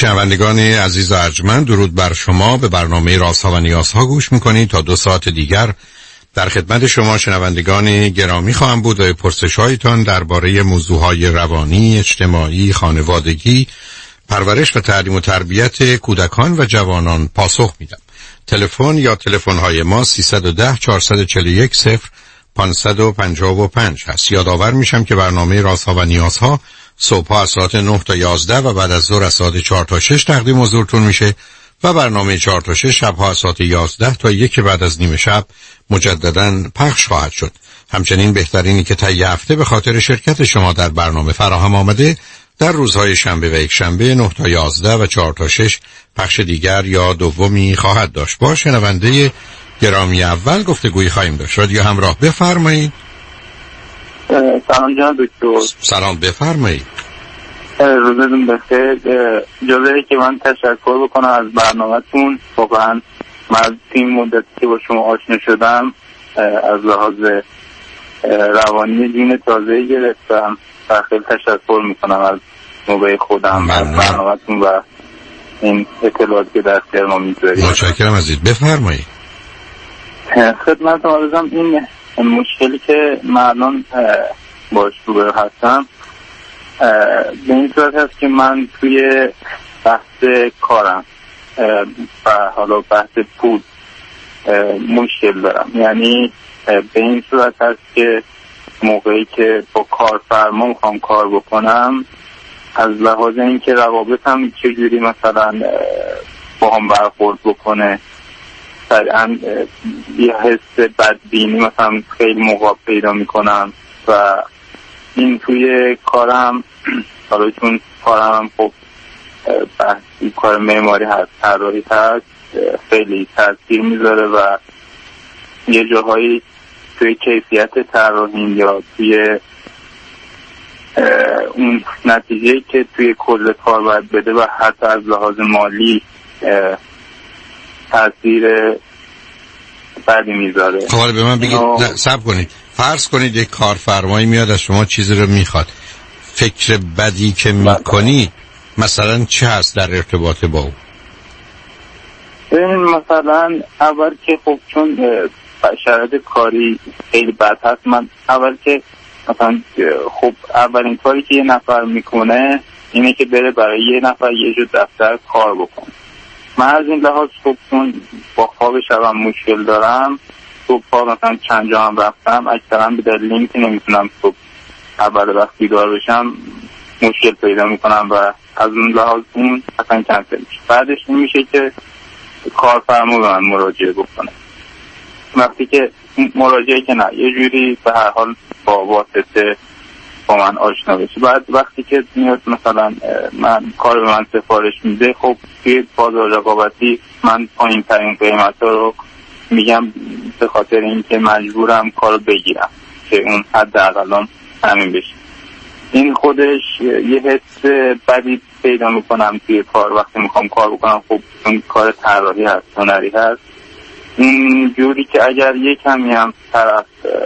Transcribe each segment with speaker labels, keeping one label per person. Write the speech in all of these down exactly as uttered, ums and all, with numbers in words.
Speaker 1: شنوندگان عزیز و ارجمند، درود بر شما. به برنامه رازها و نیازها گوش میکنید. تا دو ساعت دیگر در خدمت شما شنوندگان گرامی خواهم بود و پرسش‌هایتان درباره موضوعهای روانی، اجتماعی، خانوادگی، پرورش و تعلیم و تربیت کودکان و جوانان پاسخ میدم. تلفن یا تلفن‌های ما سیصد و ده چهارصد و چهل و یک صفر پانصد و پنجاه و پنج هست. یادآور میشم که برنامه رازها و نیازها صبح از ساعت نه تا یازده و بعد از ظهر از ساعت چهار تا شش تقدیم حضورتون میشه و برنامه چهار تا شش شبها از ساعت یازده تا یک بعد از نیم شب مجدداً پخش خواهد شد. همچنین بهترینی که طی هفته به خاطر شرکت شما در برنامه فراهم آمده در روزهای شنبه و یک شنبه نه تا یازده و چهار تا شش پخش دیگر یا دومی خواهد داشت. با شنونده گرامی اول گفتگویی خواهیم داشت. رادیو همراه، بفرمایید.
Speaker 2: سلام جناب دکتر.
Speaker 1: سلام، بفرمایید.
Speaker 2: روزتون بخیر. اجازه که من تشکر بکنم از برنامه‌تون. واقعا من از این مدتی که با شما آشنا شدم از لحاظ روانی جون تازه‌ای گرفتم و خیلی تشکر میکنم از نوبه خودم، از برنامه‌تون و این اطلاعاتی که در اختیار ما میذارید.
Speaker 1: متشکرم عزیز، بفرمایید.
Speaker 2: خدمتتون عرضم این مشکلی که من الان باش روبرو هستم به این صورت هست که من توی بحث کارم و حالا بحث پول مشکل دارم. یعنی به این صورت هست که موقعی که با کارفرما میخوام کار بکنم از لحاظ اینکه روابطم چجوری مثلا با هم برخورد بکنه، سریعا یه حس بدبینی مثلا خیلی موقع پیدا میکنم و این توی کارم حالا چون کارم خب بحثی کار معماری هست، طراحی هست، خیلی تاثیر میذاره و یه جاهایی توی کیفیت طراحی یا توی اون نتیجه‌ای که توی کل کار باید بده و حتی از لحاظ مالی تاثیر بدی میذاره.
Speaker 1: خب حالا به من بگید، نه صبر کنید، فرض کنید یک کارفرمایی میاد از شما چیزی رو میخواد، فکر بدی که میکنید مثلا چه هست در ارتباط با او؟
Speaker 2: این مثلا اول که خب چون شرایط کاری خیلی بد هست، من اول که مثلا خب اولین کاری که یه نفر میکنه اینه که بره برای یه نفر یه جو دفتر کار بکنه. من از این لحاظ خب چون با خواب شبم مشکل دارم، صبح ها مثلا چند جا هم رفتم اکثرا به دلیل اینکه نمیتونم صبح اول وقت بیدار بشم مشکل پیدا میکنم و از اون لحاظ اون اصلا کنسل میشه. بعدش این میشه که کارفرما به من مراجعه بکنه. وقتی که مراجعه که نه یه جوری به هر حال با واسطه با من آشنا بشه. بعد وقتی که میاد مثلا من کار به من سفارش میده، خب توی بازار رقابتی من پایین ترین قیمت ها رو میگم به خاطر اینکه مجبورم کارو بگیرم که اون حداقل همین بشه. این خودش یه حس بدی پیدا میکنم توی کار وقتی میخوام کار بکنم. خب اون کار طراحی هست، هنری هست، این جوری که اگر یک کمی هم طرف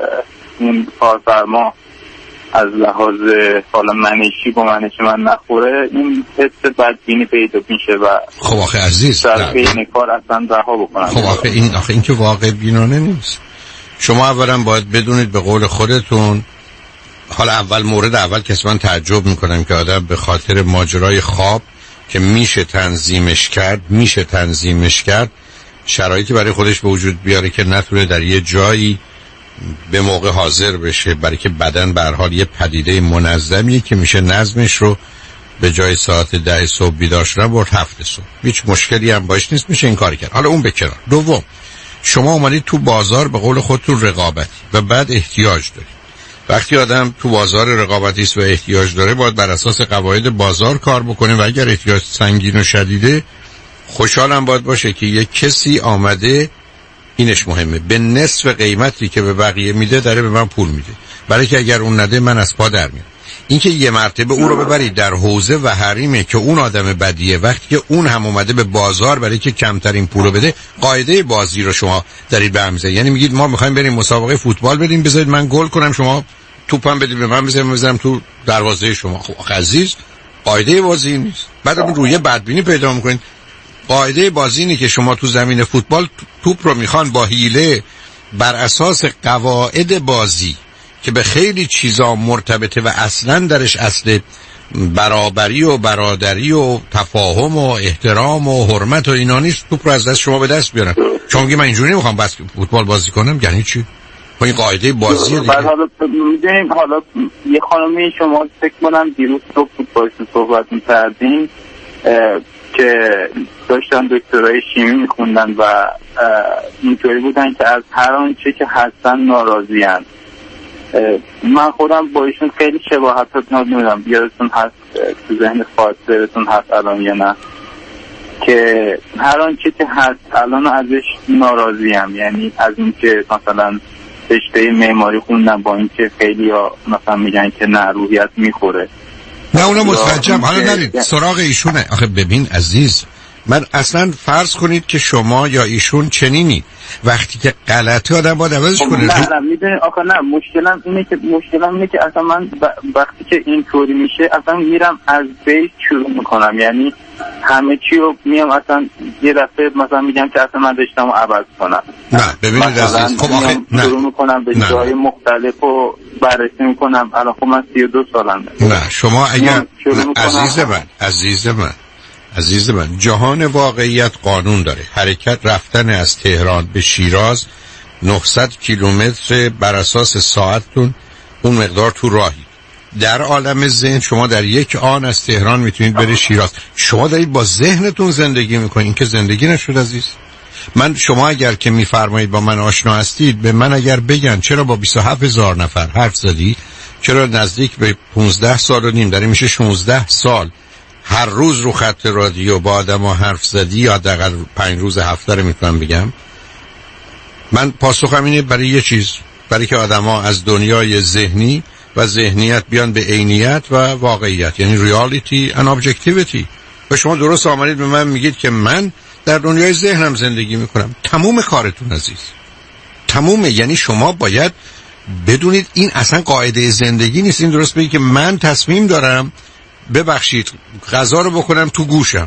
Speaker 2: این کارفرما از لحاظ حالا منشی با منش من نخوره، این حس بدبینی پیدا میشه و
Speaker 1: خب آخه عزیز
Speaker 2: در این کار اصلا رها بکنم.
Speaker 1: خب آخه این آخه این که واقع بینانه نیست. شما اولا باید بدونید به قول خودتون، حالا اول مورد اول که من تعجب میکنم که آدم به خاطر ماجرای خواب که میشه تنظیمش کرد میشه تنظیمش کرد شرایطی برای خودش به وجود بیاره که نتونه در یه جایی به موقع حاضر بشه، برای که بدن به هر حال یه پدیده منظمیه که میشه نظمش رو به جای ساعت ده صبح بیدار شدن برد هفت صبح. هیچ مشکلی هم باش نیست، میشه این کار کرد. حالا اون بکنار. دوم، شما اومدید تو بازار به قول خودتون رقابتی و بعد احتیاج دارید. وقتی آدم تو بازار رقابتی است و احتیاج داره باید بر اساس قواعد بازار کار بکنه و اگر احتیاج سنگین و شدیده خوشحالم باید باشه که یک کسی آمده، اینش مهمه، به نصف قیمتی که به بقیه میده داره به من پول میده، برای که اگر اون نده من از پا در میام. این که یه مرتبه اون رو ببرید در حوزه و حریمه که اون آدم بدیه، وقتی که اون هم اومده به بازار برای که کمترین پول رو بده، قاعده بازی رو شما دارید به هم میزنید. یعنی میگید ما میخوایم بریم مسابقه فوتبال بدیم، بذارید من گل کنم، شما توپم بدید به من، بزنم بزنم تو دروازه شما. خب عزیز قاعده بازی نیست. بعدم روی بدبینی پیدا میکنید. قاعده بازی اینه که شما تو زمین فوتبال توپ رو میخوان با حیله بر اساس قواعد بازی که به خیلی چیزا مرتبطه و اصلا درش اصل برابری و برادری و تفاهم و احترام و حرمت و اینا نیست، توپ رو از دست شما به دست بیارن. شما میگی من اینجوری نمیخوام بس فوتبال بازی کنم، یعنی چی؟ با این قاعده بازی دیگه.
Speaker 2: بعد حالا میدونیم حالا یه خانمی شما فکر کنم دیروز تو فوتبالشون صحبت می‌کردین که داشتن دکترای شیمی میخوندن و اینطوری بودن که از هر آنچه که هستن ناراضی‌اند. من خودم با ایشون خیلی شباهتات نمیدونم یادتون هست تو ذهن خاطرتون هست الان یا نه که هر آنچه که هست الان ازش ناراضیم، یعنی از اینکه مثلا رشته معماری خوندم با اینکه خیلی ها مثلا میگن که نه روحیت میخوره.
Speaker 1: نه اونو متوجهم، حالا نرید سراغ ایشونه. آخه ببین عزیز من اصلا فرض کنید که شما یا ایشون چنینی، وقتی که غلطه آدم باید عوضش کنه.
Speaker 2: نه نه میدونی آخه نه مشکلم اینه که مشکلم اینه که اصلا من ب... وقتی که اینطوری میشه اصلا میرم از بیس شروع میکنم، یعنی همه چی رو میام اصلا یه دفعه مثلا میگم که اصلا من رشته‌مو عوض کنم.
Speaker 1: نه ببینید عزیز خب آخه نه
Speaker 2: شروع میکنم به جای مختلف و بررسی میکنم. الان خب من سی و دو سالمه.
Speaker 1: نه شما اگر عزیز من عزیز من عزیز من جهان واقعیت قانون داره. حرکت رفتن از تهران به شیراز نهصد کیلومتر بر اساس ساعتتون اون مقدار تو راهی. در عالم ذهن شما در یک آن از تهران میتونید بره شیراز. شما دارید با ذهنتون زندگی میکنید، این که زندگی نشد عزیز. من شما اگر که میفرمایید با من آشنا هستید به من اگر بگن چرا با بیست و هفت هزار نفر حرف زدی، چرا نزدیک به پانزده سال و نیم داره میشه شانزده سال هر روز رو خط رادیو با آدم‌ها حرف زدی، یا حداقل پنج روز هفته رو میتونم بگم، من پاسخم اینه برای یه چیز، برای که آدم‌ها از دنیای ذهنی و ذهنیت بیان به عینیت و واقعیت، یعنی ریالیتی and objectivity. و شما درست آمدید به من میگید که من در دنیای ذهنم زندگی میکنم. تموم کارتون عزیز تمومه. یعنی شما باید بدونید این اصلا قاعده زندگی نیست. این درست بگید که من تصمیم دارم ببخشید غذا رو بکنم تو گوشم.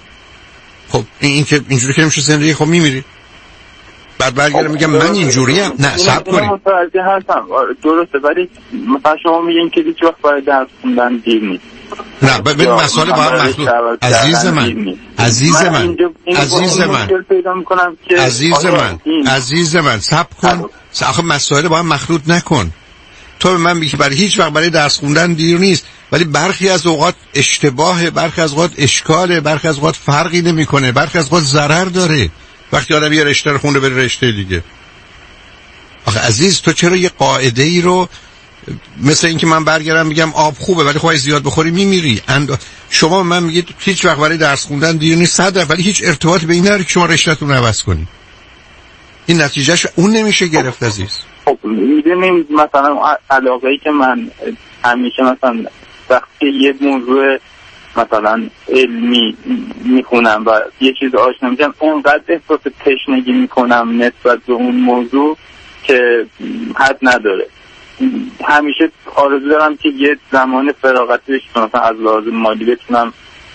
Speaker 1: خب این که اینجوری که نمیشه زندگی، خب میمیری. بعد برگردم میگم من اینجوریم. نه صبر کنید.
Speaker 2: متوجه هستم درسته، ولی مثلا شما میگین که هیچ وقت برای درس خوندن دیر نیست.
Speaker 1: نه ببین مسئله با هم مخلوط. عزیز من عزیز من عزیز من عزیز من عزیز من صبر کن. آخه مسائل با هم مخلوط نکن. تو به من میگی برای هیچ وقت برای درس خوندن دیر نیست، ولی برخی از اوقات اشتباهه، برخی از اوقات اشکاله، برخی از اوقات فرقی نمیکنه، برخی از اوقات ضرر داره وقتی آدم یه رشته رو خونده بره رشته دیگه. آخه عزیز تو چرا یه قاعده ای رو مثل اینکه من برگردم میگم آب خوبه ولی خواهی زیاد بخوری میمیری. اند... شما من میگید هیچ وقت برای درس خوندن دیر نیست، صد ولی هیچ ارتباطی به این نداره که شما رشته‌تون رو عوض کنید. این نتیجهش اون نمیشه گرفت عزیز.
Speaker 2: خب میدونیم مثلا علاقه‌ای که من همیشه مثلا وقتی یه موضوع مثلا علمی میخونم و یه چیز آشنا میشم اونقدر احساس تشنگی میکنم نسبت به اون موضوع که حد نداره. همیشه آرزو دارم که یه زمان فراغتی بشم مثلا از لحاظ مالی بتونم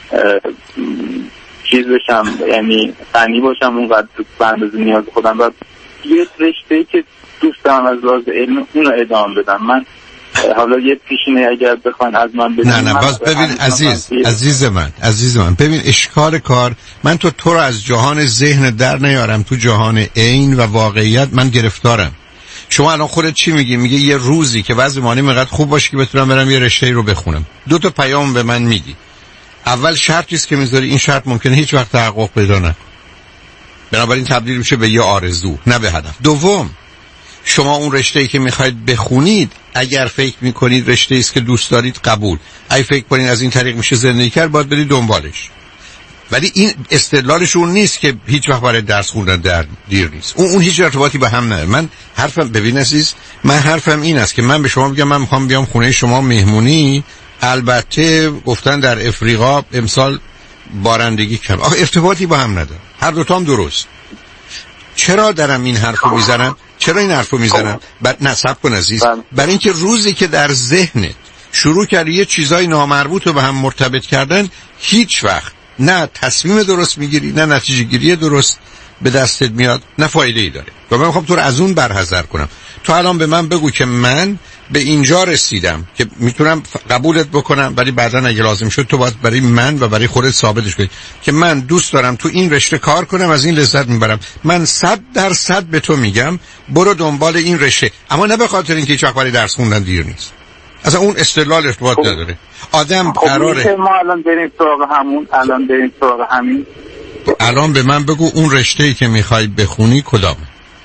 Speaker 2: چیز بشم، یعنی غنی باشم اونقدر به اندازه نیاز خودم و یه رشته‌ای که دوست دارم از لحاظ علم اون رو ادامه بدم. من حالا یه پیشینه اگر بخواین از من بدین.
Speaker 1: نه نه باز ببین عزیز عزیز من عزیز من ببین اشکال کار من تو تو رو از جهان ذهن در نیارم تو جهان عین و واقعیت من گرفتارم. شما الان خودت چی میگی؟ میگه یه روزی که وضع مالی مقدر خوب باشه که بتونم برم یه رشته‌ای رو بخونم. دو تا پیام به من میدی. اول شرطی است که میذاری این شرط ممکنه هیچ وقت تحقق پیدا نکنه، بنابراین تبدیل میشه به یه آرزو نه به هدف. دوم شما اون رشته‌ای که میخواید بخونید اگر فکر میکنید رشته‌ای است که دوست دارید قبول، اگه فکر کنید از این طریق میشه زندگی کرد باید برید دنبالش. ولی این استدلالش اون نیست که هیچ وقت برای درس خوندن در دیر نیست. اون اون هیچ ارتباطی به هم نداره. من حرفم ببین عزیز من حرفم این است که من به شما میگم من میخوام بیام خونه شما مهمونی، البته گفتن در افریقا امسال بارندگی کم. آخه ارتباطی با هم نداره. هر دو تام درست. چرا دارم این حرفو میزنم؟ چرا این حرفو میزنم؟ بعد نصب کن عزیز، برای اینکه روزی که در ذهنت شروع کردی یه چیزای نامربوط رو به هم مرتبط کردن، هیچ وقت نه تصمیم درست میگیری، نه نتیجه گیری درست به دستت میاد، نه فایده ای داره. و من میخوام تو رو از اون برحذر کنم. تو الان به من بگو که من به اینجا رسیدم که میتونم قبولت بکنم، ولی بعدا اگه لازم شد تو باید برای من و برای خودت ثابتش کنی که من دوست دارم تو این رشته کار کنم، از این لذت میبرم. من صد درصد به تو میگم برو دنبال این رشته، اما نه به خاطر اینکه هیچ وقت برای درس خوندن دیر نیست. اصلا اون استدلال ارتباط خب. نداره. آدم
Speaker 2: خب
Speaker 1: قراره
Speaker 2: ما الان بریم سراغ همون الان بریم سراغ همین
Speaker 1: الان به من بگو اون رشته‌ای که میخوای بخونی کدامه؟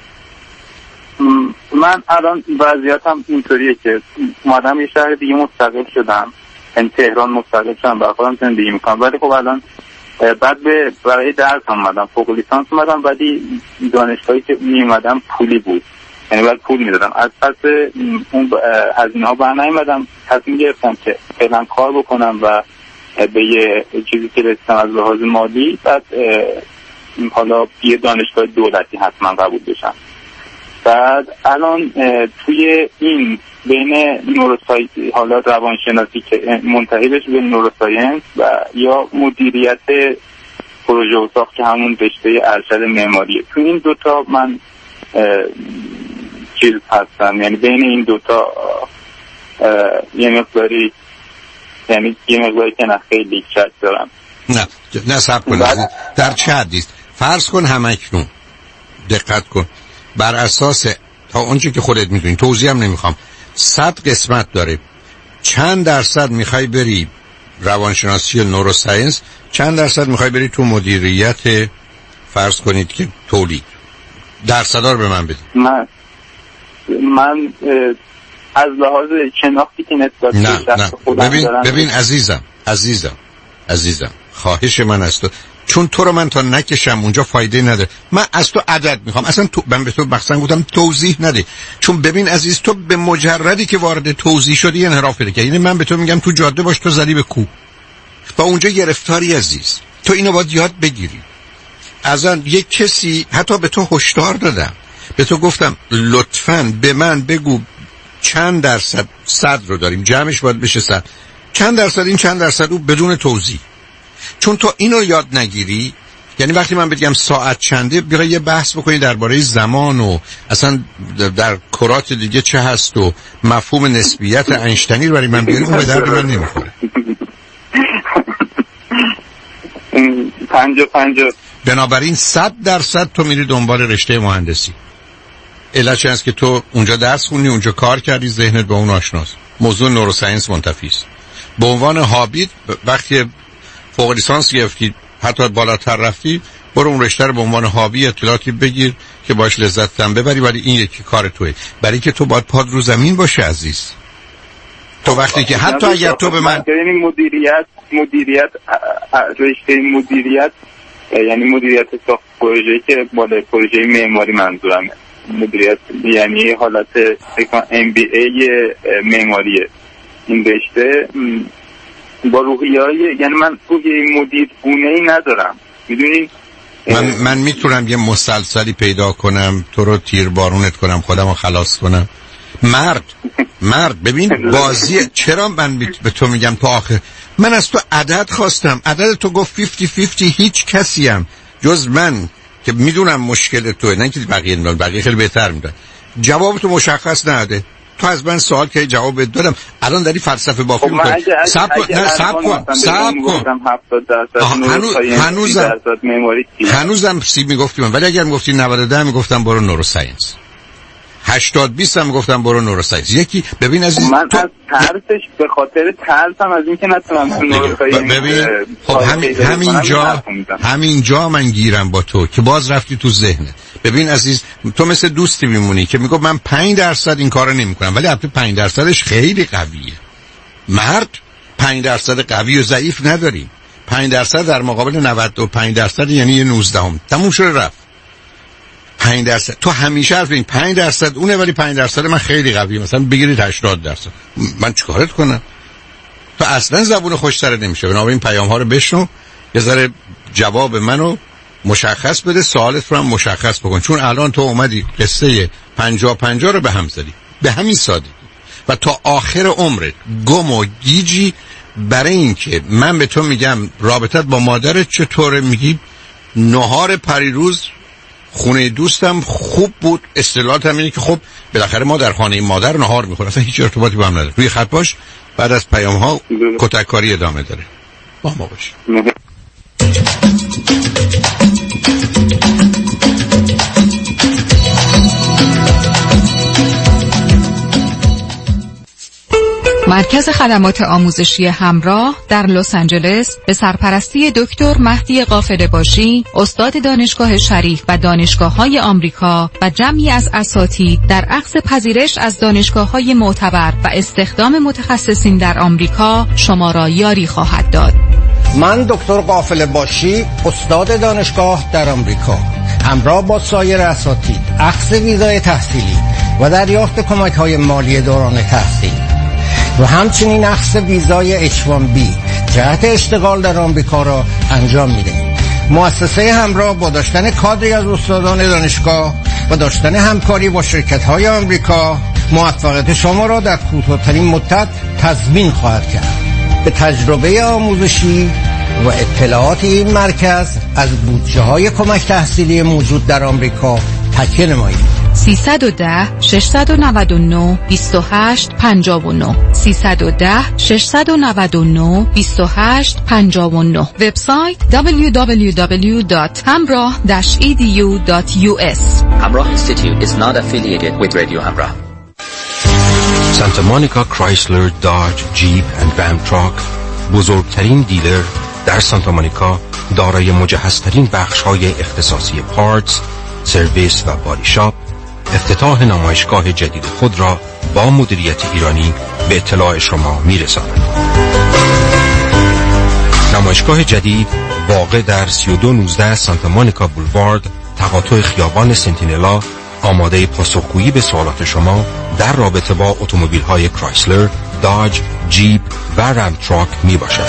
Speaker 2: من الان وضعیتم اینطوریه که اومدم یه شهر دیگه مستقل شدم، این تهران مستقل شدم، برای خودم زندگی میکنم. ولی خب الان بعد به برای درس اومدم، فوق لیسانس اومدم، ولی دانشگاهی که میومدم پولی بود، یعنی باید پول میدادم. از پس اون هزینه ها برنمی‌آمدم، تصمیم گرفتم که فعلا کار بکنم و به یه چیزی که رسیدم از لحاظ مالی، بعد حالا یه دانشگاه دولتی حتما قبول بشم. بعد الان توی این بین نوروساینس، حالا روانشناسی که منتهی بشه به نوروساینس و یا مدیریت پروژه و ساخت که همون رشته ارشد معماریه، توی این دوتا من چیز هستم، یعنی بین این دوتا یه مقداری، یعنی یه مقداری که نه خیلی شک دارم.
Speaker 1: نه نه صبر کن، در چه حدیست؟ فرض کن همکنون دقت کن، بر اساس تا اونچه که خودت میدونی، توضیح هم نمیخوام، صد قسمت داره. چند درصد میخوای بری روانشناسی و نوروساینس، چند درصد میخوای بری تو مدیریت فرض کنید که تولید؟ درصدا رو به من بدید.
Speaker 2: من من از لحاظ شناختی که نسبت
Speaker 1: نه نه ببین ببین عزیزم عزیزم عزیزم خواهش من از تو، چون تو رو من تا نکشم اونجا فایده نداره. من از تو عدد میخوام، اصلا تو من به تو مخصوصا گفتم توضیح نده، چون ببین عزیز، تو به مجردی که وارد توضیح شدی انحراف پیدا کردی. یعنی من به تو میگم تو جاده باش، تو زدی به کوه، با اونجا گرفتاری عزیز. تو اینو باید یاد بگیری. ازن یک کسی حتی به تو هشدار دادم، به تو گفتم لطفاً به من بگو چند درصد صد رو داریم، جمعش باید بشه صد، چند درصد این چند درصد او، بدون توضیح. چون تو اینو یاد نگیری، یعنی وقتی من بگم ساعت چنده، بیای یه بحث بکنی درباره زمان و اصلا در کرات دیگه چه هست و مفهوم نسبیت اینشتینی رو برای من بیاری، اون به درد من نمیخوره.
Speaker 2: پنجا پنجا.
Speaker 1: بنابراین صد درصد تو میری دنبال رشته مهندسی. علتش هست که تو اونجا درس خوندی، اونجا کار کردی، ذهنت با اون آشناست. موضوع نوروساینس منتفی است. به عنوان هابیت وقتی فوق لیسانس گرفتی، حتی بالاتر رفتی، برو اون رشته رو به عنوان هابی اطلاعاتی بگیر که باش لذت هم ببری، ولی این یکی کار توئه. برای که تو باید پاد رو زمین باشه عزیز. تو وقتی که حتی اگر تو به من
Speaker 2: یعنی مدیریت مدیریت رشته مدیریت، یعنی مدیریت ساخت پروژه‌ای که بالا پروژه معماری منظورمه، مدیریت یعنی حالت ام بی ای معماریه این رشته، با روحیه‌ای، یعنی من روحیه مدیر گونه‌ای ندارم، میدونی.
Speaker 1: من من میتونم یه مسلسلی پیدا کنم تو رو تیر بارونت کنم، خودم رو خلاص کنم. مرد مرد ببین بازی. چرا من به تو میگم تو آخر من از تو عدد خواستم، عدد تو گفت پنجاه پنجاه، هیچ کسیم جز من که میدونم مشکل توه، نه که بقیه میدونم، بقیه خیلی بهتر میدونم. جواب تو مشخص نده. تو از من سوال که جواب بد دادم، الان داری فلسفه بافی
Speaker 2: خب
Speaker 1: میکنی. صبر کن، نه صبر کن، صبر کن. هنوز هنوزم هنوزم سی میگفتی من، ولی اگر میگفتی نود و ده میگفتم برو نوروساینس، هشتاد بیست هم میگفتم برو نوروساینس. یکی ببین عزیز،
Speaker 2: من تو... از ترسش به خاطر ترسم از اینکه نتونم تو نوروساینس.
Speaker 1: ببین خب همین همینجا همینجا من گیرم با تو که باز رفتی تو ذهنت. ببین عزیز، تو مثل دوستی میمونی که میگه من پنج درصد این کارو نمیکنم، ولی البته پنج درصدش خیلی قویه. مرد پنج درصد قوی و ضعیف نداریم. پنج درصد در مقابل نود و پنج درصد یعنی یه نوزدهم. تموم شده رفت. پنج درصد تو همیشه حرف این پنج درصد اونه، ولی پنج درصد من خیلی قویه، مثلا بگیرید هشتاد درصد. من چیکارت کنم؟ تو اصلا زبون خوش سر نمیشه. بنابراین پیام ها رو بشنو، یه ذره جواب منو مشخص بده، سوالت رو هم مشخص بکن، چون الان تو اومدی قصه پنجاه پنجاه رو به هم زدی، به همین سادگی. و تا آخر عمرت گم و گیجی برای اینکه من به تو میگم رابطت با مادرت چطوره، میگی نهار پریروز خونه دوستم خوب بود، اصطلاحاتم اینه که خب بالاخره ما در خانه مادر نهار میخوریم، اصلا هیچ ارتباطی با هم نداره. روی خط باش، بعد از پیام ها کتککاری ادامه داره. با ما باش.
Speaker 3: مرکز خدمات آموزشی همراه در لس آنجلس به سرپرستی دکتر مهدی قافله‌باشی، استاد دانشگاه شریف و دانشگاه‌های آمریکا و جمعی از اساتید در اخذ پذیرش از دانشگاه‌های معتبر و استخدام متخصصین در آمریکا شما را یاری خواهد داد.
Speaker 4: من دکتر قافله‌باشی، استاد دانشگاه در آمریکا، همراه با سایر اساتید اخذ ویزای تحصیلی و دریافت کمک‌های مالی دوران تحصیل و همچنین اخذ ویزای اچ وان بی جهت اشتغال در آمریکا را انجام می‌دهیم. مؤسسه همراه با داشتن کادری از استادان دانشگاه و داشتن همکاری با شرکت‌های آمریکا موفقیت شما را در کوتاه‌ترین مدت تضمین خواهد کرد. به تجربه آموزشی و اطلاعات این مرکز از بودجه‌های کمک تحصیلی موجود در آمریکا تکیه نمایید.
Speaker 3: سیصد و ده ششصد و نود و نه بیست و هشت پنجاه و نه سیصد و ده ششصد و نود و نه بیست و هشت پنجاه و نه. وبسایت دبلیو دبلیو دبلیو دات همراه داش ای دی یو دات یو اس.
Speaker 5: Hamrah Institute is not affiliated with Radio Hamrah.
Speaker 6: سانتا مونیکا کرایسلر، داج، جیپ اند رام تراک، بزرگترین دیلر در سانتا مونیکا، دارای مجهزترین بخش‌های اختصاصی پارتس، سرویس و بادی شاپ، افتتاح نمایشگاه جدید خود را با مدیریت ایرانی به اطلاع شما می‌رساند. نمایشگاه جدید واقع در سی و دو نوزده سانتا مونیکا بولوارد، تقاطع خیابان سنتینلا، آماده پاسخگویی به سوالات شما در رابطه با اتومبیل‌های کرایسلر، داج، جیپ و رام تراک میباشد.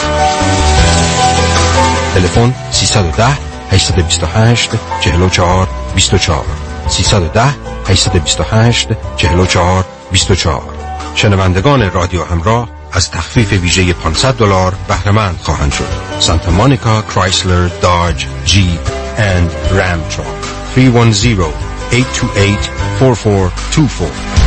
Speaker 6: تلفن سیصد و ده هشتصد و بیست و هشت چهل و چهار بیست و چهار سیصد و ده هشتصد و بیست و هشت چهل و چهار بیست و چهار. شنوندگان رادیو همراه از تخفیف ویژه پانصد دلار بهره مند خواهند شد. سانتا مونیکا کرایسلر، داج، جیپ اند رام تراک. سه یک صفر هشت دو هشت چهار چهار دو چهار.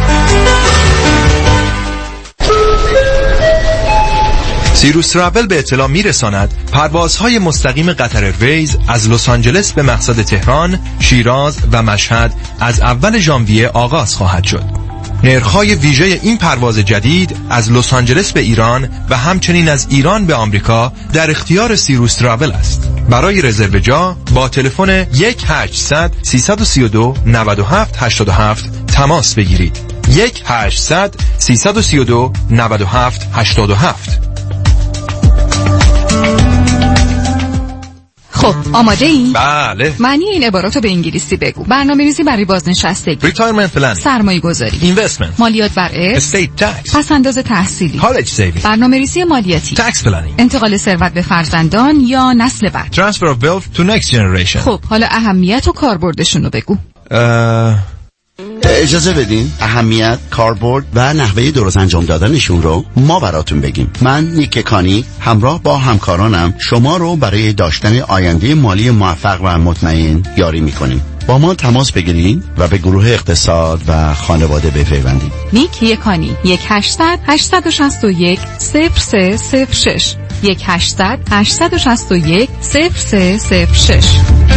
Speaker 7: سیروس تراول به اطلاع میرساند پروازهای مستقیم قطر ایرویز از لس آنجلس به مقصد تهران، شیراز و مشهد از اول ژانویه آغاز خواهد شد. نرخ‌های ویژه این پرواز جدید از لس آنجلس به ایران و همچنین از ایران به آمریکا در اختیار سیروس تراول است. برای رزرو جا با تلفن یک هشتصد سیصد و سی و دو نود و هفت هشتاد و هفت تماس بگیرید. یک هشتصد سیصد و سی و دو نود و هفت هشتاد و هفت.
Speaker 3: خب آماده ای؟
Speaker 7: بله.
Speaker 3: معنی این عباراتو به انگلیسی بگو. برنامه‌ریزی برای بازنشستگی،
Speaker 7: Retirement planning،
Speaker 3: سرمایه گذاری،
Speaker 7: Investment،
Speaker 3: مالیات بر ارث،
Speaker 7: Estate tax،
Speaker 3: پس‌انداز تحصیلی،
Speaker 7: College saving،
Speaker 3: برنامه‌ریزی مالیاتی،
Speaker 7: Tax planning،
Speaker 3: انتقال ثروت به فرزندان یا نسل بعد،
Speaker 7: Transfer of wealth to next generation.
Speaker 3: خب حالا اهمیت و کاربردشونو بگو.
Speaker 7: اه...
Speaker 8: اجازه بدین اهمیت، کاربرد و نحوه درست انجام دادنشون رو ما براتون بگیم. من نیک کانی همراه با همکارانم شما رو برای داشتن آینده مالی موفق و مطمئن یاری میکنیم. با ما تماس بگیرین و به گروه اقتصاد و خانواده بپیوندید.
Speaker 3: نیک یکانی یک هشتصد هشتصد و شصت و یک صفر سه صفر شش یک هشتصد هشتصد و شصت و یک صفر سه صفر شش.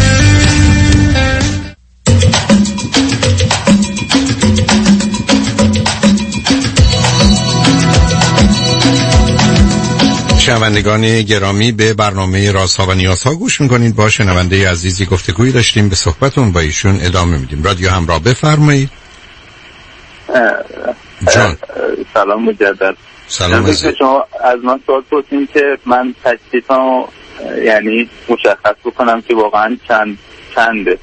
Speaker 1: شنوندگان گرامی، به برنامه رازها و نیازها گوش میکنید. با شنونده عزیزی گفتگویی داشتیم، به صحبتون با ایشون ادامه میدیم. رادیو همراه، بفرمایید. جان
Speaker 2: سلام مجدد.
Speaker 1: سلام عزیز.
Speaker 2: شما از من سوال پرسیدین که من تکلیفم یعنی مشخص بکنم که واقعا چند چنده.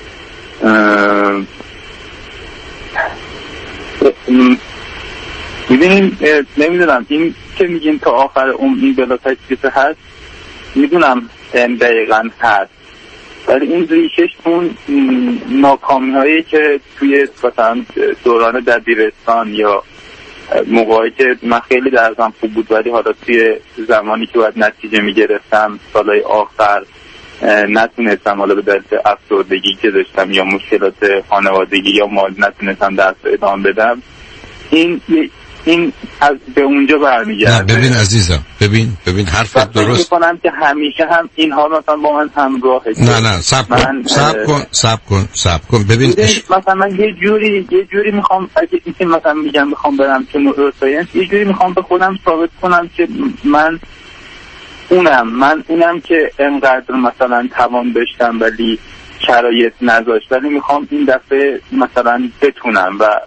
Speaker 2: میدونیم نمیدونم این که میگین تا آخر اون این بلا تکلیف هست، میدونم این دقیقا هست، ولی این ریشش اون ناکامی هایی که توی مثلا دوران دبیرستان یا موقعی که من خیلی درسم خوب بود ولی حالا توی زمانی که باید نتیجه میگرفتم سالهای آخر نتونستم، حالا به دلیل افسردگی که داشتم یا مشکلات خانوادگی یا مال نتونستم درس ادامه بدم. این این از به اونجا برمیگرده.
Speaker 1: نه ببین عزیزم، ببین ببین حرفت درست.
Speaker 2: میکنم که همیشه هم اینها مثلا با من همراهه.
Speaker 1: نه نه صبر کن صبر کن صبر کن صبر کن ببین اش...
Speaker 2: مثلا من یه جوری یه جوری میخوام اگه این مثلا میگم میخوام برم تو نوروساینس، یه جوری میخوام به خودم ثابت کنم که من اونم من اونم که انقدر مثلا توان داشتم ولی شرایط نذاشت، ولی میخوام این دفعه مثلا بتونم. و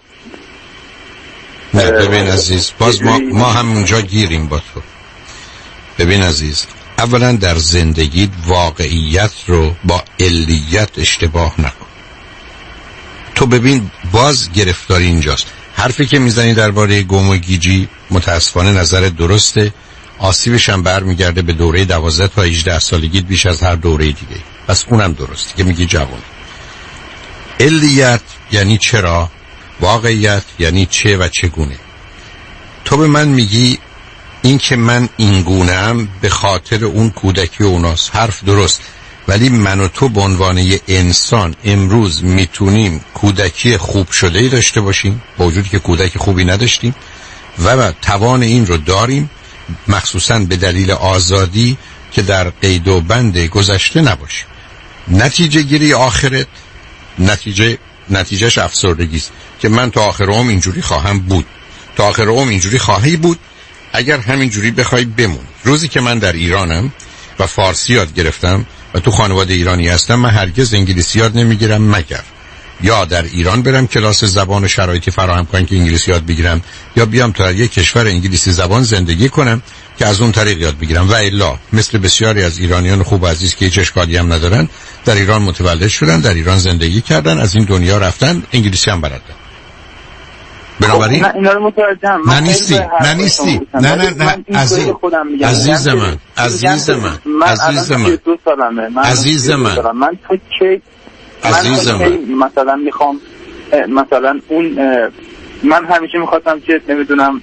Speaker 1: نه ببین عزیز، باز ما ما همونجا گیریم با تو. ببین عزیز، اولا در زندگی واقعیت رو با علیت اشتباه نکن. تو ببین باز گرفتاری اینجاست. حرفی که میزنی درباره گم و گیجی متاسفانه نظر درسته، آسیبش هم برمیگرده به دوره دوازده تا هجده سالگی بیش از هر دوره دیگه. پس اونم درسته که میگی جوان. علیت یعنی چرا؟ واقعیت یعنی چه و چگونه. تو به من میگی این که من این گونه‌ام به خاطر اون کودکی و اوناست. حرف درست، ولی من و تو به عنوان یه انسان امروز میتونیم کودکی خوب شده‌ای داشته باشیم با وجودی که کودکی خوبی نداشتیم و توان این رو داریم، مخصوصاً به دلیل آزادی که در قید و بند گذشته نباشیم. نتیجه گیری آخرت نتیجه نتیجهش افسردگی است که من تا آخر عمر اینجوری خواهم بود، تا آخر عمر اینجوری خواهی بود اگر همینجوری بخوای بمون. روزی که من در ایرانم و فارسی یاد گرفتم و تو خانواده ایرانی هستم، من هرگز انگلیسی یاد نمیگیرم مگر یا در ایران برم کلاس زبان و شرایطی فراهم کنن که انگلیسی یاد بگیرم، یا بیام تا یک کشور انگلیسی زبان زندگی کنم که از اون طریق یاد بگیرم. و الا مثل بسیاری از ایرانیان خوب و عزیز که هیچ اشکالی هم ندارن، در ایران متولد شدن، در ایران زندگی کردن، از این دنیا رفتن، انگلیسی هم بلدن. بنابراین
Speaker 2: نه اینا رو متوجهم.
Speaker 1: نه نیستی نه نیستی نه نه نه عزیز عزیز من عزیز من عزیز من عزیز من
Speaker 2: من تو که عزیز من مثلا میخوام مثلا اون من همیشه میخواستم که نمیدونم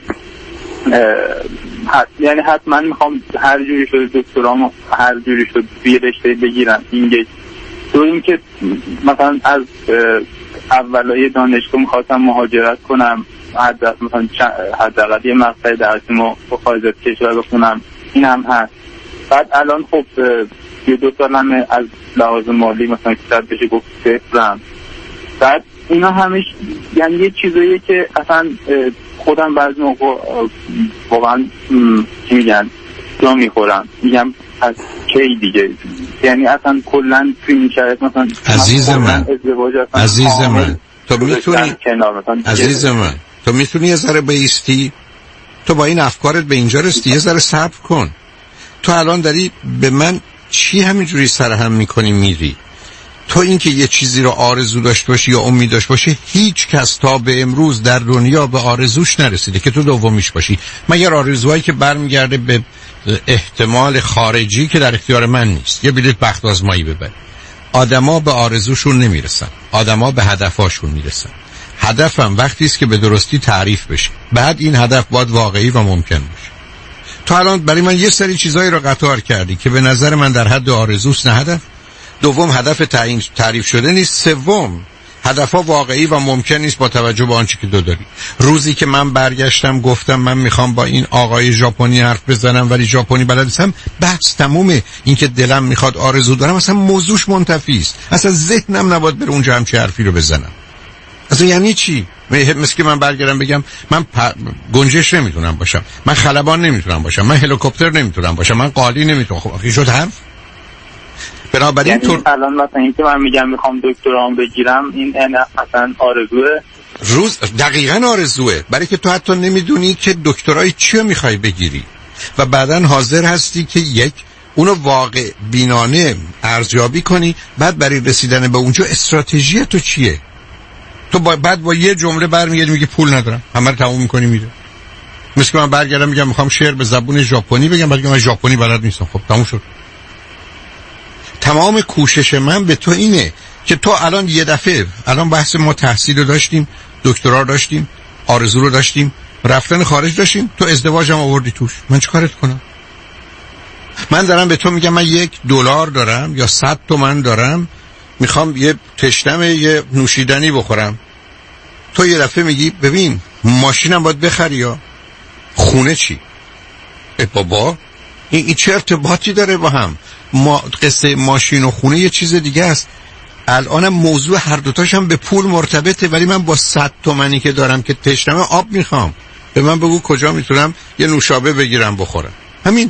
Speaker 2: حت یعنی حتما میخوام هر جوری شده دکترامو هر جوری شده توی رشته بگیرم. این یک تو این که مثلا از اولای دانشگاه میخواستم مهاجرت کنم، حد مثلا حداقل یه مقطع درسیمو به خارج از کشور بخونم، این هم هست. بعد الان خب یه دو سال هم از لحاظ مالی مثلا کتاب بشه گفت صفرم. بعد اینا همیش یعنی یه چیزاییه که اصلا خودم بعضی موقع واقعا چی میگن جا میخورم، میگم از کی دیگه، یعنی اصلا کلن توی این شرایط مثلا
Speaker 1: عزیز من عزیز من تو میتونی عزیز من تو میتونی یه ذره بایستی؟ تو با این افکارت به اینجا رسیدی، یه ذره صبر کن. تو الان داری به من چی همینجوری سرهم میکنی میری؟ تو این که یه چیزی رو آرزو داشته باشی یا امید داشته باشی، هیچ کس تا به امروز در دنیا به آرزوش نرسیده که تو دومیش باشی، مگر آرزوهایی که برمیگرده به احتمال خارجی که در اختیار من نیست. یه بلیط بخت آزمایی ببر. آدما به آرزوشون نمیرسن، آدما به هدفاشون میرسن. هدفم وقتی است که به درستی تعریف بشه، بعد این هدف باید واقعی و ممکن باشه. تو الان برای من یه سری چیزایی رو قطار کردی که به نظر من در حد آرزوست، نه هدف. دوم هدف تعیین تعریف شده نیست. سوم هدفها واقعی و ممکن نیست با توجه به آنچه که دو داری. روزی که من برگشتم گفتم من میخوام با این آقای ژاپنی حرف بزنم ولی ژاپنی بلد نیستم، بحث تمومه. این که دلم میخواد آرزو دارم اصلا موضوعش منتفی است، اصلا ذهنم نباید بره اونجا همچین حرفی رو بزنم. اصلا یعنی چی؟ مثل که من برگردم بگم من پ... گنجش نمیتونم باشم، من خلبان نمیتونم باشم، من هلیکوپتر نمیتونم باشم، من قالی نمیتونم. خب آخه شد حرف. بنابراین
Speaker 2: یعنی تو الان مثلا این که من میگم میخوام دکترام بگیرم، این مثلا آرزوه
Speaker 1: روز دقیقاً آرزوه، برای که تو حتی نمیدونی که دکترای چی میخوای بگیری و بعداً حاضر هستی که یک اونو واقع بینانه ارزیابی کنی، بعد برای رسیدن به اونجا استراتژی تو چیه. تو با بعد با یه جمله برمیگردی میگی پول ندارم، همه رو تموم میکنی میره. مثل که من برگردم میگم میخوام شعر به زبون ژاپنی بگم، بعد میگم من ژاپنی بلد نیستم. خب تموم شد. تمام کوشش من به تو اینه که تو الان یه دفعه الان بحث ما تحصیل رو داشتیم، دکترا رو داشتیم، آرزو رو داشتیم، رفتن خارج داشتیم، تو ازدواجم آوردی توش، من چه کارت کنم؟ من دارم به تو میگم من یک دلار دارم یا صد تومن دارم، میخوام یه تشنم یه نوشیدنی بخورم، تو یه دفعه میگی ببین ماشینم باید بخری یا خونه چی؟ ای بابا این, این چه ارتباطی داره با هم؟ ما قصه ماشین و خونه یه چیز دیگه است. الانم موضوع هر دوتاشم به پول مرتبطه، ولی من با صد تومنی که دارم که تشنم آب میخوام، به من بگو کجا میتونم یه نوشابه بگیرم بخورم. همین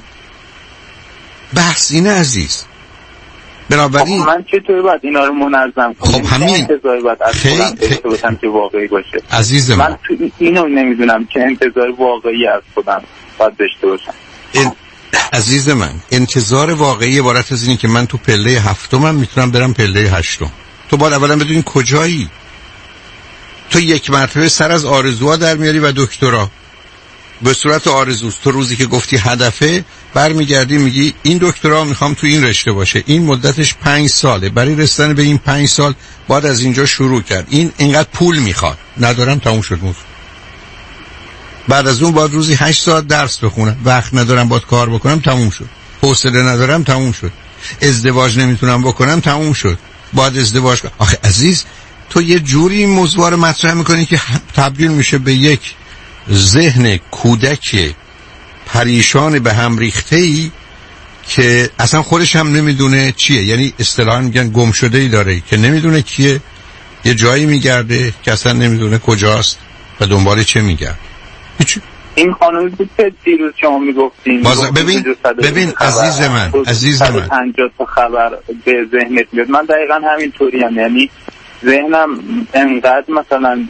Speaker 1: بحث اینه عزیز. بنابراین
Speaker 2: من چطور باید اینا رو منظم کنم؟
Speaker 1: خب همین
Speaker 2: انتظاری باید از خودم داشته باشم که واقعی باشه؟
Speaker 1: عزیز من
Speaker 2: من اینو نمیدونم که انتظار واقعی از خودم باید داشته باشم.
Speaker 1: این... عزیز من انتظار واقعی عبارت از اینه که من تو پله هفتمم میتونم برم پله هشتم. تو باید اولا بدونی کجایی. تو یک مرتبه سر از آرزوها در میاری و دکترا به صورت آرزوست. تو روزی که گفتی هدفه برمیگردی میگی این دکترا میخوام تو این رشته باشه، این مدتش پنج ساله، برای رسیدن به این پنج سال باید از اینجا شروع کرد، این اینقدر پول میخواد، ندارم تموم شد موضوع. بعد از اون باید روزی هشت ساعت درس بخونم، وقت ندارم باید کار بکنم، تموم شد. حوصله ندارم، تموم شد. ازدواج نمیتونم بکنم، تموم شد. باید ازدواج کنم. آخه عزیز تو یه جوری این موضوع رو مطرح میکنی که تبدیل میشه به یک ذهن کودک پریشان به هم ریخته‌ای که اصلا خودش هم نمیدونه چیه. یعنی اصطلاحاً میگن گم شده‌ای داره که نمیدونه کیه، یه جایی میگرده که اصلا نمیدونه کجاست و دنبال چه میگرده. هیچ.
Speaker 2: این خانومی بود که دیروز شما میگفتین
Speaker 1: باز ببین ببین عزیز من عزیز من
Speaker 2: پنجاه تا خبر به ذهنت میاد. من دقیقاً همینطوری ام. یعنی ذهنم انقدر مثلا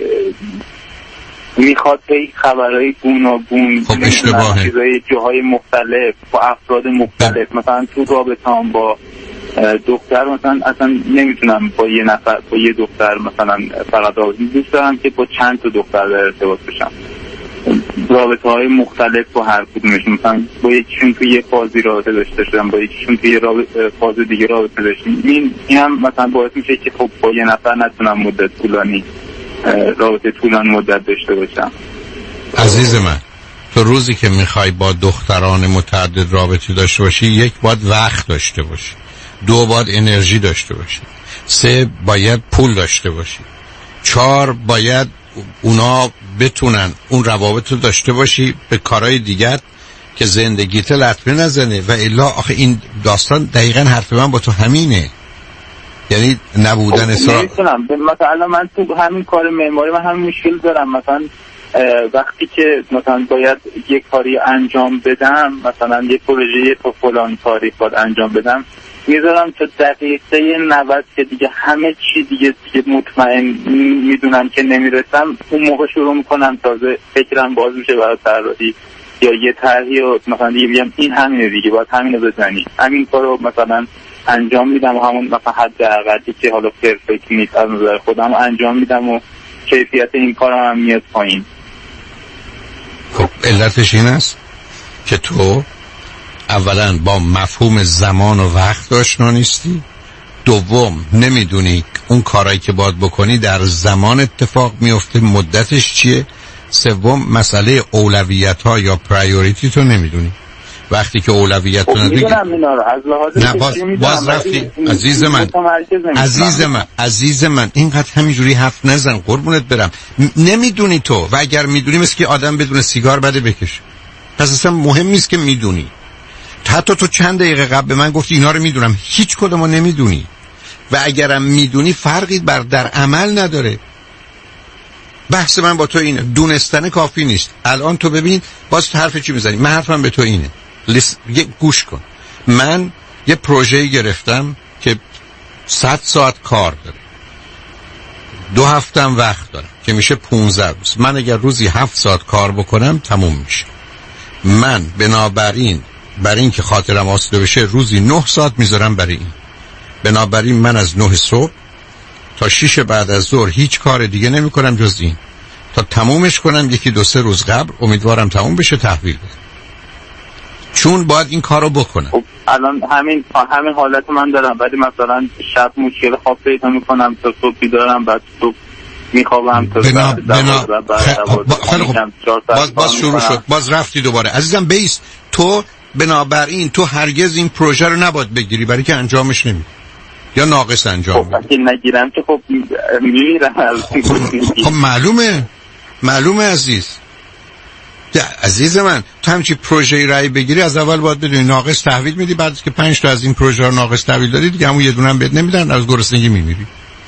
Speaker 2: میخواد هی خبرهای گوناگون،
Speaker 1: خب اشتباهه،
Speaker 2: چیزای جاهای مختلف با افراد مختلف. مثلا تو رابطه‌ام با دختر مثلا اصلا نمیتونم با یه نفر با یه دختر مثلا فقط دوست دارم که با چند تا دختر در ارتباط باشم، رابطه های مختلف با هر کدومشون. مثلا با یکیشون توی یه فازی رابطه داشته شدم، با یکیشون توی یه رابطه فاز دیگه رابطه داشتیم. این این هم مثلا باعث میشه که خب با یه نفر نتونم مدت طولانی رابطه طولانی مدت داشته باشم.
Speaker 1: عزیز من تو روزی که میخوای با دختران متعدد رابطه داشته باشی، یک باید وقت داشته باشی، دو باید انرژی داشته باشی، سه باید پول داشته باشی، چهار باید اونا بتونن اون روابط رو داشته باشی به کارهای دیگر که زندگیت لطمه نزنه. و الا آخه این داستان دقیقاً حرف من با تو همینه. یعنی نبودن اصرار.
Speaker 2: نمیتونم مثلا من تو همین کار معماری من همین مشکل دارم. مثلا وقتی که مثلا باید یک کاری انجام بدم، مثلا یک پروژه تو فلان تاریخ باید انجام بدم، میذارم تا دقیقه نود که دیگه همه چی دیگه دیگه مطمئن میدونم که نمیرسم، اون موقع شروع میکنم تازه فکرم باز میشه برای طراحی یا یه طرحی و مثلا دیگه میگم این همینه دیگه باید همینو بزنی. همین کارو مثلا انجام میدم و همون مثلا حد اقلی که حالا پرفکت نیست از نظر خودم انجام میدم و کیفیت این کارم هم میاد پایین.
Speaker 1: خب علتش این است که تو اولا با مفهوم زمان و وقت آشنا نیستی، دوم نمیدونی اون کارایی که باید بکنی در زمان اتفاق میفته مدتش چیه، سوم مسئله اولویت ها یا پرایوریتی تو نمیدونی. وقتی که اولویت رو ندونی نه باز, باز رفتی عزیز من عزیز من عزیز من اینقدر همینجوری حرف نزن قربونت برم. نمیدونی تو، و اگر میدونی مثل که آدم بدون سیگار بده بکشه. پس اصلا مهم نیست که میدونی. حتی تو چند دقیقه قبل به من گفتی اینا رو میدونم، هیچ کدومو نمیدونی. و اگرم میدونی فرقی بر در عمل نداره. بحث من با تو اینه، دونستن کافی نیست. الان تو ببین باز تو حرف چی میزنی. من حرفم به تو اینه، لیست... یه گوش کن. من یه پروژه گرفتم که صد ساعت کار داره، دو هفتم وقت دارم که میشه پونزده روز. من اگر روزی هفت ساعت کار بکنم تموم میشه. من بنابراین برای این که خاطرم آسوده بشه روزی نه ساعت میذارم برای این. بنابراین من از نه صبح تا شیش بعد از ظهر هیچ کار دیگه نمی کنم جز این تا تمومش کنم. یکی دو سه روز قبل امیدوارم تموم بشه تحویل بدم، چون باید این کارو بکنم.
Speaker 2: خب الان همین همین حالت من دارم، ولی مثلا شب مشکل خواب پیدا میکنم تا صبح بیدارم، بعد صبح میخوابم تا
Speaker 1: بنا بنا خیلی خوب باز باز شروع شد، باز رفتی دوباره. عزیزم بیست، تو بنابراین تو هرگز این پروژه رو نباید بگیری برای که انجامش نمیدی یا ناقص انجام
Speaker 2: خب اگه نگیرم که خب میمیرم.
Speaker 1: خب, خب معلومه معلومه عزیز عزیز من، تو همچی پروژه‌ای رای بگیری از اول باید بدونی ناقص تحویل میدی، بعد که پنج تا از این پروژه رو ناقص تحویل دادی دیگه همون یه دونه هم بهت نمیدن، از گرسنگی میمیری.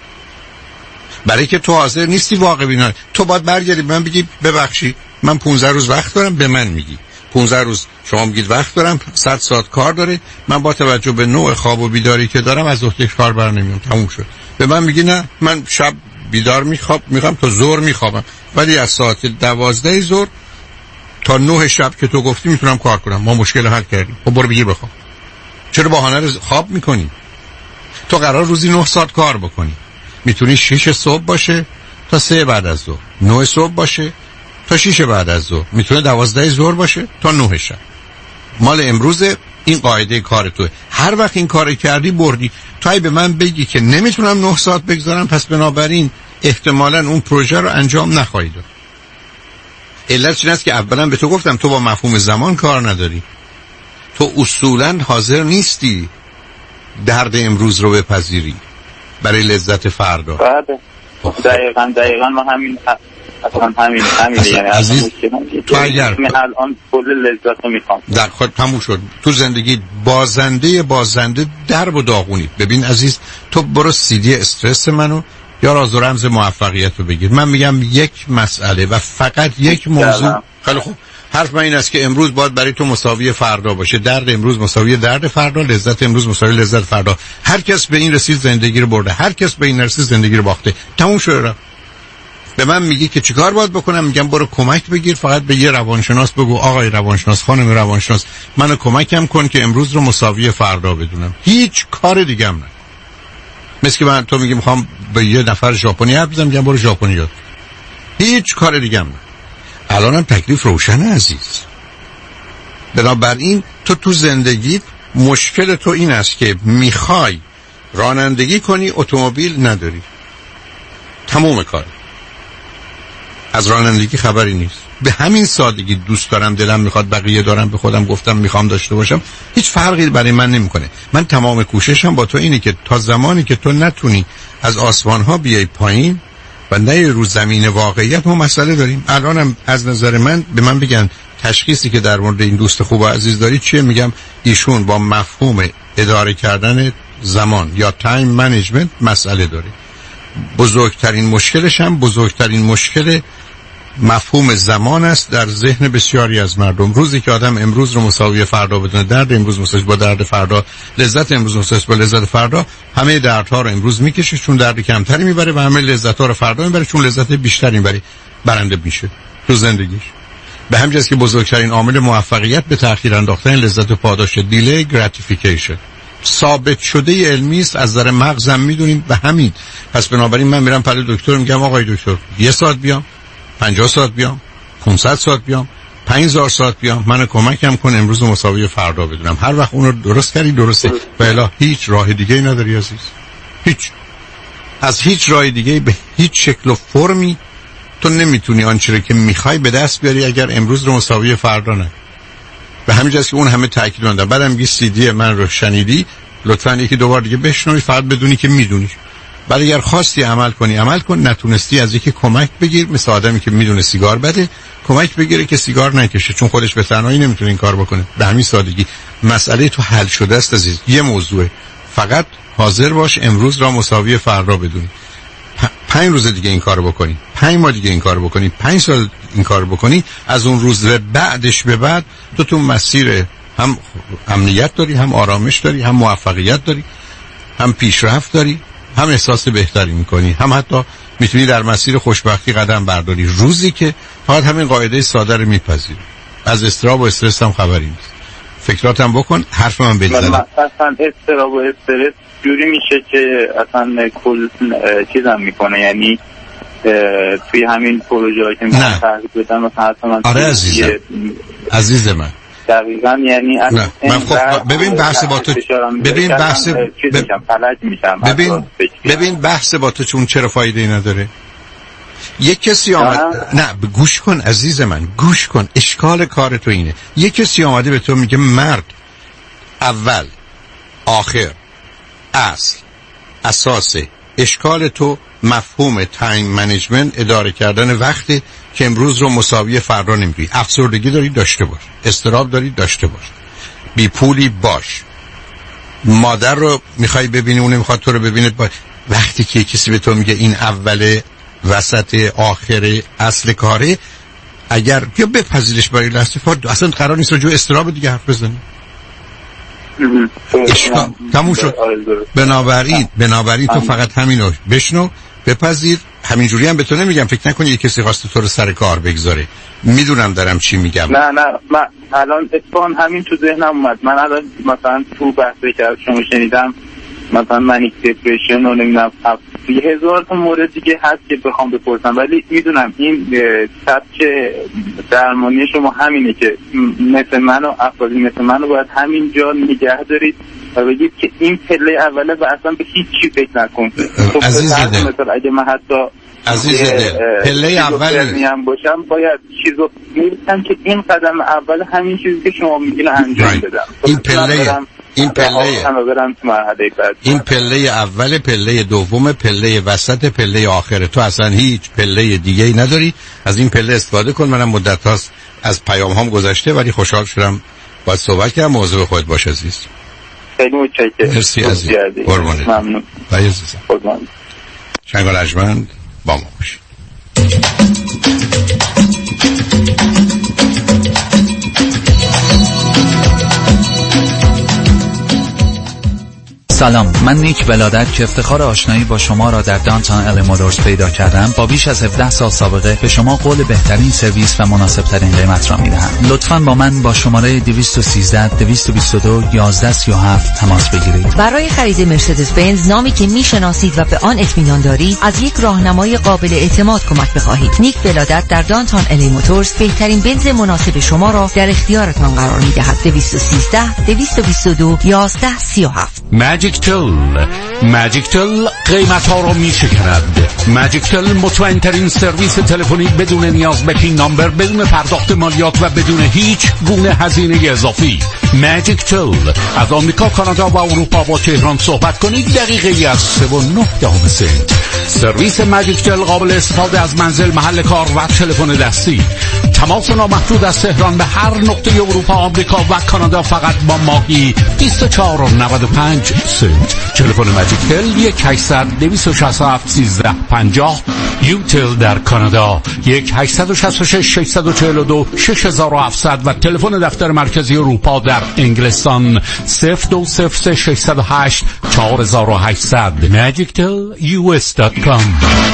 Speaker 1: برای که تو حاضر نیستی واقع بینانه. تو باید برگردی من بگی ببخشید من پانزده روز وقت دارم، به من میگی پانزده روز شما میگید وقت دارم، صد ساعت کار داره، من با توجه به نوع خواب و بیداری که دارم از عهده کار برنمیام، تموم شد. به من میگی نه من شب بیدار میخواب میخوام تا ظهر میخوابم، ولی از ساعت دوازده ظهر تا نه شب که تو گفتی میتونم کار کنم، ما مشکل حل کردیم. خب برو بگیر بخواب. چرا بهانه رو خواب میکنی؟ تو قرار روزی نه ساعت کار بکنی، میتونی شش صبح باشه تا سه بعد از ظهر، نه صبح باشه تا شش بعد از ظهر، میتونه دوازده ظهر باشه تا نه شب. مال امروز این قاعده کار توه. هر وقت این کار کردی بردی. تو به من بگی که نمیتونم نه ساعت بگذارم، پس بنابراین احتمالاً اون پروژه رو انجام نخواهی داد. علت این است که اولا به تو گفتم تو با مفهوم زمان کار نداری. تو اصولاً حاضر نیستی درد امروز رو بپذیری برای لذت فردا.
Speaker 2: بله دقیقاً دقیقاً ما همین اصلا همین همین یعنی
Speaker 1: عزیز تو اگر
Speaker 2: الان کل لذت رو میخوام
Speaker 1: در خود تموم شد. تو زندگی بازنده بازنده درب و داغونی. ببین عزیز تو برو سی دی استرس منو یا راز و رمز موفقیت رو بگیر. من میگم یک مسئله و فقط یک موضوع. خیلی خوب حرف من این است که امروز باید برای تو مساوی فردا باشه. درد امروز مساوی درد فردا، لذت امروز مساوی لذت فردا. هر کس به این رسید زندگی رو برده، هر کس به این رسید زندگی رو باخته. تموم شده. به من میگی که چیکار باید بکنم؟ میگم برو کمک بگیر، فقط به یه روانشناس بگو آقای روانشناس، خانم روانشناس منو کمکم کن که امروز رو مساوی فردا بدونم. هیچ کار دیگه هم نه. مثل که من تو میگی میخوام به یه نفر ژاپنی حرف بزنم، میگم برو ژاپنی یاد. هیچ کار دیگه هم نه. الانم تکلیف روشنه عزیز. بنابراین تو تو زندگیت مشکل تو این است که میخوای رانندگی کنی، اتومبیل نداری. تموم کار. از رانندگی خبری نیست. به همین سادگی دوست دارم، دلم میخواد، بقیه دارم، به خودم گفتم میخوام داشته باشم، هیچ فرقی برای من نمیکنه. من تمام کوششم با تو اینه که تا زمانی که تو نتونی از آسمان ها بیای پایین و نه رو زمین واقعیت، ما مسئله داریم. الانم از نظر من به من بگن تشخیصی که در مورد این دوست خوب و عزیز داری چیه؟ میگم ایشون با مفهوم اداره کردن زمان یا تایم منیجمنت مسئله داره. بزرگترین مشکلش هم بزرگترین مشکل مفهوم زمان است در ذهن بسیاری از مردم. روزی که آدم امروز رو مساوی فردا بدونه، درد امروز مساوی با درد فردا، لذت امروز مساوی با لذت فردا، همه دردها رو امروز میکشه چون درد کمتری میبره و همه لذت‌ها رو فردا میبره چون لذت بیشتری میبره، برنده میشه تو زندگیش. به همین جاست که بزرگترین عامل موفقیت به تأخیر انداختن لذت پاداش، دیلی گراتیفیکیشن، ثابت شده علمی است، از نظر مغزم میدونیم به همین. پس بنابراین من میرم پلی دکتر، میگم آقای دکتر یه ساعت بیام، پنجاه ساعت بیام، پانصد ساعت بیام، پنج هزار ساعت بیام، منو کمکم کن امروز مساوی فردا بدونم. هر وقت اون رو درست کردی درسته. و الا هیچ راه دیگه ای نداری عزیز. هیچ از هیچ راه دیگه به هیچ شکل و فرمی تو نمیتونی آنچه رو که میخوای به دست بیاری اگر امروز رو مساوی فردا نه. به همین جاست که اون همه تاکید دادم. بعدم میگی سی دی من رو شنیدی، لطفاً یکی دو بار دیگه بشنوی، فقط بدونی که میدونی. بعد اگر خواستی عمل کنی عمل کن، نتونستی از یکی کمک بگیر، مثل آدمی که میدونه سیگار بده کمک بگیره که سیگار نکشه، چون خودش به تنهایی نمیتونه این کار بکنه. به همین سادگی مسئله تو حل شده است عزیز. یه موضوعه، فقط حاضر باش امروز را مساوی فردا بدونی. پنج روز دیگه این کارو بکنی، پنج ماه دیگه این کارو بکنی، پنج سال این کارو بکنی، از اون روز به بعدش به بعد تو تو مسیر هم امنیت داری، هم آرامش داری، هم موفقیت داری، هم پیشرفت داری، هم احساس بهتری میکنی، هم حتی میتونی در مسیر خوشبختی قدم برداری. روزی که فقط همین قاعده ساده رو میپذیری، از اضطراب و استرس هم خبری نیست. فکراتم بکن، حرف من بزن.
Speaker 2: اصلا اضطراب و استرس جوری میشه که اصلا کل چیزم میکنه، یعنی توی همین پروژه هایی که من تحقیق بدم مثلا حتی من
Speaker 1: آره عزیزم عزیز من
Speaker 2: دقیقا یعنی
Speaker 1: نه. من خب ببین بحث با تو ببین بحث ب... ببین ببین بحث با تو چون چرا فایده ای نداره. یک کسی آمد نه گوش کن عزیز من، گوش کن. اشکال کار تو اینه یک کسی آمده به تو میگه مرد اول آخر اصل اساس اشکال تو مفهوم تایم منیجمنت، اداره کردن وقت که امروز رو مساوی فردا نمیگی. افسردگی داری داشته باش، اضطراب داری داشته باش، بی پولی باش، مادر رو میخوای ببینی اون نمیخواد تو رو ببینه باش. وقتی که کسی به تو میگه این اوله وسط آخر اصل کاره، اگر بیا بپذیرش برای لحظه فرد اصلا قرار نیست راجع به اضطراب دیگه حرف بزنی. اشکال تموم شد. بنابراین بنابراین تو فقط همینو بشنو، بپذیر. همینجوری هم به تو نمیگم فکر نکنی یک کسی خواسته تو رو سر کار بگذاره. میدونم دارم چی میگم.
Speaker 2: نه نه من الان اتفاقا همین تو ذهنم اومد. من الان مثلا تو بحثی که شما شنیدم مثلا منیک دپرشن و نمیدونم هزار تا مورد دیگه هست که بخوام بپرسم، ولی میدونم این سبک درمانی شما همینه که مثل من و افرادی مثل من رو باید همینجا نگه دارید و بگید که این پله اوله و اصلا به هیچ چی فکر نکن.
Speaker 1: عزیز دل،
Speaker 2: مثلا اگه من حتی
Speaker 1: عزیز دل پله اول
Speaker 2: میام باشم باید چیزو میگم که این قدم اول همین چیزی که شما میگین انجام بدم.
Speaker 1: این پله این پله این پله اول، پله دوم، پله وسط، پله آخره. تو اصلا هیچ پله دیگه ای نداری. از این پله استفاده کن. منم مدت هاست از پیام هم گذشته ولی خوشحال شدم باید صحبت کردم. موضوع خودت باش عزیز.
Speaker 2: خیلی متشکرم.
Speaker 1: مرسی عزیز. قربانت.
Speaker 2: ممنون.
Speaker 1: بای عزیزم.
Speaker 2: قربان.
Speaker 1: شنگال اجمند با ما باشید.
Speaker 9: سلام، من نیک ولادت که افتخار آشنایی با شما را در دانتون ال مولورز پیدا کردم. با بیش از هفده سال سابقه به شما قول بهترین سرویس و مناسب ترین قیمت را میدهم. لطفاً با من با شماره دویست و سیزده دویست و بیست و دو یازده سی و هفت تماس بگیرید.
Speaker 10: برای خرید مرسدس بنز نامی که میشناسید و به آن اطمینان دارید، از یک راهنمای قابل اعتماد کمک بخواهید. نیک ولادت در دانتون ال مولورز بهترین بنز مناسب شما را در اختیارتان قرار میدهد. دویست و سیزده دویست و بیست و دو یازده سی و هفت.
Speaker 11: ماجیک تل ماجیک تل قیمت ها رو می شکند. ماجیک تل مطمئن ترین سرویس تلفنی بدون نیاز به پین نامبر، بدون پرداخت مالیات و بدون هیچ گونه هزینه اضافی. ماجیک تل از آمریکا، کانادا و اروپا با تهران صحبت کنید دقیقه از سه و نه دهم سنت. سرویس ماجیک تل قابل استفاده از منزل، محل کار و تلفن دستی. تماس نامحدود از تهران به هر نقطه اروپا، آمریکا و کانادا فقط با ماهی بیست و چهار و نود و پنج سنت. تلفن ماجیک تل یک هشتصد دویست و شصت و هفت سیزده پنجاه. یوتل در کانادا یک هشتصد و شصت و شش ششصد و چهل و دو شش هزار و هفتصد و تلفن دفتر مرکزی اروپا در انگلستان صفر دو صفر سه ششصد و هشت چهار هزار و هشتصد. ماجیک تل یو اس دات کام.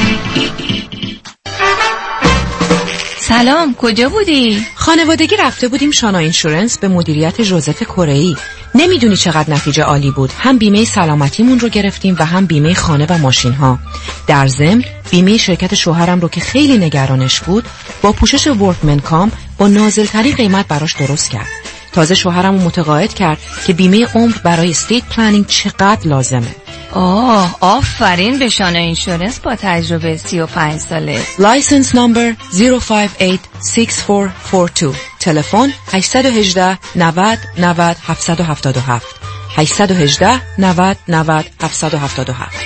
Speaker 12: سلام، کجا بودی؟ خانوادگی رفته بودیم شانا اینشورنس به مدیریت ژوزف کره‌ای. نمیدونی چقدر نتیجه عالی بود. هم بیمه سلامتیمون رو گرفتیم و هم بیمه خانه و ماشین ها. در ضمن بیمه شرکت شوهرم رو که خیلی نگرانش بود با پوشش ورکمن کام با نازل‌ترین قیمت براش درست کرد. تازه شوهرم رو متقاعد کرد که بیمه عمر برای استیت پلنینگ چقدر لازمه.
Speaker 13: آه، آفرین به شانا اینشورنس با تجربه سی و پنج ساله.
Speaker 12: لایسنس نمبر صفر پنج هشت شش چهار چهار دو. تلفن هشت یک هشت نود نود هفت هفت هفت. هشت یک هشت نود نود هفت هفت هفت.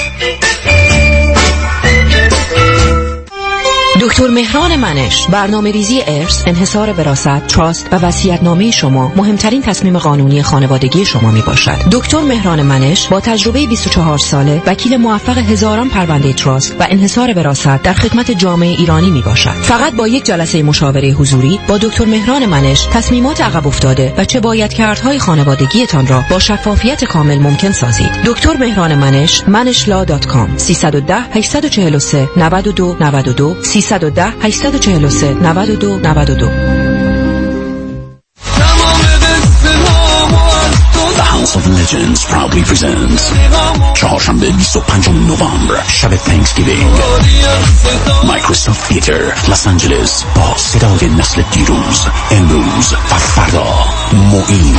Speaker 12: دکتر مهران منش، برنامه ریزی ارث، انحصار وراثت، تراست و وصیت‌نامه شما مهمترین تصمیم قانونی خانوادگی شما می باشد. دکتر مهران منش با تجربه بیست و چهار ساله، وکیل موفق هزاران پرونده تراست و انحصار وراثت در خدمت جامعه ایرانی می باشد. فقط با یک جلسه مشاوره حضوری با دکتر مهران منش تصمیمات عقب افتاده و چه باید کردهای خانوادگیتان را با شفافیت کامل ممکن سازید. دکتر مهران منش، منش لا دات کام. سیصد و ده هشتصد و چهل و سه نود و دو نود و دو سیصد و ده هشتصد و چهل و سه نود و دو نود و دو.
Speaker 14: The House of Legends proudly presents چهارشنبه بیست و پنجم نوامبر، شب تانکسگیوینگ، مایکروسافت تئاتر لس آنجلس با صدای نسل دیروز، امروز و فردا. معین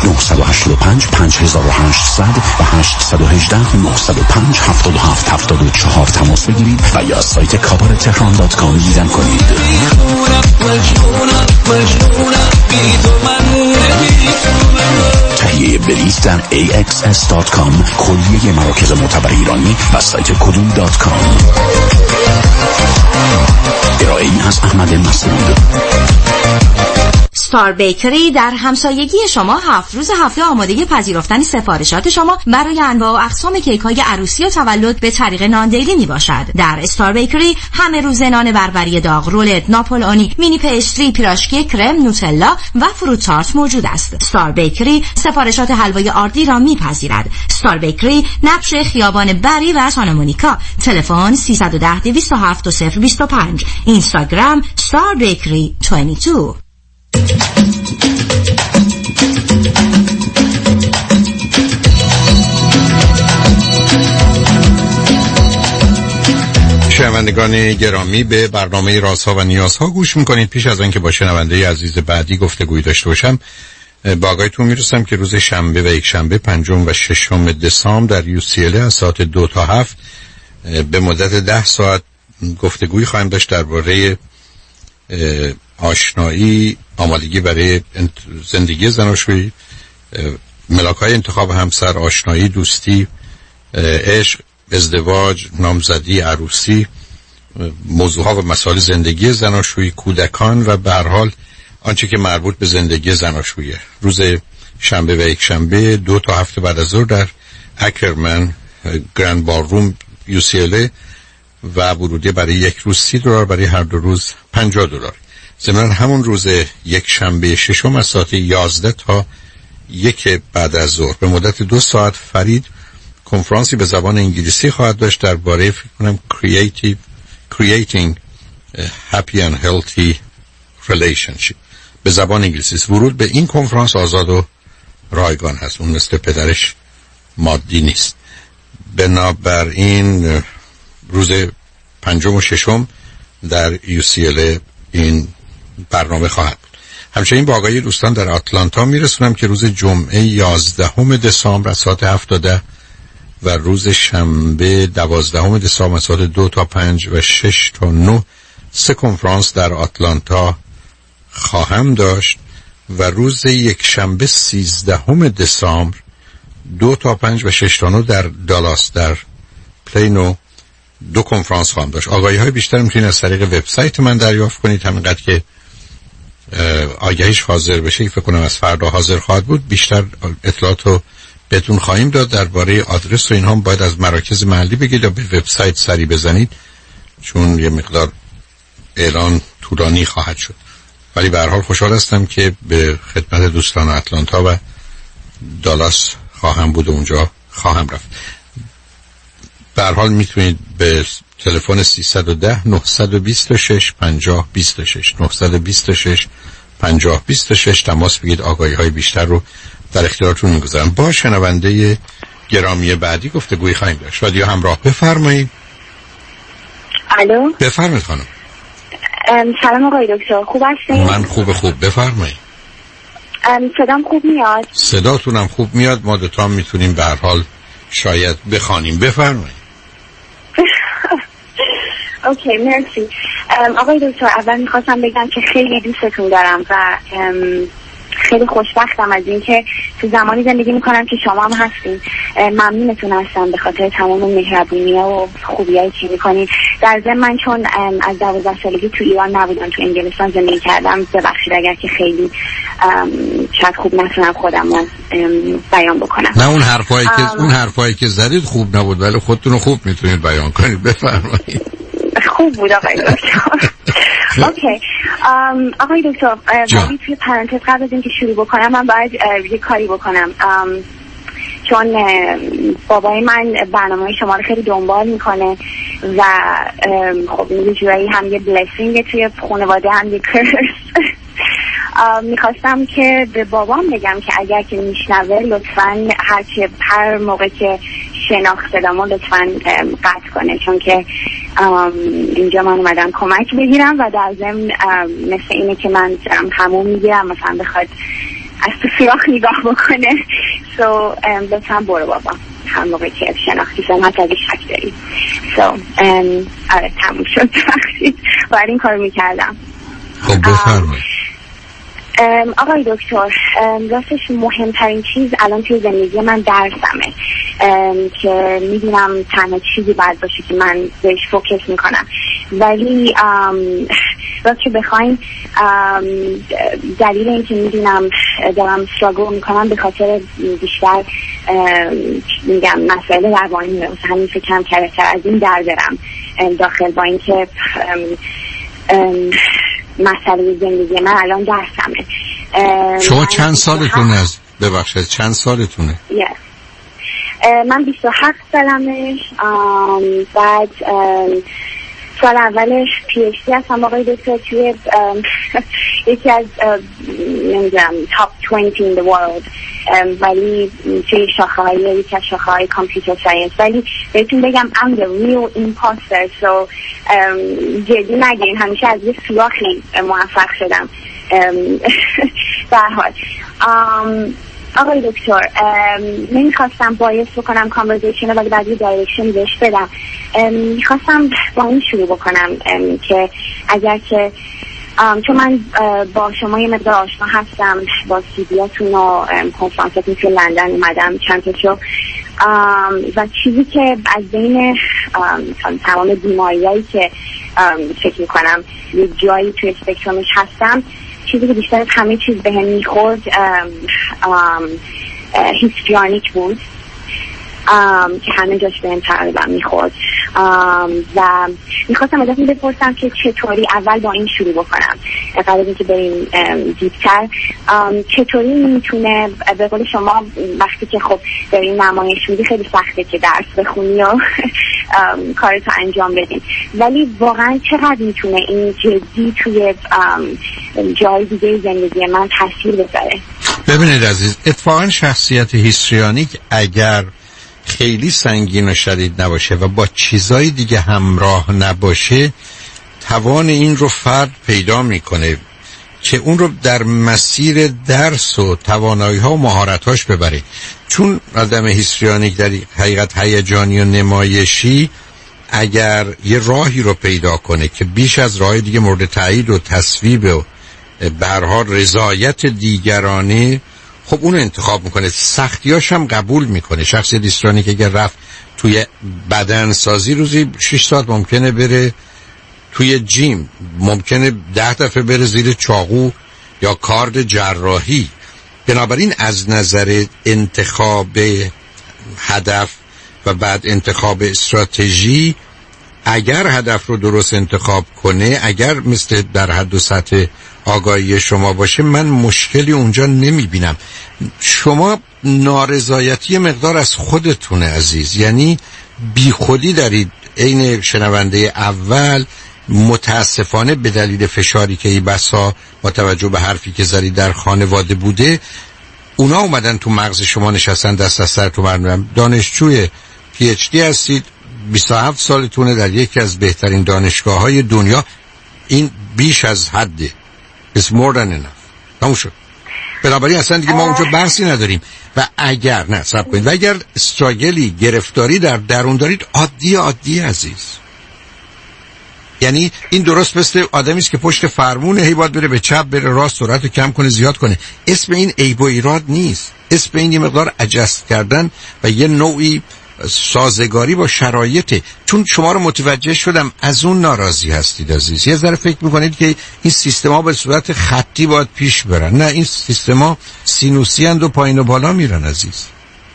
Speaker 14: نه هشت پنج پنج هشت صفر صفر و هشت یک هشت نه صفر پنج هفت هفت هفت چهار تماس بگیرید و یا سایت کابار تهران دات کام دیدن کنید. تهیه بلیط در ای اکس اس دات کام، کلیه مراکز معتبر ایرانی و سایت کدوم دات کام. ارائه‌ای از احمد مسعود.
Speaker 15: ستار بیکری در همسایگی شما هفت روز هفته آمادگی پذیرفتن سفارشات شما برای انواع و اقسام کیک های عروسی و تولد به طریق ناندیلی می باشد. در ستار بیکری همه روز نان بربری داغ، رولت، ناپولئونی، مینی پیستری، پیراشکی، کرم، نوتلا و فروت تارت موجود است. ستار بیکری سفارشات حلوای آردی را می پذیرد. ستار بیکری نقش خیابان بری و سانتا مونیکا. تلفن سیصد و ده دویست و هفت صفر بیست و پنج. اینستاگرام ستار بیکری بیست و دو.
Speaker 1: شنوندگان گرامی، به برنامه رازها و نیازها گوش میکنید. پیش از آنکه با شنونده عزیز بعدی گفتگوی داشته باشم، با آگاهیتون میرسم که روز شنبه و یک شنبه پنجم و ششم دسامبر در یو سی ال از ساعت دو تا هفت به مدت ده ساعت گفتگوی خواهیم داشت درباره آشنایی، آمادگی برای زندگی زناشویی، ملاک‌های انتخاب همسر، آشنایی، دوستی، عشق، ازدواج، نامزدی، عروسی، موضوعها و مسائل زندگی زناشویی، کودکان و به هر حال آنچه که مربوط به زندگی زناشویی. روز شنبه و یک شنبه دو تا هفته بعد از ظهر در اکرمن گرند بارروم یو سی ال و ورودی برای یک روز سی دلار، برای هر دو روز پنجاه دلار. ضمن همون روز یک شنبه ششم از ساعت یازده تا یک بعد از ظهر به مدت دو ساعت فرید کنفرانسی به زبان انگلیسی خواهد داشت درباره فکر کنم creative creating a happy and healthy relationship به زبان انگلیسی. ورود به این کنفرانس آزاد و رایگان هست، اون مثل پدرش مادی نیست. بنابراین روز پنجم و ششم در یو سی ال این برنامه خواهد بود. همچنین با آگاهی دوستان در آتلانتا میرسونم که روز جمعه یازدهم دسامبر از ساعت هفت تا ده و روز شنبه دوازدهم دسامبر از ساعت دو تا پنج و شش تا نه سه کنفرانس در آتلانتا خواهم داشت و روز یک شنبه سیزدهم دسامبر دو تا پنج و شش تا نه در دالاس در پلینو دو کنفرانس خواهم داشت. آگاهی های بیشتر میتونید از طریق وبسایت من دریافت کنید. همینقدر که آگهیش حاضر بشه، فکر کنم از فردا حاضر خواهد بود، بیشتر اطلاعات رو بهتون خواهیم داد. درباره آدرس و اینها باید از مراکز محلی بگید یا به وبسایت سری بزنید، چون یه مقدار اعلان طولانی خواهد شد. ولی به هر حال خوشحال هستم که به خدمت دوستان آتلانتا و دالاس خواهم بود و اونجا خواهم رفت. به هر حال میتونید به تلفن سیصد و ده نهصد و بیست و شش پنجاه بیست و شش نهصد و بیست و شش پنجاه بیست و شش تماس بگید. آگاهی های بیشتر رو در اختیارتون میگذارم. با شنونده گرامی بعدی گفتگوی خواهیم داشت. رادیو همراه، بفرمایید.
Speaker 16: الو،
Speaker 1: بفرمایید خانم.
Speaker 16: سلام آقای دکتر، خوب هستین؟
Speaker 1: من خوب خوب بفرمایید.
Speaker 16: صدام خوب میاد؟
Speaker 1: صداتونم خوب میاد. ما دو تا میتونیم به هر حال شاید بخوانیم. بفرمایید.
Speaker 16: اوکی، مرسی. آقای دکتر، اول میخواستم بگم که خیلی دوستتون دارم و خیلی خوشبختم از اینکه تو زمانی زندگی میکنم که شما هم هستین. ممنونتون هستم به خاطر تمام مهربونی و خوبیایی که میکنین. در ضمن من چون از دوازده سالگی تو ایران نبودم، تو انگلستان زندگی کردم، ببخشید اگر که خیلی شاید خوب نتونم خودم رو بیان بکنم.
Speaker 1: نه اون حرفایی که اون حرفایی که زدید خوب نبود، ولی خودتون رو خوب میتونید بیان کنید. بفرمایید.
Speaker 16: خوب بود آقای دکتر. اوکی آقای دکتر، ولی توی پرانتز قبل از اینکه شروع بکنم من باید یه کاری بکنم، چون بابای من برنامه شما رو خیلی دنبال میکنه و خب یه جورایی هم یه بلسینگ توی خانواده، هم یه کرس. میخواستم که به بابام بگم که اگر که میشنوه لطفاً هر چه هر موقع که شناخت دامو لطفاً قطع کنه، چون که اینجا من اومدم کمک بگیرم و در ضمن مثل اینه که من همون میگیرم مثلا بخواد از تو سراخ نگاه بکنه. سو لطفا برو بابا هم موقع که شناختی شدم حتی اگه شک داری. سو آره تموم شد. باید این کار میکردم.
Speaker 1: خب بفرمایید.
Speaker 16: آقای دکتر، راستش مهمترین چیز الان توی زندگی من درسمه که میدونم تنها چیزی باید باشه که من بهش فوکس میکنم، ولی راستش بخواین دلیل این که میدونم دارم استراگل میکنم به خاطر بیشتر میگم مسئله روانی مثلا همین فکرم کرده از این در برم داخل، با اینکه مسئله زندگی من الان درسمه.
Speaker 1: شما چند سالتونه؟ از ببخشید چند سالتونه؟
Speaker 16: yes. من بیست و هفت سالمه. بعد سال اولش پی اچ دی هستم آقای دکتر توی یکی از نمیدونم تاپ بیست in the world، ولی توی شاخه های یکی از شاخه های کامپیوتر ساینس. ولی بهتون بگم I'm the real imposter، so جدی نگیرین، همیشه از یه سوراخی موفق شدم. در حال آقای دکتر نمیخواستم باعث بکنم کانورزیشن ولی بعد یه دایرکشن بهش بدم. میخواستم با این شروع بکنم که اگر که چون من با شما یه مقدار آشنا هستم، با سیدیاتون و کنفرانساتون که لندن اومدم چند تا شو، و چیزی که از بین تمام بیماریایی که فکر میکنم یه جایی توی اسپکترومش هستم، چیزی که بیشتر از همه چیز به هم میخورد هیستریانیک بود که همه جاش به هم تقریبا میخورد و میخواستم ازتون بپرسم که چطوری اول با این شروع بکنم قبل از اینکه بریم دیپتر. چطوری میتونه به قول شما وقتی که خب دارین نمایش میدی خیلی سخته که درس بخونی و کارتو انجام بدی، ولی واقعا چقدر میتونه این جدی توی جای دیگه زندگی من تاثیر بذاره؟
Speaker 1: ببینید عزیز، اتفاقا شخصیت هیستریانیک اگر خیلی سنگین و شدید نباشه و با چیزای دیگه همراه نباشه، توان این رو فرد پیدا میکنه که اون رو در مسیر درس و توانایی ها و مهارت هاش ببره. چون آدم هیستریانیک در حقیقت هیجانی و نمایشی اگر یه راهی رو پیدا کنه که بیش از راه دیگه مورد تایید و تصویب و به هر حال رضایت دیگرانه، خب اونو انتخاب میکنه، سختیاش هم قبول میکنه. شخص هیستریانیک اگر رفت توی بدن سازی روزی شش ساعت ممکنه بره، توی جیم ممکنه ده دفعه بره زیر چاقو یا کارد جراحی. بنابراین از نظر انتخاب هدف و بعد انتخاب استراتژی، اگر هدف رو درست انتخاب کنه، اگر مثل در حد و سطح آگاهی شما باشه، من مشکلی اونجا نمی بینم. شما نارضایتی مقدار از خودتونه عزیز، یعنی بی خودی دارید. عین شنونده اول متاسفانه به دلیل فشاری که ای بسا با توجه به حرفی که زدید در خانواده بوده، اونا اومدن تو مغز شما نشستن، دست از سر تو بردارن. دانشجوی پی اچ دی هستید، بیست و هفت سالتونه، در یکی از بهترین دانشگاه های دنیا. این بیش از حده. It's more than enough. تموم شد. بنابراین اصلا دیگه ما اونجا بحثی نداریم. و اگر نه صبر کنید، و اگر استراگلی گرفتاری در درون دارید، عادی عادی عزیز. یعنی این درست مثل آدمی است که پشت فرمونه، هی باید بره به چپ بره راست، سرعت رو کم کنه زیاد کنه. اسم این عیب و ایراد نیست، اسم این یه مقدار adjust کردن و یه نوعی سازگاری با شرایطه. چون شما رو متوجه شدم از اون ناراضی هستید عزیز، یه ذره فکر میکنید که این سیستما به صورت خطی باید پیش برن. نه، این سیستما سینوسی اند و پایین و بالا میرن عزیز.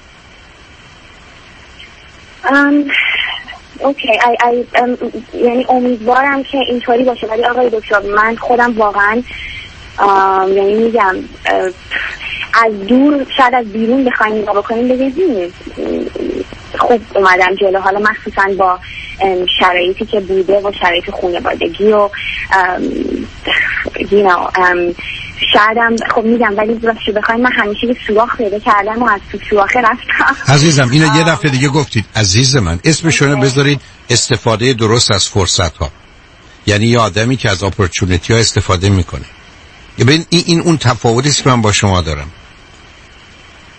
Speaker 16: um, اوکی I, I, um, یعنی امیدوارم که اینطوری باشه، ولی آقای دکتر من خودم واقعا um, یعنی میگم uh, از دور شاید از بیرون بخوایم نگاه بکنیم بگیم خوب اومدم جلو، حالا مخصوصا با شرایطی که بوده و شرایط خانوادگی و you know, شایدم خب میگم، ولی راستش بخوایم من همیشه یه سوراخ پیدا کردم و از تو سوراخ رفتم.
Speaker 1: عزیزم اینو یه دفعه دیگه گفتید عزیز من، اسمشونه بذارید استفاده درست از فرصت ها. یعنی یه آدمی که از اپورتونیتی ها استفاده میکنه. ببین این این اون تفاوتی است که من با شما دارم.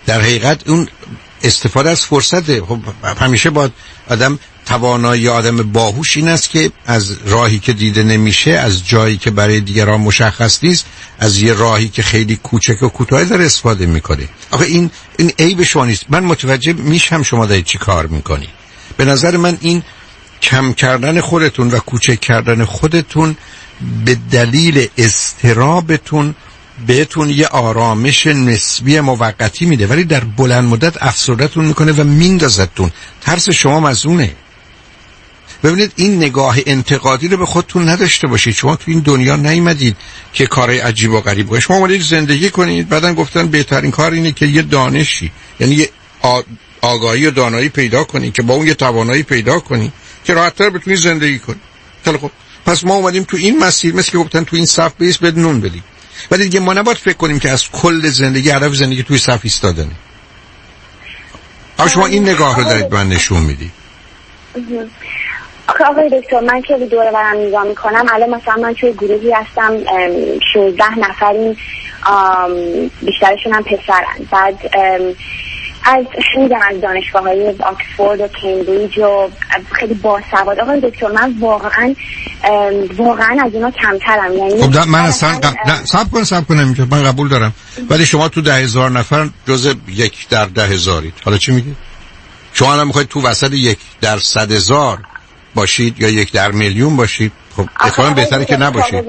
Speaker 1: در حقیقت اون استفاده از فرصته. خب همیشه باید آدم، توانایی آدم باهوش این است که از راهی که دیده نمیشه، از جایی که برای دیگران مشخص نیست، از یه راهی که خیلی کوچک و کوتاه داره استفاده میکنه. آخه این این عیب شما نیست. من متوجه میشم شما دارید چی کار میکنی. به نظر من این کم کردن خودتون و کوچک کردن خودتون به دلیل اضطرابتون بهتون یه آرامش نسبی موقتی میده، ولی در بلند مدت افسرده‌تون میکنه و میندازتون. ترس شما مزونه. ببینید این نگاه انتقادی رو به خودتون نداشته باشید. شما تو این دنیا نیومدید که کارهای عجیب و غریب کنید. شما اومدید زندگی کنید، بعدن گفتن بهترین کار اینه که یه دانشی، یعنی یه آگاهی و دانایی پیدا کنید که با اون یه توانایی پیدا کنید که راحت‌تر بتونید زندگی کنید. خیلی خب، پس ما اومدیم تو این مسیر، مثل که گفتن تو این صف بیس بدون بدید. ولی دیگه ما نباید فکر کنیم که از کل زندگی، هدف زندگی توی صف ایستادنه. آخه شما این نگاه رو دارید من نشون میدی.
Speaker 16: آخه آقای دکتر، من که دور و برم نگاه میکنم، الان مثلا من توی گروهی هستم شانزده نفرین، بیشترشون هم پسرن. بعد از میگم از دانشگاه های آکسفورد و کمبریج و خیلی باسواد. آقای دکتر من واقعا واقعا از اونا کمترم. یعنی
Speaker 1: خب من اصلا قب... نه صبر کن صبر کن نمیشه، من قبول دارم، ولی شما تو ده هزار نفر جز یک در ده هزارید. حالا چی میگید؟ شما الان میخواید تو وسط یک در صد هزار باشید یا یک در میلیون باشید؟ خب احتمالاً بهتره که نباشید.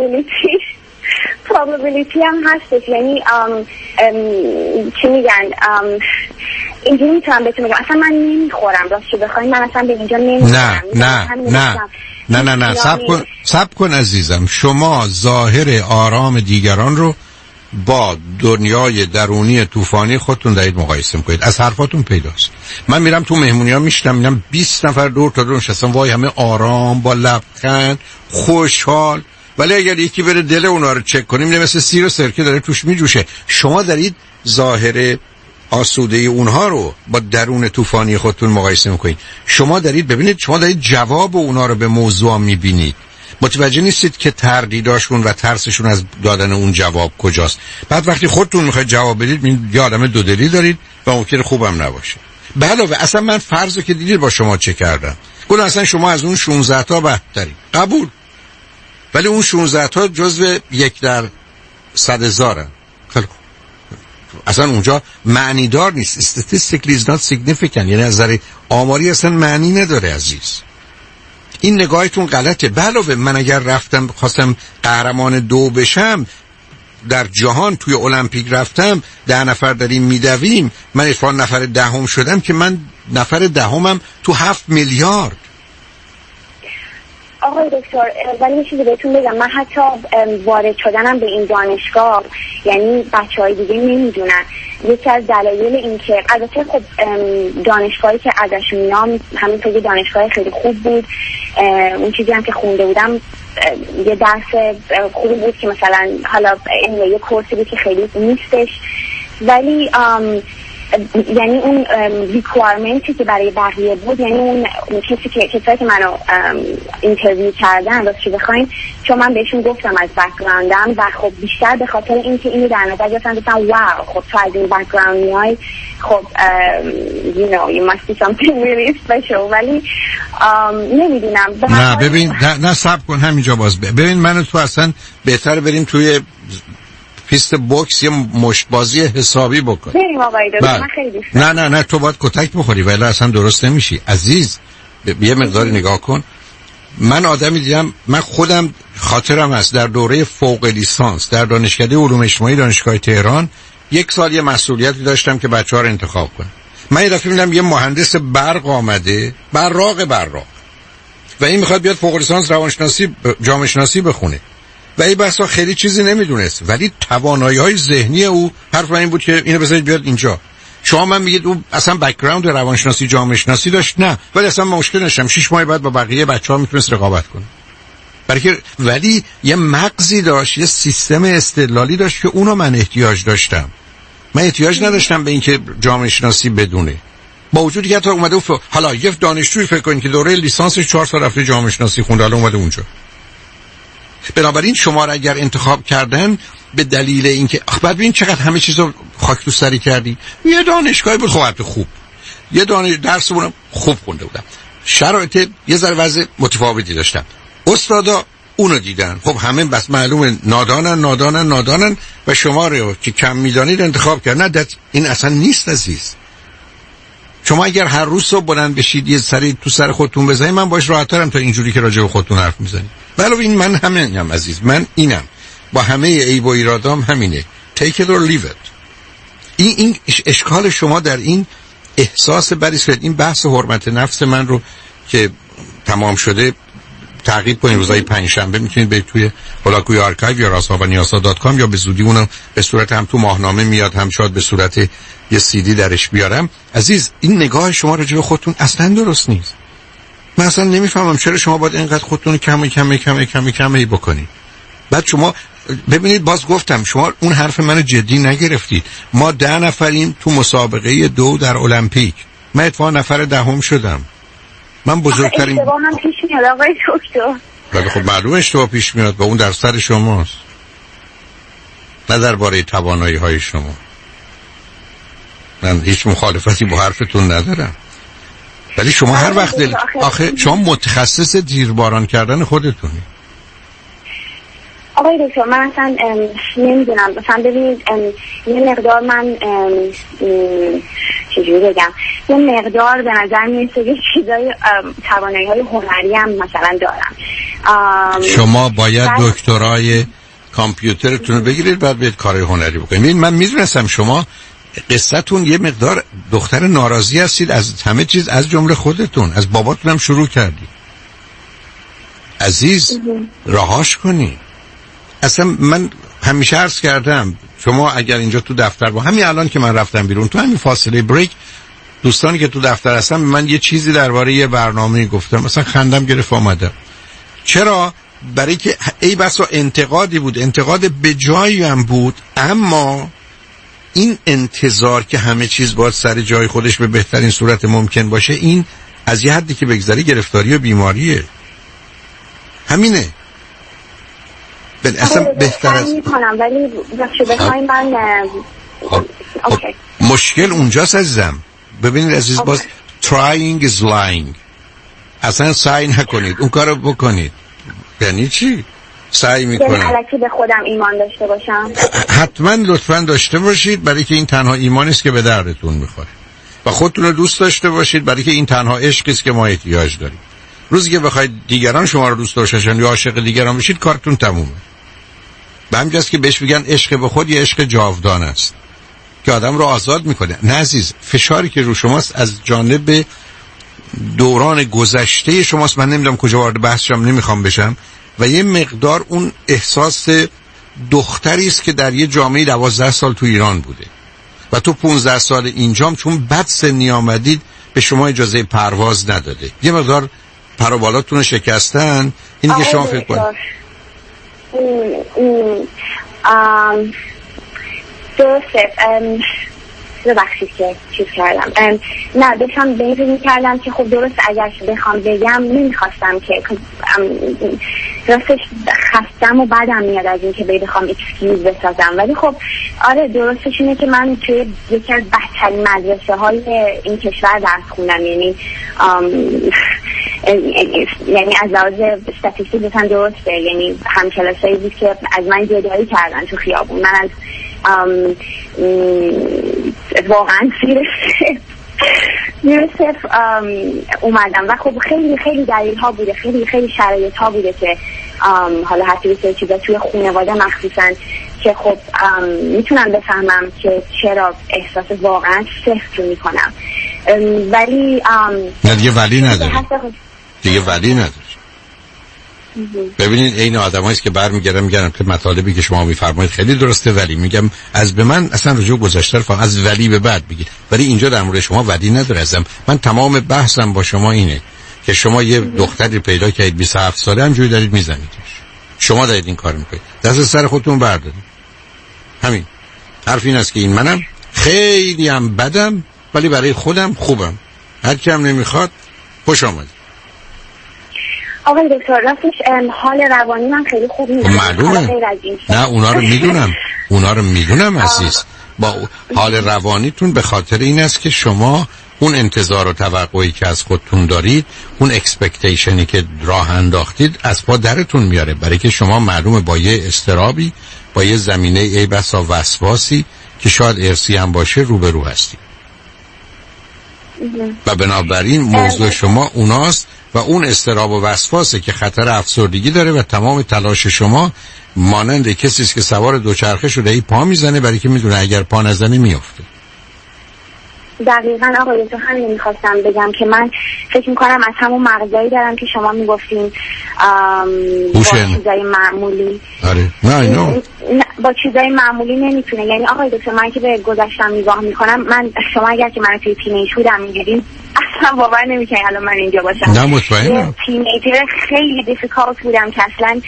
Speaker 16: probability هم هستش. یعنی ام ام چی میگن ام اینجوری میتونم بهتون بگم اصلا من نمیخورم، راستش بخواید من اصلا به اینجا نمیخورم.
Speaker 1: نه نه نه نه نه نه صبر کن صبر کن عزیزم. شما ظاهر آرام دیگران رو با دنیای درونی طوفانی خودتون دارید مقایسه میکنید. از حرفاتون پیداست. من میرم تو مهمونی‌ها میشنم، میبینم بیست نفر دور تا دور نشستن، وای همه آرام با لبخند خوشحال، ولی اگر یکی بره دل اونا رو چک کنیم، مثل سیر و سرکه داره توش میجوشه. شما دارید ظاهر آسوده اونها رو با درون طوفانی خودتون مقایسه میکنید. شما دارید ببینید، شما دارید جواب اونها رو به موضوع میبینید، متوجه نیستید که تردیداشون و ترسشون از دادن اون جواب کجاست. بعد وقتی خودتون میخواید جواب بدید، یه آدم دودلی دارید و ممکنه خوبم نباشه. به علاوه اصلا من فرضو که دیدید با شما چه کردم، گفتم اصلا شما از اون شانزده تا بهترین. قبول، ولی اون شانزده تا جزو یک در صد هزارن. خیلی خوب، اصلا اونجا معنیدار نیست. statistically is not significant، یعنی از نظر آماری اصلا معنی نداره عزیز. این نگاهتون غلطه. به علاوه من اگر رفتم خواستم قهرمان دو بشم در جهان، توی المپیک رفتم، ده نفر داریم میدویم، من اتفاقا نفر دهم شدم که من نفر دهمم تو هفت میلیارد.
Speaker 16: آقای دکتر ولی یه چیزی بهتون بگم، من حتی وارد شدنم به این دانشگاه، یعنی بچه‌های دیگه نمیدونن، یکی از دلایل این که البته خب دانشگاهی که ازش میام همینطور یه دانشگاه خیلی خوب بود، اون چیزی هم که خونده بودم یه درس خوبی بود که مثلا حالا این یه کورسی بود که خیلی نیستش، ولی یعنی اون ریکوایرمنتی که برای بقیه بود، یعنی اون کسی که کسایی که منو اینترویو کردن راستش بخواین، چون من بهشون گفتم از بک‌گراندم و خب بیشتر به خاطر اینکه اینو در نظر گرفتن، گفتن واو خب تو از این بک‌گراند میای، خب you know you must be something really special. ولی نمیدونم.
Speaker 1: نه ببین نه, نه صبر کن همینجا باز ببین، من تو اصلا بهتره بریم توی پیست بوکس یه مشتبازی حسابی بکن.
Speaker 16: بریم آقای دکتر، من خیلی دوست
Speaker 1: دارم. نه نه نه تو باید کتک بخوری ولی اصلا درست نمیشی عزیز. یه مقداری نگاه کن. من آدمی دیدم، من خودم خاطرم هست در دوره فوق لیسانس در دانشکده علوم اجتماعی دانشگاه تهران یک سال یه مسئولیتی داشتم که بچه‌ها رو انتخاب کنم. من یه دفعه می‌بینم یه مهندس برق آمده، براق براق، و این میخواد بیاد فوق لیسانس روانشناسی جامعه شناسی بخونه و این بحثا خیلی چیزی نمیدونست، ولی توانایی‌های ذهنی او حرف این بود که اینو بذارید بیاد اینجا. شما من میگید اون اصلا بک‌گراند روانشناسی جامعه شناسی داشت؟ نه، ولی اصلا مشکل نشم شش ماه بعد با بقیه بچه‌ها میتونست رقابت کنه. برای که ولی یه مغزی داشت، یه سیستم استدلالی داشت که اونو من احتیاج داشتم. من احتیاج نداشتم به اینکه جامعه شناسی بدونه. با وجودی که تا اومده و حالا یه دانشجوی فکر کنید که دوره لیسانسش چهار سال رفته جامعه شناسی خونده، حالا اومده اونجا. بنابراین شما را اگر انتخاب کردن به دلیل اینکه آخ بعد ببین چقدر همه چیزو خاک تو سری کردی. یه دانشگاهی بود خب خوب، یه دانش درسمون خوب خونده بودم، شرایط یه ذره وضع متفاوتی داشتم، استادا اونو دیدن، خب همه بس معلومه نادانن نادانن نادانن و شما رو که کم میدانید انتخاب کردن. نه این اصلا نیست عزیز. شما اگر هر روز صبح بلند بشید یه سری تو سر خودتون بزنید، من باش راحت‌ترم تا اینجوری که راجع به خودتون حرف میزنید. ولی این من همینم عزیز، من اینم با همه عیب و ایرادام همینه. take it or leave it. این این اشکال شما در این احساس بریست. این بحث حرمت نفس من رو که تمام شده تعقیب کنید روزهای پنجشنبه میتونید برید توی هولاکوی آرکایو یا راسابانیاسا دات کام یا به زودی اونو به صورت هم تو ماهنامه میاد، هم شاید به صورت یه سی دی درش بیارم. عزیز این نگاه شما راجع به خودتون اصلا درست نیست. من اصلا نمیفهمم چرا شما باید اینقدر خودتون کم کم کم کم کم ای بکنید. بعد شما ببینید، باز گفتم شما اون حرف منو جدی نگرفتید. ما ده نفریم تو مسابقه دو در المپیک، من اتفاقا نفر دهم شدم. من بزرگترین
Speaker 16: اشتباه هم پیش میاد آقای دکتر.
Speaker 1: ولی خب معلومه اشتباه پیش میاد و اون در سر شماست، نه درباره توانایی های شما. من هیچ مخالفتی با حرفتون ندارم، ولی شما هر وقت دل... آخه شما متخصص دیرباران کردن خودتونی.
Speaker 16: آقای دکتر من اصلا نمیدونم، مثلا ببینید یه مقدار من چجوری بگم، یه مقدار به نظر میرسه که چیزای توانایی های هنری هم مثلا دارم.
Speaker 1: شما باید دکترای کامپیوترتون رو بگیرید بعد باید کارهای هنری بکنید. من میدونستم شما قصتون یه مقدار دختر ناراضی هستید از همه چیز، از جمله خودتون، از باباتون هم شروع کردید. عزیز رهاش کنید. اصلا من همیشه عرض کردم شما اگر اینجا تو دفتر با همین الان که من رفتم بیرون تو همین فاصله بریک، دوستانی که تو دفتر هستن من یه چیزی درباره یه برنامه گفتم، مثلا خندم گرفت آمدم. چرا؟ برای که ای بسا انتقادی بود، انتقاد به جایی هم بود، اما این انتظار که همه چیز باید سر جای خودش به بهترین صورت ممکن باشه، این از یه حدی که بگذری گرفتاری و بیماریه. همینه. بل اصلا بهتر است
Speaker 16: میکنم ولی بخشو بخوای من
Speaker 1: خب. خب. مشکل اونجاست عزیزم. ببینید عزیز okay. باز trying is lying. اصلا سعی نکنید اون کارو بکنید. یعنی چی؟ سعی میکنم
Speaker 16: یعنی الکی به خودم ایمان داشته باشم.
Speaker 1: حتما لطفا داشته باشید، برای که این تنها ایمانی است که به دردتون میخوره. و خودتون رو دوست داشته باشید، برای که این تنها عشقی است که ما احتیاج داریم. روزی که بخواید دیگران شما رو دوست داشتن یا عاشق دیگران بشید کارتون تمومه. به همینجاست که بهش میگن عشق به خود یه عشق جاودان است که آدم رو آزاد میکنه. نه عزیز، فشاری که رو شماست از جانب دوران گذشته شماست. من نمیدونم کجا وارد بحثم نمیخوام بشم. و یه مقدار اون احساس دختری است که در یه جامعه دوازده سال تو ایران بوده و تو پونزده سال اینجام چون بد سنی آمدید به شما اجازه پرواز نداده. یه مقدار پروبالاتون رو شکستن. اینی که شما فکر کنید
Speaker 16: درسته. ببخشید که چیز کردم. نه داشتم به این فکر می‌کردم که خب درست اگر بخوام بگم نمیخواستم که راستش خستم و بعدم میاد از این که بخوام اکسکیوز بسازم، ولی خب آره درستش اینه که من توی یکی از بهترین مدرسه های این کشور درس خوندم. یعنی یعنی از لحاظ استاتیستیک بسن درسته، یعنی همکلاسایی بود که از من جدایی کردن تو خیابون. من از واقعا سیرسه یوسف اومدم و خب خیلی خیلی دلیل ها بوده، خیلی خیلی شرایط ها بوده که حالا حتی به چیزا توی خانواده مخصوصا که خب میتونم بفهمم که چرا احساس واقعا سخت رو میکنم. ولی
Speaker 1: نه دیگه ولی نداره، دیگه ولی نداره. ببینید این آدمایی است که برمیگردن میگن که مطالبی که شما میفرمایید خیلی درسته، ولی میگم از به من اصلا رجوع گذشته رو فقط از ولی به بعد بگید. ولی اینجا در مورد شما ولی نداره. ازم من تمام بحثم با شما اینه که شما یه دختری پیدا کردید بیست و هفت ساله همجوری دارید میزنیدش، شما دارید این کار میکنید، دست سر خودتون بردارید. همین حرف این است که این منم خیلی هم بدم ولی برای خودم خوبم، هر کی هم نمیخواد خوش آمدید.
Speaker 16: آقای دکتر راستش حال روانی من خیلی خوب نیست.
Speaker 1: معلومه. نه اونا رو میدونم. اونا رو میدونم عزیز. با حال روانیتون به خاطر این است که شما اون انتظار و توقعی که از خودتون دارید، اون اکسپکتیشنی که راه انداختید از پا درتون میاره، برای که شما معلومه با یه استرابی، با یه زمینه ای بسا وسواسی که شاید ارثی هم باشه روبرو هستید. و بنابراین موضوع شما اوناست و اون استراب و وسواسه که خطر افسردگی داره و تمام تلاش شما مانند کسی است که سوار دوچرخه شده ای پا میزنه، برای که میدونه اگر پا نزنه میافته.
Speaker 16: دقیقاً آقای دکتر همین میخواستم بگم که من فکر میکنم از همون مغزایی دارم که شما میگفتین با چیزای معمولی.
Speaker 1: آره نه اینو
Speaker 16: با چیزای معمولی نمیتونه. یعنی آقای دکتر من که به گذشتم نگاه میکنم، من شما اگر که من توی تینیج بودم میگیدین اصلا باور نمیکنین الان من اینجا باشم.
Speaker 1: نه مطمئنم
Speaker 16: تینیجر خیلی دیفیکالت بودم که اصلا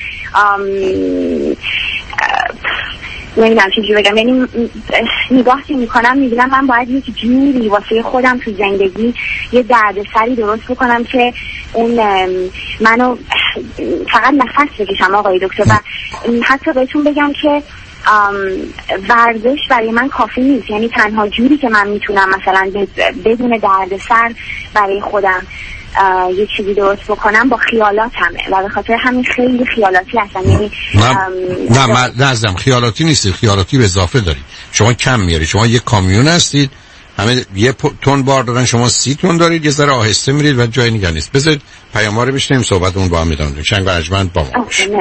Speaker 16: نمیدونم چیزی بگم. یعنی نگاه که میکنم میبینم من باید یک جوری واسه خودم تو زندگی یه دردسری درست بکنم که اون منو فقط نفس بکشم آقای دکتر. و حتی بهتون بگم که ورزش برای من کافی نیست. یعنی تنها جوری که من میتونم مثلا بدون دردسر برای خودم یه چیزی درست بکنم با خیالات همه و به خاطر همین خیلی خیالاتی هستم. یعنی
Speaker 1: نه نه من نزدم خیالاتی نیستید، خیالاتی به اضافه دارید. شما کم میاری، شما یه کامیون هستید، همه یه تن بار دارن، شما سی تن دارید، یه ذره آهسته میرید و جای نگه نیست. بذارید پیام‌ها رو بشنویم، صحبتمون با هم ادامه بدیم. شنگ و ارجمند با ما باشید.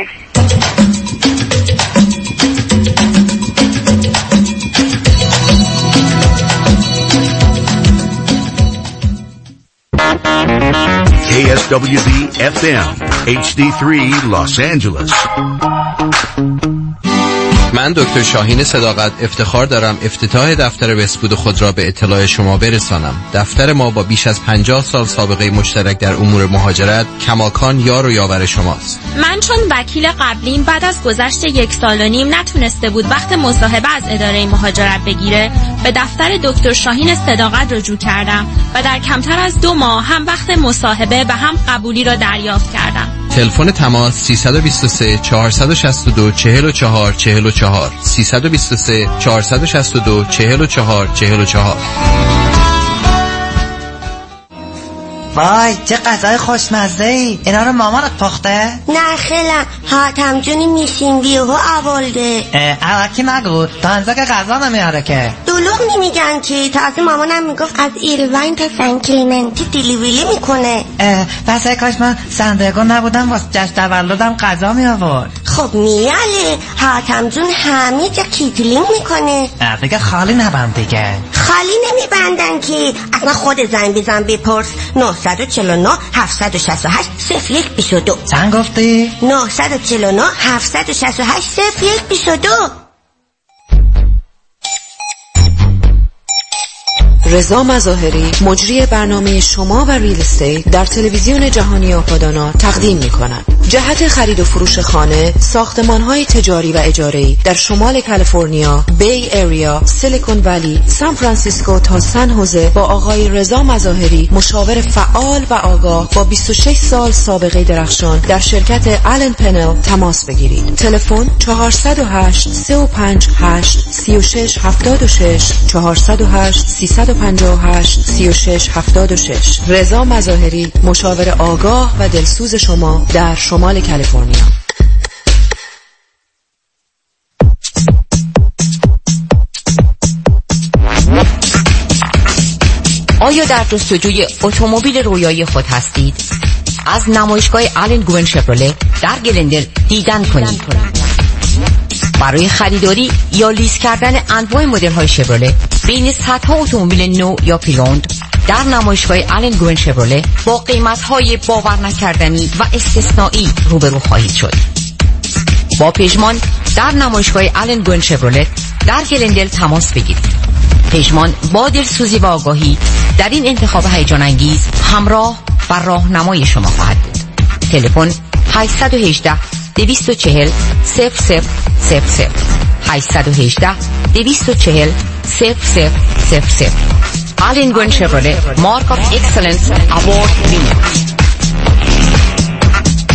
Speaker 17: K S W B F M H D three Los Angeles.
Speaker 18: من دکتر شاهین صداقت افتخار دارم افتتاح دفتر بهبود خود را به اطلاع شما برسانم. دفتر ما با بیش از پنجاه سال سابقه مشترک در امور مهاجرت کماکان یار و یاور شماست.
Speaker 19: من چون وکیل قبلیم بعد از گذشت یک سال و نیم نتونسته بود وقت مصاحبه از اداره مهاجرت بگیره، به دفتر دکتر شاهین صداقت رجوع کردم و در کمتر از دو ماه هم وقت مصاحبه و هم قبولی را دریافت کردم.
Speaker 18: تلفن تماس سه دو سه چهار شش دو چهار چهار چهار چهار سه دو سه چهار شش دو چهار چهار چهار چهار.
Speaker 20: وای چه غذای خوشمزه‌ای، اینا رو مامانت پخته؟
Speaker 21: نه خیلی حاتم جونی میشین بیهو اولده.
Speaker 20: اواکی نگو تا انزا که غذا نمیاره که.
Speaker 21: دلوغ نمیگن که تازه مامانم میگفت از ایروین تا سن کلیمنتی دیلیوری میکنه.
Speaker 20: پس کاش من سندرگو نبودم واسه جشن تولدم غذا می آورد.
Speaker 21: خب میاله حاتم جون همه جا کیتلینگ میکنه.
Speaker 20: دیگه خالی نبند دیگه.
Speaker 21: خالی نمیبندن که اصلا خود زنگ بزن بپرس. نه چهار نه هفت شش هشت صفر یک دو دو.
Speaker 20: چند گفتی؟
Speaker 21: نه چهار نه هفت شش هشت صفر یک دو دو.
Speaker 12: رضا مظاهری مجری برنامه شما و ریل استیت در تلویزیون جهانی آپادانا تقدیم می‌کند. جهت خرید و فروش خانه، ساختمان‌های تجاری و اجاره‌ای در شمال کالیفرنیا، بی ایریا، سیلیکون ولی، سان فرانسیسکو تا سن هوزه با آقای رضا مظاهری مشاور فعال و آگاه با بیست و شش سال سابقه درخشان در شرکت آلن پنل تماس بگیرید. تلفن چهار صفر هشت سه پنج هشت سه شش هفت شش چهار صفر هشت سه پنج هشت سه شش هفت شش. رضا مظاهری مشاور آگاه و دلسوز شما در شمال کالیفرنیا.
Speaker 10: آیا در جستجوی اتومبیل رویایی خود هستید؟ از نمایشگاه آلن گوین شفرله در گلندل دیدن کنید. برای خریداری یا لیز کردن انواع مدل‌های شفرله بین صدها اتومبیل نو یا پری‌اوند در نمایشگاه آلن گوین شفرله با قیمت‌های باور نکردنی و استثنایی روبرو خواهید شد. با پژمان در نمایشگاه آلن گوین شفرله در گلندل تماس بگیرید. پژمان با دلسوزی و آگاهی در این انتخاب هیجان انگیز همراه و راهنمای شما خواهد بود. تلفن هشت یک هشت دو چهار صفر صفر صفر صفر هشت یک هشت دو چهار صفر صفر صفر صفر. آلن گوین شفرله مارک آف اکسلنس اوارد وینر.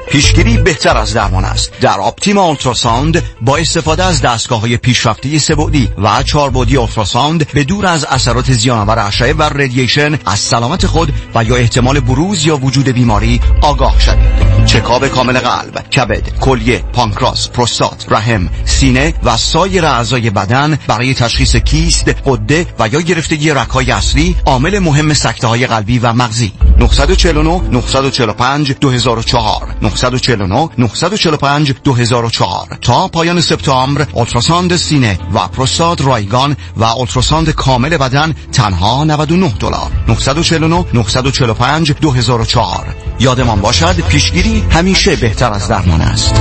Speaker 4: پیشگیری بهتر از درمان است. در آپتیما اولتراساوند با استفاده از دستگاه‌های پیشرفته سه‌بعدی و چهاربعدی اولتراساوند به دور از اثرات زیان‌آور اشعه و رادییشن از سلامت خود و یا احتمال بروز یا وجود بیماری آگاه شوید. چکاپ کامل قلب، کبد، کلیه، پانکراس، پروستات، رحم، سینه و سایر اعضای بدن برای تشخیص کیست، غده و یا گرفتگی رگ‌های اصلی عامل مهم سکته‌های قلبی و مغزی. نه چهار نه نه چهار پنج دو هزار و چهار نه چهار نه نه چهار پنج دو هزار و چهار. تا پایان سپتامبر اولتراساند سینه و پروستات رایگان و اولتراساند کامل بدن تنها نود و نه دلار. نه چهار نه نه چهار پنج دو هزار و چهار. یادمان باشد پیشگیری همیشه بهتر از درمان است.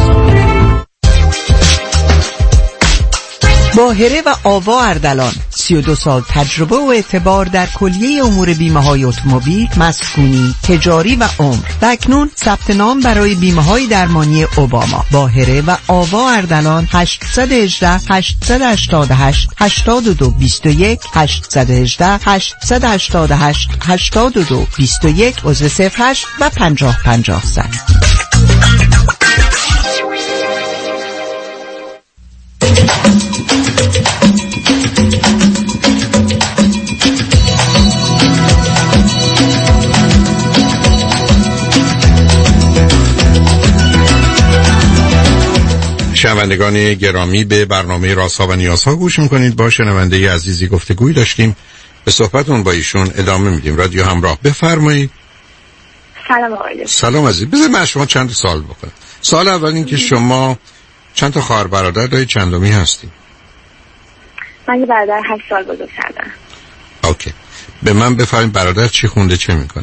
Speaker 22: باهره و آوا اردلان، سی و دو سال تجربه و اعتبار در کلیه امور بیمه های اتومبیل، مسکونی، تجاری و عمر. و اکنون ثبت نام برای بیمه های درمانی اوباما. باهره و آوا اردلان، هشت یک هشت هشت هشت هشت هشت دو دو یک هشت یک هشت هشت هشت هشت هشت دو دو یک عضو صفر هشت و پنجاه پنجاه صد.
Speaker 1: شنوندگان گرامی، به برنامه رازها و نیازها گوش میکنید. با شنونده عزیزی گفتگوی داشتیم، به صحبتون با ایشون ادامه میدیم. رادیو همراه، بفرمایید.
Speaker 16: سلام آقای.
Speaker 1: سلام عزیز. بذار من شما چند سوال بکنم. سوال اول این که شما چند تا خواهر برادر دارید، چندمی هستی؟
Speaker 16: من یه برادر هشت سال بزرگتر دارم.
Speaker 1: اوکی. به من بفرمایید برادر چی خونده، چه میکنه؟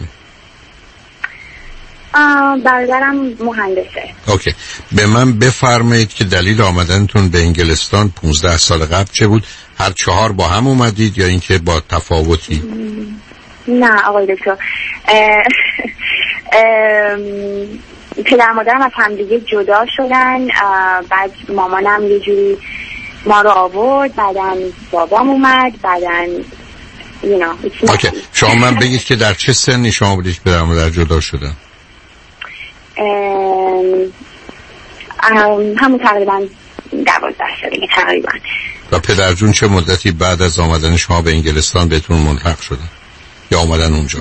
Speaker 16: برادرم مهندسه.
Speaker 1: اوکی. به من بفرمایید که دلیل آمدنتون به انگلستان پونزده سال قبل چه بود؟ هر چهار با هم اومدید یا اینکه با تفاوتی؟
Speaker 16: نه آقای دکتر، پدر مادرم از همدیگه جدا شدن، بعد مامانم یه جوری ما رو آورد، بعدن بابام اومد، بعدن you know,
Speaker 1: اوکی. شما من بگید که در چه سنی شما بودید پدر مادر جدا شدن؟
Speaker 16: همون تقریبا دوازده سالگی تقریبا.
Speaker 1: و پدر جون چه مدتی بعد از آمدن شما به انگلستان بهتون ملحق شدن یا آمدن اونجا؟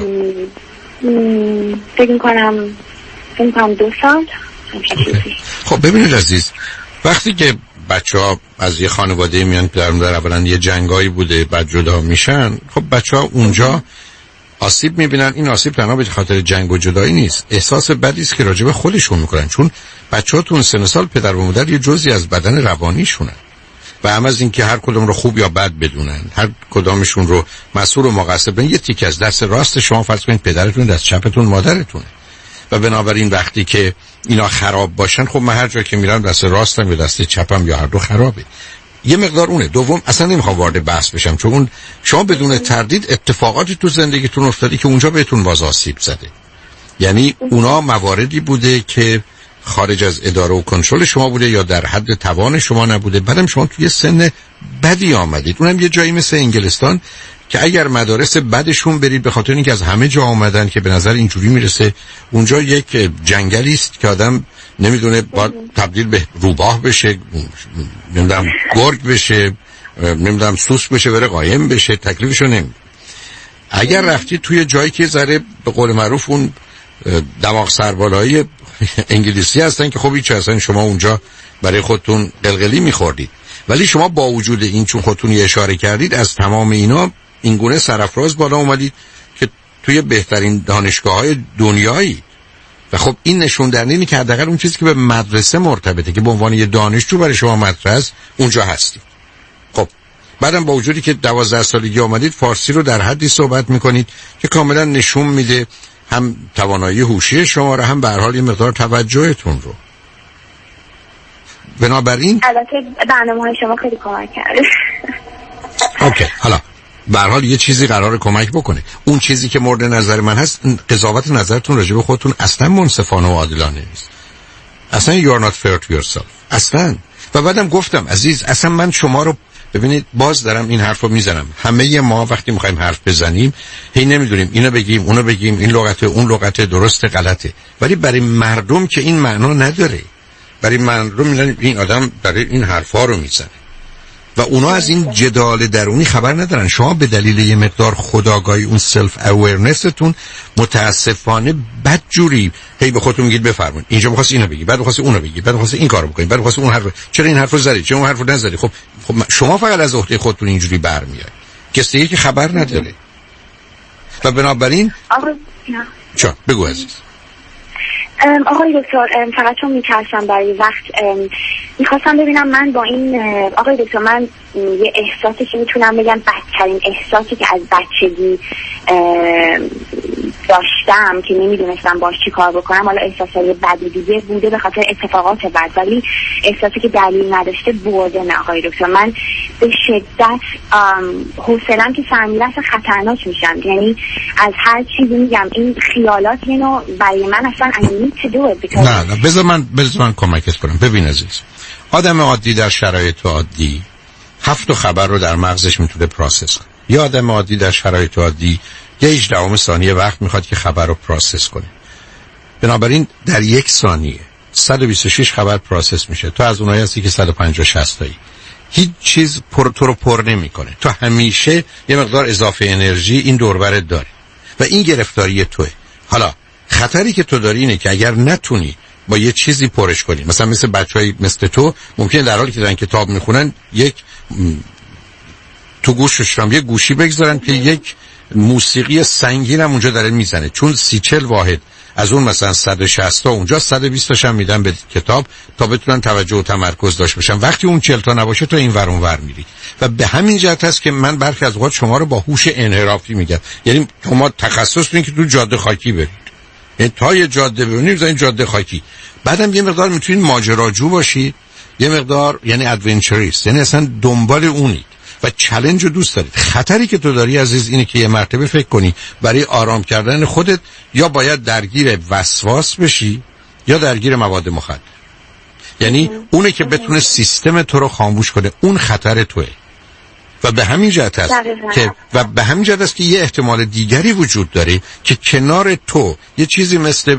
Speaker 16: فکر میکنم فکر میکنم دو سال.
Speaker 1: خب ببینید عزیز، وقتی که بچه ها از یه خانواده میان، پدر مادر اولا یه جنگایی بوده بعد جدا میشن، خب بچه ها اونجا آسیب میبینن. این آسیب تنها به خاطر جنگ و جدایی نیست، احساس بدی است که راجع به خودشون میکنن، چون بچه‌ها تو اون سن سال پدر و مادر یه جزئی از بدن روانیشونن و هم از این که هر کدوم رو خوب یا بد بدونن، هر کدامشون رو مسئول و مقصر بدونن. یه تیکه از دست راست شما فرض کنید پدرتون، دست چپتون مادرتونه، و بنابراین وقتی که اینا خراب باشن، خب من هر جا که میرم دست راستم یا دست چپم یا هر دو خرابه. یه مقدار اونه. دوم، اصلا نمیخوام وارد بحث بشم، چون اون شما بدون تردید اتفاقاتی تو زندگیتون افتاده که اونجا بهتون باز آسیب زده. یعنی اونا مواردی بوده که خارج از اداره و کنترل شما بوده یا در حد توان شما نبوده. بعدم شما توی سن بدی آمدید، اونم یه جایی مثل انگلستان که اگر مدارس بدشون برید به خاطر اینکه از همه جا آمدن که به نظر اینجوری میرسه اونجا یک جنگلی است که آدم نمیدونه با تبدیل به روباه بشه، نمیدونم گرگ بشه، نمیدونم سوس بشه، بره قایم بشه، تکلیفشو نمیدونه. اگر رفتی توی جایی که ذره به قول معروف اون دماغ سربالایی انگلیسی هستن که خب هیچ اصلا شما اونجا برای خودتون قلقلی میخوردید، ولی شما با وجود این چون خودتون یه اشاره کردید از تمام اینا اینگونه سرافراز بالا اومدید که توی بهترین دانشگاه‌های دنیایی. و خب این نشون دهنده اینه که حداقل اون چیزی که به مدرسه مرتبطه که به عنوان یه دانشجو برای شما مدرسه اونجا هستید. خب بعدم با وجودی که دوازده سالگی آمدید فارسی رو در حدی صحبت میکنید که کاملا نشون میده هم توانایی هوشی شما رو، هم به هر حال یه مقدار توجهتون رو. بنابراین
Speaker 16: البته برنامه‌های شما خیلی کمک کرده.
Speaker 1: اوکی، حالا به هر حال یه چیزی قراره کمک بکنه. اون چیزی که مورد نظر من هست، قضاوت نظرتون راجع به خودتون اصلا منصفانه و عادلانه نیست. اصلا you are not fair to yourself. اصلا. و بعدم گفتم عزیز، اصلا من شما رو ببینید باز دارم این حرفو میزنم، همه ما وقتی میخوایم حرف بزنیم هی نمیدونیم اینو بگیم اونو بگیم، این لغته اون لغته، درسته غلطه، ولی برای مردم که این معنا نداره. برای مردم میگن این آدم داره این حرفا رو میزنه و اونا از این جدال درونی خبر ندارن. شما به دلیل یه مقدار خودآگاهی، اون سلف اویرنستون، متاسفانه بدجوری هی به خودتون میگید بفرمایید اینجا می‌خواست اینو بگی، بعد می‌خواست اونو بگی، بعد می‌خواست این کارو بکنید، بعد می‌خواست اون حرف، چرا این حرفو زدی، چرا اون حرفو نزدی؟ خب خب شما فقط از عهده خودتون اینجوری برمیاد، کسی دیگه که خبر نداره. و بنابراین چا بگو عزیز.
Speaker 16: آقای دکتر فقط چون میترسم برای وقت میخواستم ببینم من با این آقای دکتر من یه احساسی که میتونم بگم بدترین احساسی که از بچگی داشتم که نمیدونستم باش چی کار بکنم، حالا احساسای بدی دیگه بوده به خاطر اتفاقات بد، ولی احساسی که دلیل نداشته بوده. نه آقای دکتر من به شدت حوصله‌ام که سر میره اصلا خطرناک میشم، یعنی از هر چیزی میگم این خیالات اینو برای من اصلا I need to do it.
Speaker 1: نه نه بذار من بذار من کمکت کنم. ببین عزیز، آدم عادی در شرایط عادی هفت خبر رو در مغزش میتونه پروسس کنه. یا آدم عادی در شرایط عادی یه هجده ثانیه وقت میخواد که خبر رو پروسس کنه. بنابراین در یک ثانیه صد و بیست و شش خبر پروسس میشه. تو از اونایی هستی که صد و پنجاه شصت تایی. هیچ چیز پر تو رو پر نمیکنه. تو همیشه یه مقدار اضافه انرژی این دور برت داری و این گرفتاری توئه. حالا خطری که تو داری اینه که اگر نتونی با یه چیزی پرش کنی، مثلا مثل بچهای مثل تو ممکنه در حالی که دارن کتاب میخونن یک تو گوشش هم یه گوشی بگذارن که یک موسیقی سنگین هم اونجا داره میزنه، چون سی چل واحد از اون مثلا صد و شصت تا اونجا صد و بیست تاشم میدن به کتاب تا بتونن توجه و تمرکز داشته باشن. وقتی اون چهل تا نباشه تو این ور اون ور میری و به همین جهت هست که من برخی از اوقات شما رو با هوش انحرافی میگم. یعنی شما تخصص دارین که تو جاده خاکی برید، یعنی تا یه جاده ببینید این جاده خاکی، بعدم یه مقدار میتونید ماجراجو باشید، یه مقدار یعنی ادونچریست، یعنی اصلا دنبال اونید و چالش رو دوست دارید. خطری که تو داری عزیز اینه که یه مرتبه فکر کنی برای آرام کردن خودت یا باید درگیر وسواس بشی یا درگیر مواد مخدر، یعنی اونه که بتونه سیستم تو رو خاموش کنه. اون خطر توئه و به همین جهت است که و به همین جهت است که یه احتمال دیگری وجود داره که کنار تو یه چیزی مثل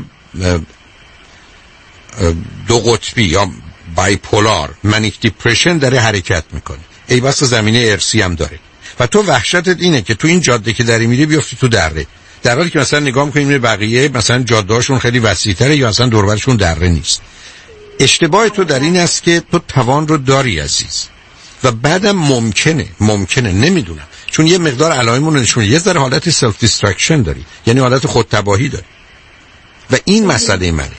Speaker 1: دو قطبی یا بایپولار منیک دیپرشن داره حرکت میکنه. ای بس زمینه ارسی هم داره و تو وحشتت اینه که تو این جاده که داری میری بیفتی تو دره، در حالی که مثلا نگاه میکنیم بقیه مثلا جاده‌هاشون خیلی وسیع‌تره یا اصلا دور و برشون دره نیست. اشتباه تو در این است که تو توان رو داری عزیز و بعدم ممکنه ممکنه نمیدونم چون یه مقدار علائمون رو نشون یه ذره حالت سلف دیسترکشن داری، یعنی حالت خودتباهی داری و این مسئله منه.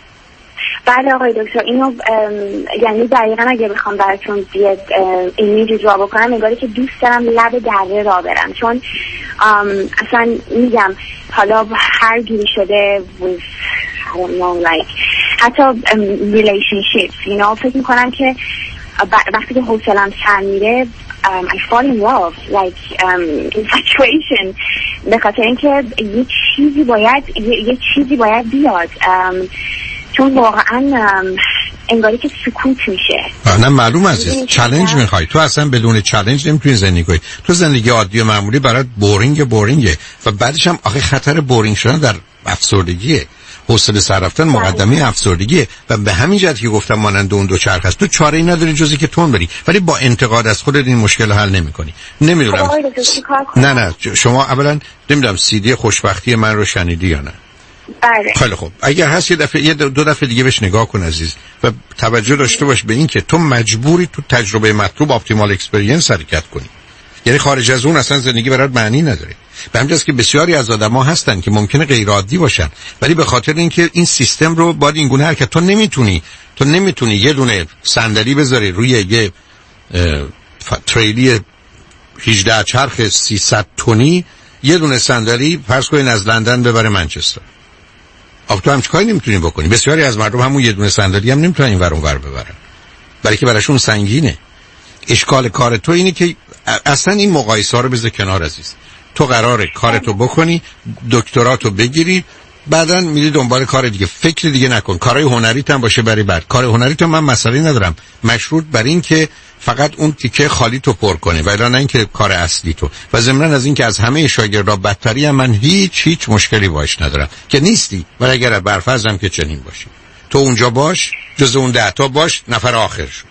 Speaker 16: بله آقای دکتر اینو یعنی دقیقا اگه بخوام براتون بیاد ایمیج اجرا بکنم انگاری که دوست دارم لب دره را برم، چون اصلا میگم حالا هر گیری شده with I don't know like حتی relationships you know فکر میکنم که وقتی که حوصله‌ام سر میره um, I fall in love like um, infatuation به خاطر اینکه یه چیزی باید یه, یه چیزی باید بیاد um, چون واقعا انگاری که سکوت میشه.
Speaker 1: نه معلوم عزیز چالش میخوای، تو اصلا بدون چالش نمیتونی زندگی کنی. تو زندگی عادی و معمولی برات بورینگ بورینگه و بعدش هم آخه خطر بورینگ شدن در افسردگیه، حوصله سر رفتن مقدمه افسردگیه و به همین جهت که گفتم مانند اون دو چرخ است. تو چاره ای نداری جزی که تون بری، ولی با انتقاد از خودت این مشکل حل نمیکنی. نمیدونم نه نه شما اولا نمیدونم سی دی خوشبختی من رو شنیدی یا نه؟
Speaker 16: بله.
Speaker 1: خیلی خوب، اگر هست یه دفعه یه دو دفعه دیگه بهش نگاه کن عزیز و توجه داشته باش به این که تو مجبوری تو تجربه مطلوب اپتیمال اکسپریانس حرکت کنی، یعنی خارج از اون اصلا زندگی برات معنی نداره. به همین جاست که بسیاری از آدم‌ها هستن که ممکنه غیر عادی باشن ولی به خاطر اینکه این سیستم رو باید این گونه حرکت، تو نمیتونی تو نمیتونی یه دونه صندلی بذاری روی یه تریلی هجده چرخ سیصد تنی، یه دونه صندلی فرض کنین از لندن ببره منچستر. آخه تو هم چیکار نمیتونی بکنی؟ بسیاری از مردم همون یه دونه صندلی هم نمیتونن این ور اون ور ببرن برای که براشون سنگینه. اشکال کار تو اینه که اصلا این مقایسه ها رو بذار کنار عزیز. تو قراره کارتو بکنی، دکتراتو بگیری، بعدن میری دنبال کار دیگه، فکر دیگه نکن. کارهای هنریت هم باشه برای بعد. کار هنریت هم من مسئله ندارم، مشروط بر این که فقط اون تیکه خالی تو پر کنه، ولی نه اینکه کار اصلی تو. و ضمن از اینکه از همه شاگردا بدتری هم من هیچ هیچ مشکلی باش ندارم که نیستی، ولی اگر برفرضم که چنین باشی تو اونجا باش، جز اون ده تا باش، نفر آخر شو،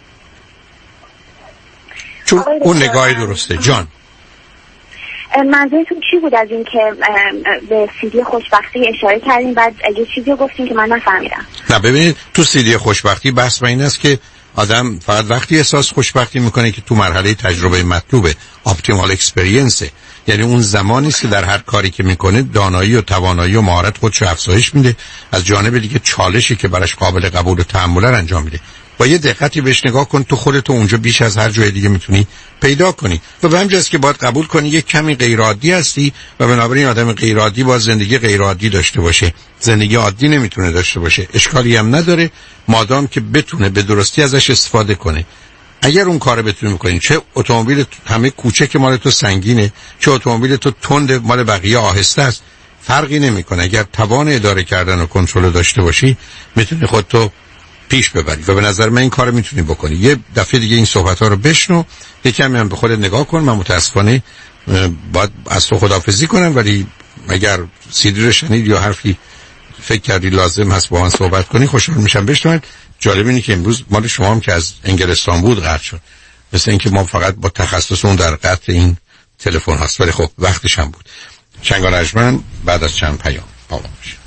Speaker 1: چون اون نگاهی درسته. جان
Speaker 16: منظورتون چی بود از این که به سیدی خوشبختی اشاره کردیم بعد یه چیزی رو گفتیم که من نفهمیدم؟
Speaker 1: نه ببینید، تو سیدی خوشبختی بحث بر این است که آدم فقط وقتی احساس خوشبختی میکنه که تو مرحله تجربه مطلوبه، اپتیمال اکسپریانسه، یعنی اون زمانی است که در هر کاری که میکنه دانایی و توانایی و مهارت خودشو افزایش میده، از جانب دیگه چالشی که براش قابل قبول و تحمل انجام میده. با یه دقتی بهش نگاه کن، تو خودت اونجا بیش از هر جای دیگه میتونی پیدا کنی و به همجاست که باید قبول کنی یک کمی غیر عادی هستی و بنابراین آدم غیر عادی با زندگی غیر عادی داشته باشه، زندگی عادی نمیتونه داشته باشه. اشکالی هم نداره مادام که بتونه به درستی ازش استفاده کنه. اگر اون کارو بتونی میکنی، چه اتومبیل همه کوچک مال تو سنگینه، چه اتومبیل تو تند مال بقیه آهسته است، فرقی نمیکنه. اگر توان اداره کردن و کنترل داشته باشی میتونی خودتو پیش ببری و به نظر من این کارو میتونی بکنی. یه دفعه دیگه این صحبت‌ها رو بشنو، یکم هم به خودت نگاه کن. من متاسفانه باید از تو خداحافظی کنم، ولی اگر سیدی رو شنید یا حرفی فکر کردی لازم هست با من صحبت کنی خوشحال میشم بشنوید. جالب اینه که امروز مال شما هم که از انگلستان بود قطع شد، مثل اینکه ما فقط با تخصص اون در قطع این تلفن هست، ولی خب وقتش هم بود. چنگال اجمن بعد از چند پیام با ما باشه.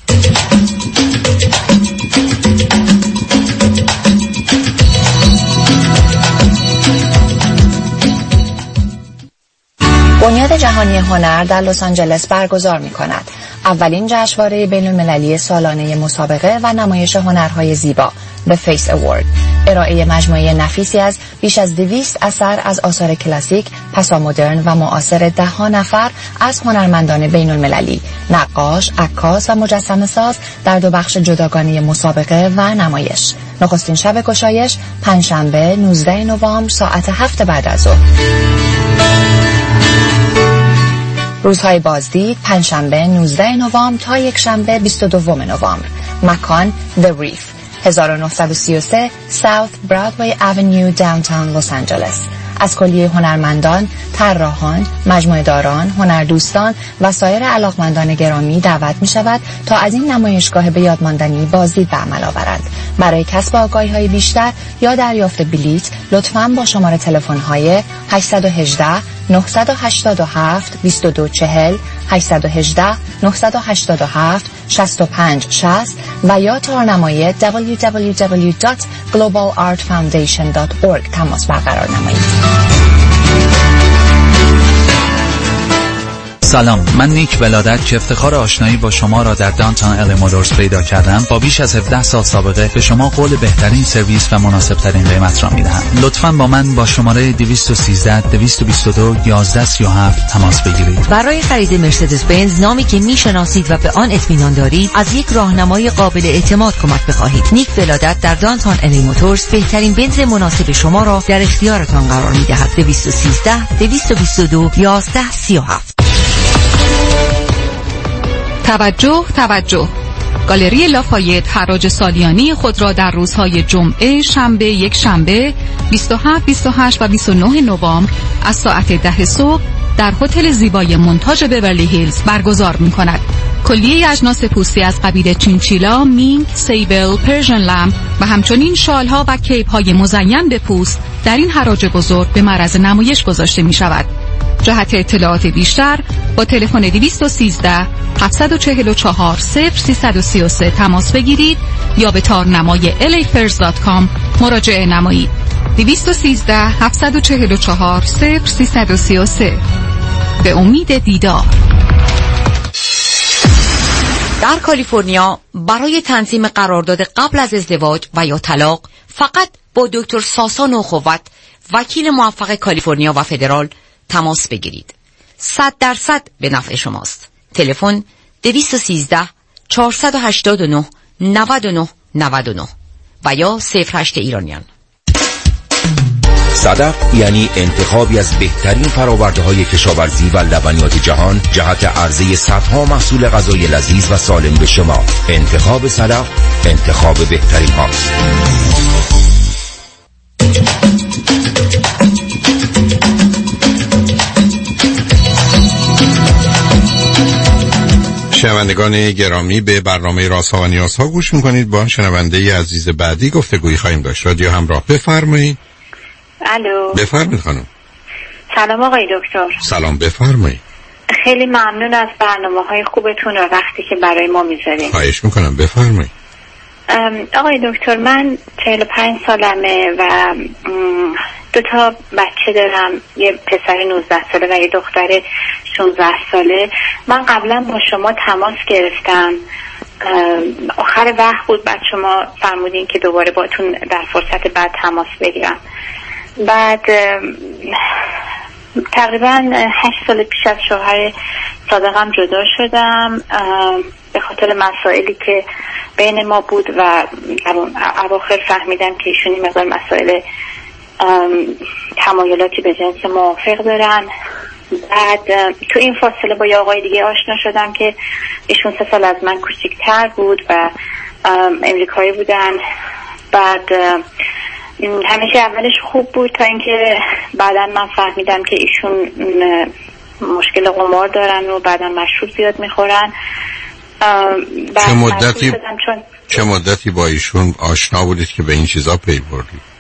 Speaker 3: بنیاد جهانی هنر در لس آنجلس برگزار می‌کند اولین جشنواره بین‌المللی سالانه مسابقه و نمایش هنرهای زیبا The Face Award. ارائه مجموعه نفیسی از بیش از دویست اثر از آثار کلاسیک، پسامدرن و معاصر ده ها نفر از هنرمندان بین‌المللی، نقاش، عکاس و مجسمه ساز در دو بخش جداگانه مسابقه و نمایش. نخستین شب گشایش پنجشنبه نوزدهم نوامبر ساعت هفت بعد از ظهر. روزهای بازدید پنجشنبه نوزدهم نوامبر تا یکشنبه بیست و دوم نوامبر. مکان The Reef، هزار و نهصد و سی و سه South Broadway Avenue Downtown Los Angeles. از کلیه هنرمندان، طراحان، مجموعه داران، هنردوستان و سایر علاقمندان گرامی دعوت می شود تا از این نمایشگاه به یاد ماندنی بازدید به عمل آورند. برای کسب آگاهی‌های بیشتر یا دریافت بلیط لطفاً با شماره تلفن‌های هشت یک هشت نه هشت هفت دو دو چهار صفر، هشت یک هشت نه هشت هفت شش پنج شصت و یا تارنمای دبلیو دبلیو دبلیو دات گلوبال آرت فاوندیشن دات اورگ تماس برقرار نمایید.
Speaker 9: سلام، من نیک ولادت که افتخار آشنایی با شما را در دانتون ال مولورز پیدا کردم با بیش از هفده سال سابقه به شما قول بهترین سرویس و مناسب ترین قیمت را میدهم. لطفاً با من با شماره دویست و سیزده دویست و بیست و دو یازده سی و هفت تماس بگیرید.
Speaker 10: برای خرید مرسدس بنز نامی که میشناسید و به آن اطمینان دارید از یک راهنمای قابل اعتماد کمک بخواهید. نیک ولادت در دانتون ال مولورز بهترین بنز مناسب شما را در اختیارتان قرار میدهد. دویست و سیزده دویست و بیست و دو یازده سی و هفت.
Speaker 3: توجه توجه گالری لافایت حراج سالیانی خود را در روزهای جمعه، شنبه، یک شنبه، بیست و هفت، بیست و هشت و بیست و نه نوامبر از ساعت ده صبح در هتل زیبای مونتاژ بیورلی هیلز برگزار می کند. کلیه اجناس پوستی از قبیل چینچیلا، مینک، سیبل، پرژن لم و همچنین شالها و کیپ‌های مزین به پوست در این حراج بزرگ به معرض نمایش گذاشته می شود. جهت اطلاعات بیشتر با تلفن دویست و سیزده هفتصد و چهل و چهار صفر سیصد و سی و سه تماس بگیرید یا به تارنمای ال ای فرز دات کام مراجعه نمایید. دویست و سیزده هفتصد و چهل و چهار صفر سیصد و سی و سه. به امید دیدار.
Speaker 15: در کالیفرنیا برای تنظیم قرارداد قبل از ازدواج و یا طلاق فقط با دکتر ساسان اخوت، وکیل موفق کالیفرنیا و فدرال تماس بگیرید. صد درصد به نفع شماست. تلفن دویست و سیزده چهارصد و هشتاد و نه نود و نه نود و نه و یا صفر هشت ایرانیان.
Speaker 5: صدف یعنی انتخابی از بهترین فرآورده‌های کشاورزی و لبنیات جهان جهت عرضه صدها محصول غذای لذیذ و سالم به شما. انتخاب صدف انتخاب بهترین هاست.
Speaker 1: شنوندگان گرامی، به برنامه رازها و نیازها گوش میکنید. با شنونده عزیز بعدی گفتگویی خواهیم داشت. رادیو همراه، بفرمایید.
Speaker 6: الو،
Speaker 1: بفرمایید خانم.
Speaker 6: سلام آقای دکتر.
Speaker 1: سلام، بفرمایید.
Speaker 6: خیلی ممنون از برنامه‌های خوبتون و وقتی که برای ما میذارین.
Speaker 1: خواهش میکنم، بفرمایید.
Speaker 6: آقای دکتر، من چهل و پنج سالمه و دو تا بچه دارم، یه پسر نوزده ساله و یه دختر شانزده ساله. من قبلا با شما تماس گرفتم، آخر وقت بود، بعد شما فرمودین که دوباره باتون در فرصت بعد تماس بگیرم. بعد تقریبا هشت سال پیش از شوهر صادقم جدا شدم به خاطر مسائلی که بین ما بود و در اواخر فهمیدم که ایشون این مقدار مسائل تمایلاتی به جنس موافق دارن. بعد تو این فاصله با یه آقای دیگه آشنا شدم که ایشون سه سال از من کوچیک‌تر بود و امریکایی بودن. بعد همیشه اولش خوب بود تا اینکه بعدا من فهمیدم که ایشون مشکل قمار دارن و بعدا مشروب زیاد میخورن.
Speaker 1: چه مدتی چون... چه مدتی با ایشون آشنا بودید که به این چیزا پی بردید؟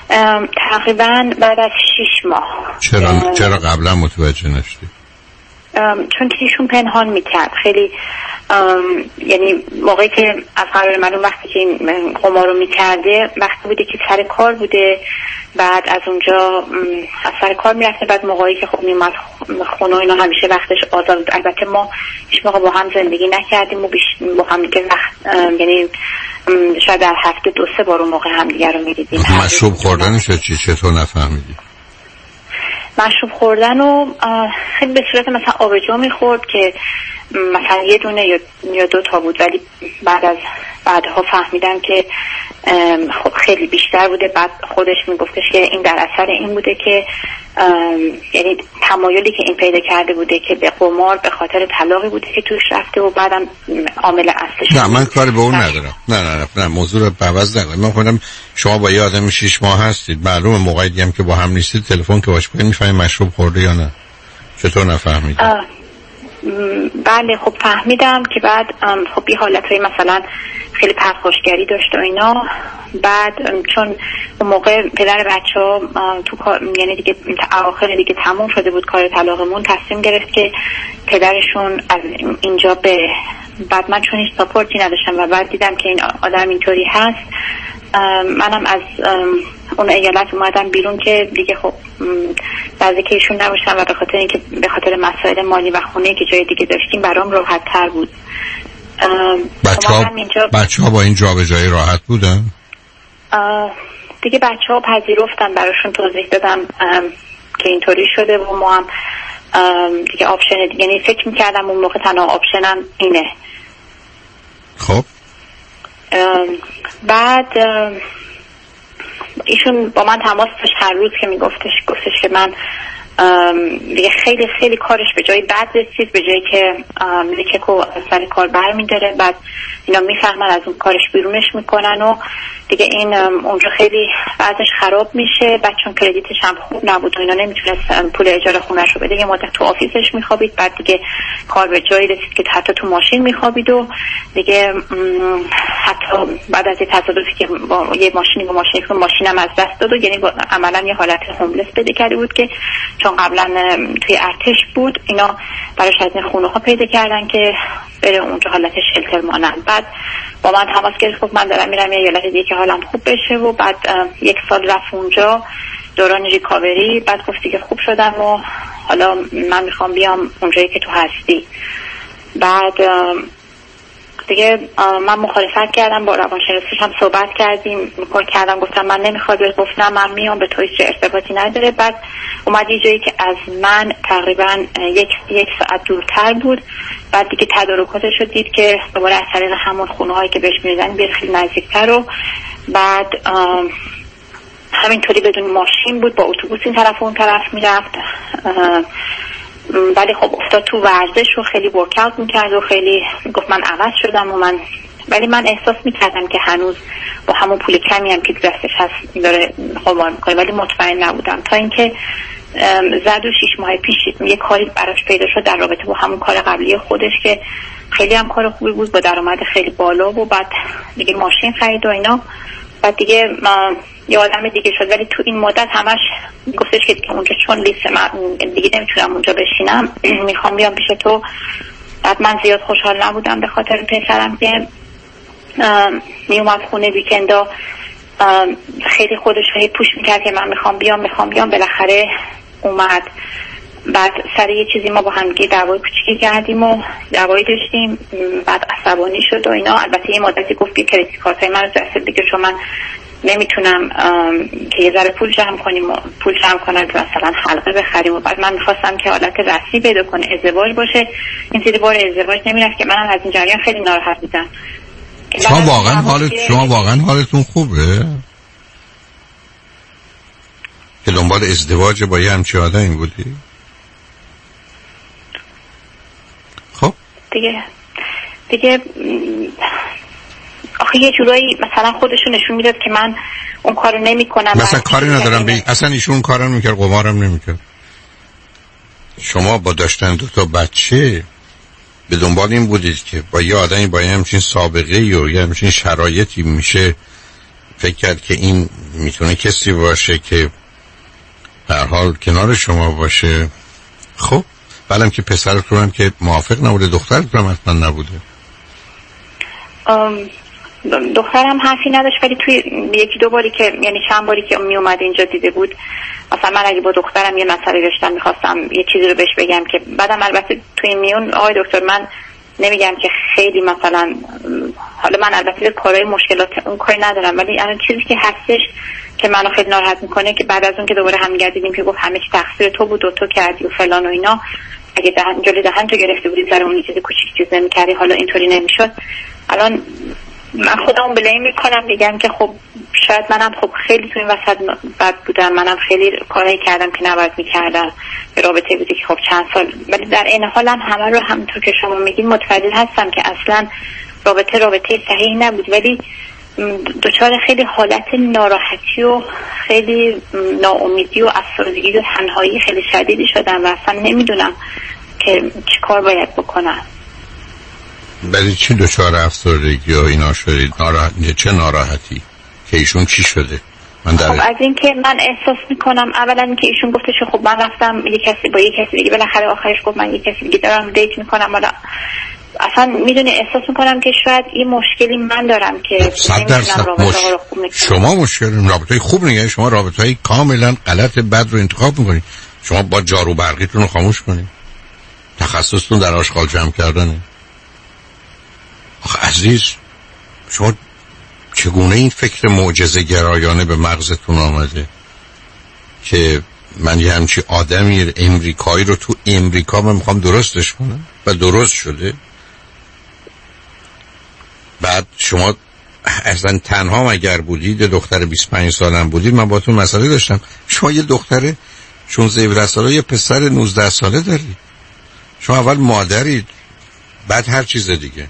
Speaker 6: تقریبا بعد از شیش ماه.
Speaker 1: چرا چرا قبلا متوجه نشدید؟
Speaker 6: چون که ایشون پنهان میکرد خیلی، یعنی موقعی که از قرار معلوم وقتی که این قمار رو میکرده وقتی بوده که سر کار بوده، بعد از اونجا از سر کار میرفته، بعد موقعی که خب میومد خونه اینا همیشه وقتش آزاد بود. البته ما هیچ موقع با هم زندگی نکردیم و با هم دیگه وقت، یعنی شاید در هفته دو سه بار اون موقع هم دیگه رو میدیدیم.
Speaker 1: مشروب خوردنش چی چطور نفهمیدی؟
Speaker 6: مشروب خوردن و خیلی به صورت مثلا آبجو میخورد که مثلا یه دونه یا دو تا بود، ولی بعد از بعدها فهمیدم که خب خیلی بیشتر بوده. بعد خودش میگفتش که این در اثر این بوده که یعنی تمایلی که این پیدا کرده بوده که به قمار به خاطر طلاقی بوده که توش رفته و بعدم عامل اصلش.
Speaker 1: نه من کاری به اون ندارم. نه نه نه, نه موضوع رو عوض نکنید. من خودم شما با یه آدم شش ماه هستید، معلومه موقعی دیگه هم که با هم نیستید تلفن که باش کنید میفهمید مشروب خورده یا نه. چطور نفهمیدید؟
Speaker 6: بله خب فهمیدم که بعد خب یه حالتهای مثلا خیلی پرخاشگری داشت و اینا. بعد چون اون موقع پدر بچه ها تو کار، یعنی دیگه اواخر دیگه تموم شده بود کار طلاقمون، تصمیم گرفت که پدرشون از اینجا به بعد من چون هیچ ساپورتی نداشتم و بعد دیدم که این آدم اینطوری هست، منم از اون ایالت اومدم بیرون که دیگه خب نزدیک ایشون نباشم و به خاطر اینکه به خاطر مسائل مالی و خونه که جای دیگه داشتیم برام راحت تر بود.
Speaker 1: بچه ها, اینجا... بچه ها با این جا به جایی راحت بودن؟
Speaker 6: دیگه بچه ها پذیرفتن، براشون توضیح دادم که اینطوری شده و ما هم دیگه آپشن دیگه، یعنی فکر میکردم اون موقع تنها آپشنم اینه.
Speaker 1: خب
Speaker 6: بعد ایشون با من تماس داشت هر روز که میگفتش گفتش که من دیگه خیلی خیلی کارش به جای بد رسید، به جایی که میگه که از سر کار بر میداره، بعد اینا میفهمن از اون کارش بیرونش میکنن و دیگه این اونجا خیلی وضعش خراب میشه. بعد چون کردیتش هم خوب نبود و اینا نمیتونست پول اجاره خونه‌ش رو بده، یه مدت تو آفیسش میخوابید، بعد دیگه کار به جایی رسید که حتی تو ماشین میخوابید و دیگه حتی بعد از یه تصادفی که با یه ماشینی با ماشینی که ماشینم از دست داد و یعنی عملا یه حالت هوملس پیدا کرده بود که چون قبلا توی ارتش بود اینا براش از این خونه ها پیدا کردن که بره اونجا حالت شلتر مانند. بعد با من تماس گرفت گفت من دارم میرم یه ایالت دیگه که حالم خوب بشه و بعد یک سال رفت اونجا دوران ریکاوری. بعد گفت دیگه خوب شدم و حالا من میخوام بیام اونجایی که تو هستی. بعد دیگه من مخالفت کردم، با روانشناسیش هم صحبت کردیم کار کردم، گفتم من نمیخواد، گفت نه من میام، به تو هیچ ارتباطی نداره. بعد اومد یه جایی که از من تقریبا یک یک ساعت دورتر بود. بعد دیگه تدارکاتش رو دید که دوباره از طریق همون خونه هایی که بهش میزنی بیاد خیلی نزدیکتر و بعد همینطوری بدون ماشین بود، با اتوبوس این طرف و اون طرف میرفت. ولی خب افتاد تو ورزش و خیلی ورکاوت میکرد و خیلی گفت من عوض شدم و من، ولی من احساس میکردم که هنوز با همون پول کمی هم که دستش هست داره قمار میکنه، ولی مطمئن نبودم تا اینکه زد و شیش ماه پیش یه کاری براش پیدا شد در رابطه با همون کار قبلی خودش که خیلی هم کار خوبی بود با درآمد خیلی بالا و بعد دیگه ماشین خرید و اینا. بعد دیگه یه آدم دیگه شد، ولی تو این مدت همش گفتش که دیگه اونجا چون لیست من دیگه نمیتونم اونجا بشینم میخوام بیام پیش تو. بعد من زیاد خوشحال نبودم به خاطر پسرم که میومد خونه ویکندا خیلی خودش رو پوش میکرد که من میخوام بیام میخوام بیام بالاخره اومد. بعد سر یه چیزی ما با هم دیگه دعوای کوچیکی کردیم و دعوایی داشتیم، بعد عصبانی شد و اینا. البته یه مدتی گفت که کریدیت کارتای من رو جسد دیگه شما من نمیتونم که یه ذره پول جمع کنیم و پول جمع کنم که مثلا حلقه بخریم و بعد من میخواستم که حالت رسمی پیدا کنه ازدواج باشه. این زیر بار ازدواج نمیرفت که منم از این جریان خیلی ناراحت بودم.
Speaker 1: شما واقعا حالت شما واقعا حالتون خوبه که دنبال ازدواج با یه همچی آدمی بودی؟ خب
Speaker 6: دیگه دیگه آخه یه جورایی مثلا خودشون نشون میداد که من اون کارو نمیکنم.
Speaker 1: مثلا کاری ندارم بی... اصلا ایشون کارم میکرد، قمارم نمیکرد. شما با داشتن دو تا بچه به دنبال این بودید که با یه آدمی با یه همچین سابقه و یه همچین شرایطی میشه فکر کرد که این میتونه کسی باشه که در حال کنار شما باشه. خب بعدم که پسرتون هم که موافق نبوده، دخترتون هم حتما نبوده.
Speaker 6: دخترم حرفی نداشت، ولی توی یکی دو باری که یعنی چند باری که می اومد اینجا دیده بود مثلا من اگه با دخترم یه مسئله داشتم میخواستم یه چیزی رو بهش بگم که بعدم البته توی میون آقای دکتر من نمیگم که خیلی مثلا حالا من البته کارهای مشکلات اون کاری ندارم، ولی الان چیزی که هستش که منو خیلی ناراحت میکنه که بعد از اون که دوباره هم گردیدیم که گفت همه چی تقصیر تو بود و تو کردی و فلان و اینا، اگه دهن جلوی دهن تو گرفته بودی سر اون چیز کوچیک چیز نمی‌کردی حالا اینطوری نمیشد. الان من خودم بلیم میکنم میگم که خب شاید منم خب خیلی تو این وسط بد بودم، منم خیلی کارایی کردم که نباید میکردم به رابطه بودی که خب چند سال، ولی در این حال هم همه رو همونطور که شما میگین متوجه هستم که اصلا رابطه رابطه صحیح نبود، ولی دچار خیلی حالت ناراحتی و خیلی ناامیدی و افسردگی و تنهایی خیلی شدیدی شدم و اصلا نمیدونم که چی کار باید بکنم.
Speaker 1: ولی چی دچار افسردگی و اینا شدید؟ ناراحت چه ناراحتی؟ که ایشون چی شده؟ من در
Speaker 6: خب از این که من احساس میکنم اولا این که ایشون گفتش خب من رفتم یه کسی با یه کسی دیگه، بالاخره آخرش گفت من یه کسی دیگه دارم دیت میکنم، حالا اصلا میدونی احساس میکنم که شاید این مشکلی من دارم که
Speaker 1: صد درصد مش... شما مشکل رابطه خوب نگه، شما رابطه های کاملا غلط بد رو انتخاب میکنید. شما با جارو برقیتون رو خاموش کنید، تخصصتون در آشغال جمع کردنه. آخه عزیز شما چگونه این فکر معجزه گرایانه به مغزتون آمده که من یه همچی آدمی امریکایی رو تو امریکا من میخوام درستش کنم و درست شده؟ بعد شما اصلا تنها اگر بودید دختر بیست و پنج سالم بودید من با تو مسئله داشتم. شما یه دختر شانزده هفده ساله یه پسر نوزده ساله دارید. شما اول مادرید بعد هر چیز دیگه.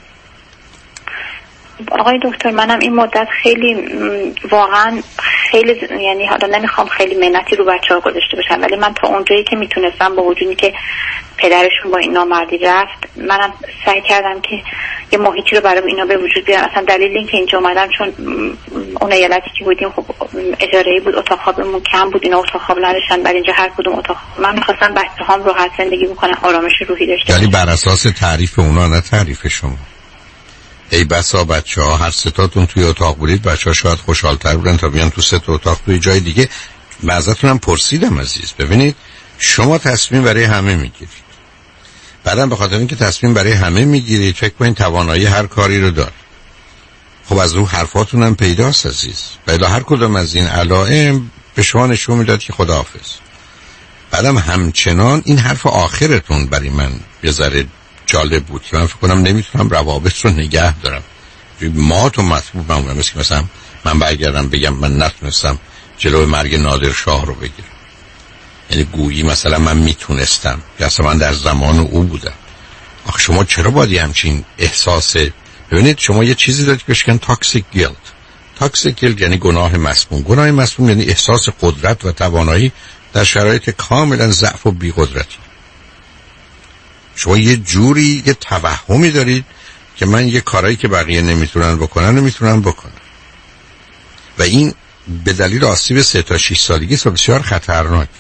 Speaker 6: آقای دکتر منم این مدت خیلی واقعا خیلی یعنی حالا نمیخوام خیلی منتی رو بچه ها گذاشته باشم، ولی من تا اونجایی که میتونستم با وجودی که پدرشون با این نامردی رفت منم سعی کردم که یه محیطی رو برای اینا به وجود بیارم. اصلا دلیل این که اینجا اومدم چون اون ایالتی که بودیم خب اجاره‌ای بود، اتاق خوابمون کم بود، اینا اتاق خواب نداشتن، برای اینجا هر کدوم اتاق من میخواستم بچه‌هام راحت زندگی بکنن، آرامش روحی داشته
Speaker 1: یعنی بر اساس تعریف اونا نه تعریف شما. ای بسا بچه ها هر ستاتون توی اتاق بودید بچه ها شاید خوشحالتر بودن تا بیان تو ست اتاق توی جای دیگه. بعضتون هم پرسیدم عزیز ببینید شما تصمیم برای همه میگیرید، بعدم به خاطر اینکه تصمیم برای همه میگیرید فکر کنید توانایی هر کاری رو دار. خب از رو حرفاتون هم پیداست عزیز، بلا هر کدوم از این علائم به شما نشون میداد که خداحافظ. بعدم همچنان این حرف آخرتون برای من یه ذره جالب بود که من فکر کنم نمیتونم روابط رو نگه دارم. ما تو مطلوب معمولا مثل که مثلا من برگردم بگم من نتونستم جلوی مرگ نادر شاه رو بگیرم، یعنی گویی مثلا من میتونستم یا اصلا من در زمان او بودم. آخه شما چرا باید همچین احساس؟ ببینید شما یه چیزی دارید که بشکن تاکسیک گیلت. تاکسیک گیلت یعنی گناه مسموم. گناه مسموم یعنی احساس قدرت و توانایی در شرایط کاملا ضعف و بی‌قدرتی. شما یه جوری یه توهمی دارید که من یه کارایی که بقیه نمیتونن بکنن نمیتونم بکنم و این به دلیل آسیب سه تا شش سالگی است و بسیار خطرناکه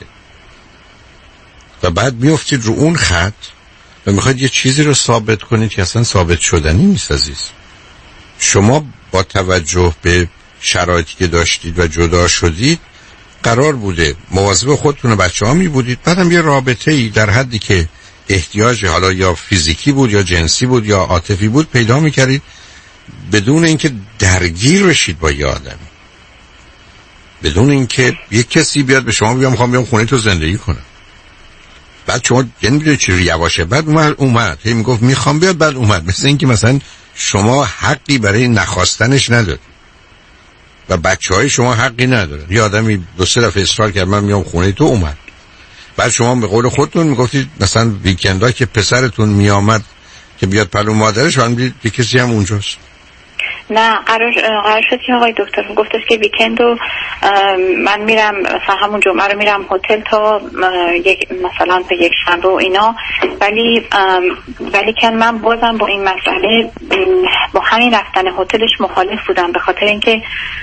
Speaker 1: و بعد میافتید رو اون خط و میخواید یه چیزی رو ثابت کنید که اصلا ثابت شدنی نیست. عزیز، شما با توجه به شرایطی که داشتید و جدا شدید قرار بوده مواظب خودتون و بچه‌ها می بودید، بعدم یه رابطه ای در حدی که احتیاج حالا یا فیزیکی بود یا جنسی بود یا عاطفی بود پیدا میکردید بدون اینکه درگیر بشید با یه آدمی، بدون اینکه یک کسی بیاد به شما بگه میخوام بیام خونه تو زندگی کنم. بعد شما یعنی میدونید چی یواشه بعد اومد اومد هی میگفت میخوام بیاد، بعد اومد. مثل اینکه مثلا شما حقی برای نخواستنش ندارید و بچهای شما حقی ندارن. یه آدمی دو سه دفعه اصرار کرد من میام خونه تو، اومد. بعد شما به قول خودتون میگفتید مثلا ویکندا که پسرتون میامد که بیاد پلو مادرش و میدید یه کسی هم اونجاست.
Speaker 6: نه قرار قرار شد که آقای دکتر گفتش که ویکندو من میرم مثلا همون جمعه رو میرم هتل تا یک مثلا تا یک شنبه و اینا، ولی ولی که من بازم با این مسئله با همین رفتن هتلش مخالف بودم، به خاطر اینکه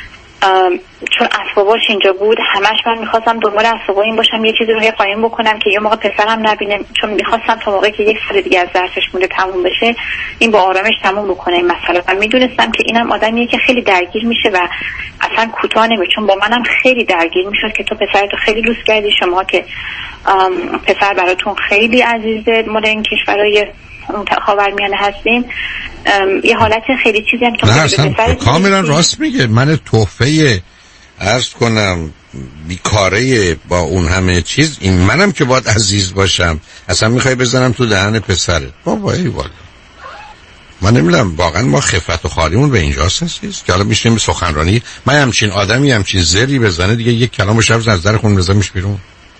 Speaker 6: چون اسباباش اینجا بود همش من میخواستم دنبال اسبابا این باشم، یه چیزی رو قایم بکنم که یه موقع پسرم نبینه، چون میخواستم تا موقعی که یک سال دیگه از درسش مونده تموم بشه این با آرامش تموم بکنه این مسئله. من میدونستم که اینم آدمیه که خیلی درگیر میشه و اصلا کوتاه نمیشه، چون با منم خیلی درگیر میشد که تو پسرتو خیلی دوست کردی، شما که پسر براتون خیلی عزیزه، مال این کشورهای خاورمیانه هستین، یه حالت خیلی چیزی هم که
Speaker 1: نه اصلا کاملا راست میگه. من تحفه عرض کنم بیکاره با اون همه چیز این منم که باید عزیز باشم، اصلا میخوای بزنم تو دهن پسرت. بابا ای والا من نمیدونم واقعا ما خفت و خالیمون به اینجاست هستیست که حالا میشنیم سخنرانی من همچین آدمی همچین زری بزنه دیگه یک کلام شب از در خون بزنمش بیرون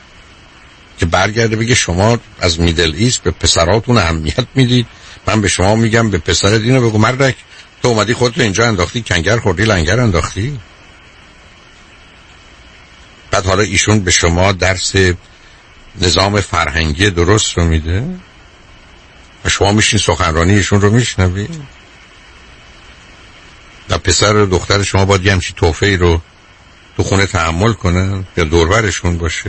Speaker 1: که برگرده بگه شما از میدل ایست به پسراتون اهمیت میدید، من به شما میگم به پسرت اینو بگو. مردک تو اومدی خودتو اینجا انداختی، کنگر خوردی، لنگر انداختی. بعد حالا ایشون به شما درس نظام فرهنگی درست رو میده و شما میشین سخنرانی ایشون رو میشنوی و پسر و دختر شما باید یه همچی توفهی رو تو خونه تحمل کنن یا دوربرشون باشه.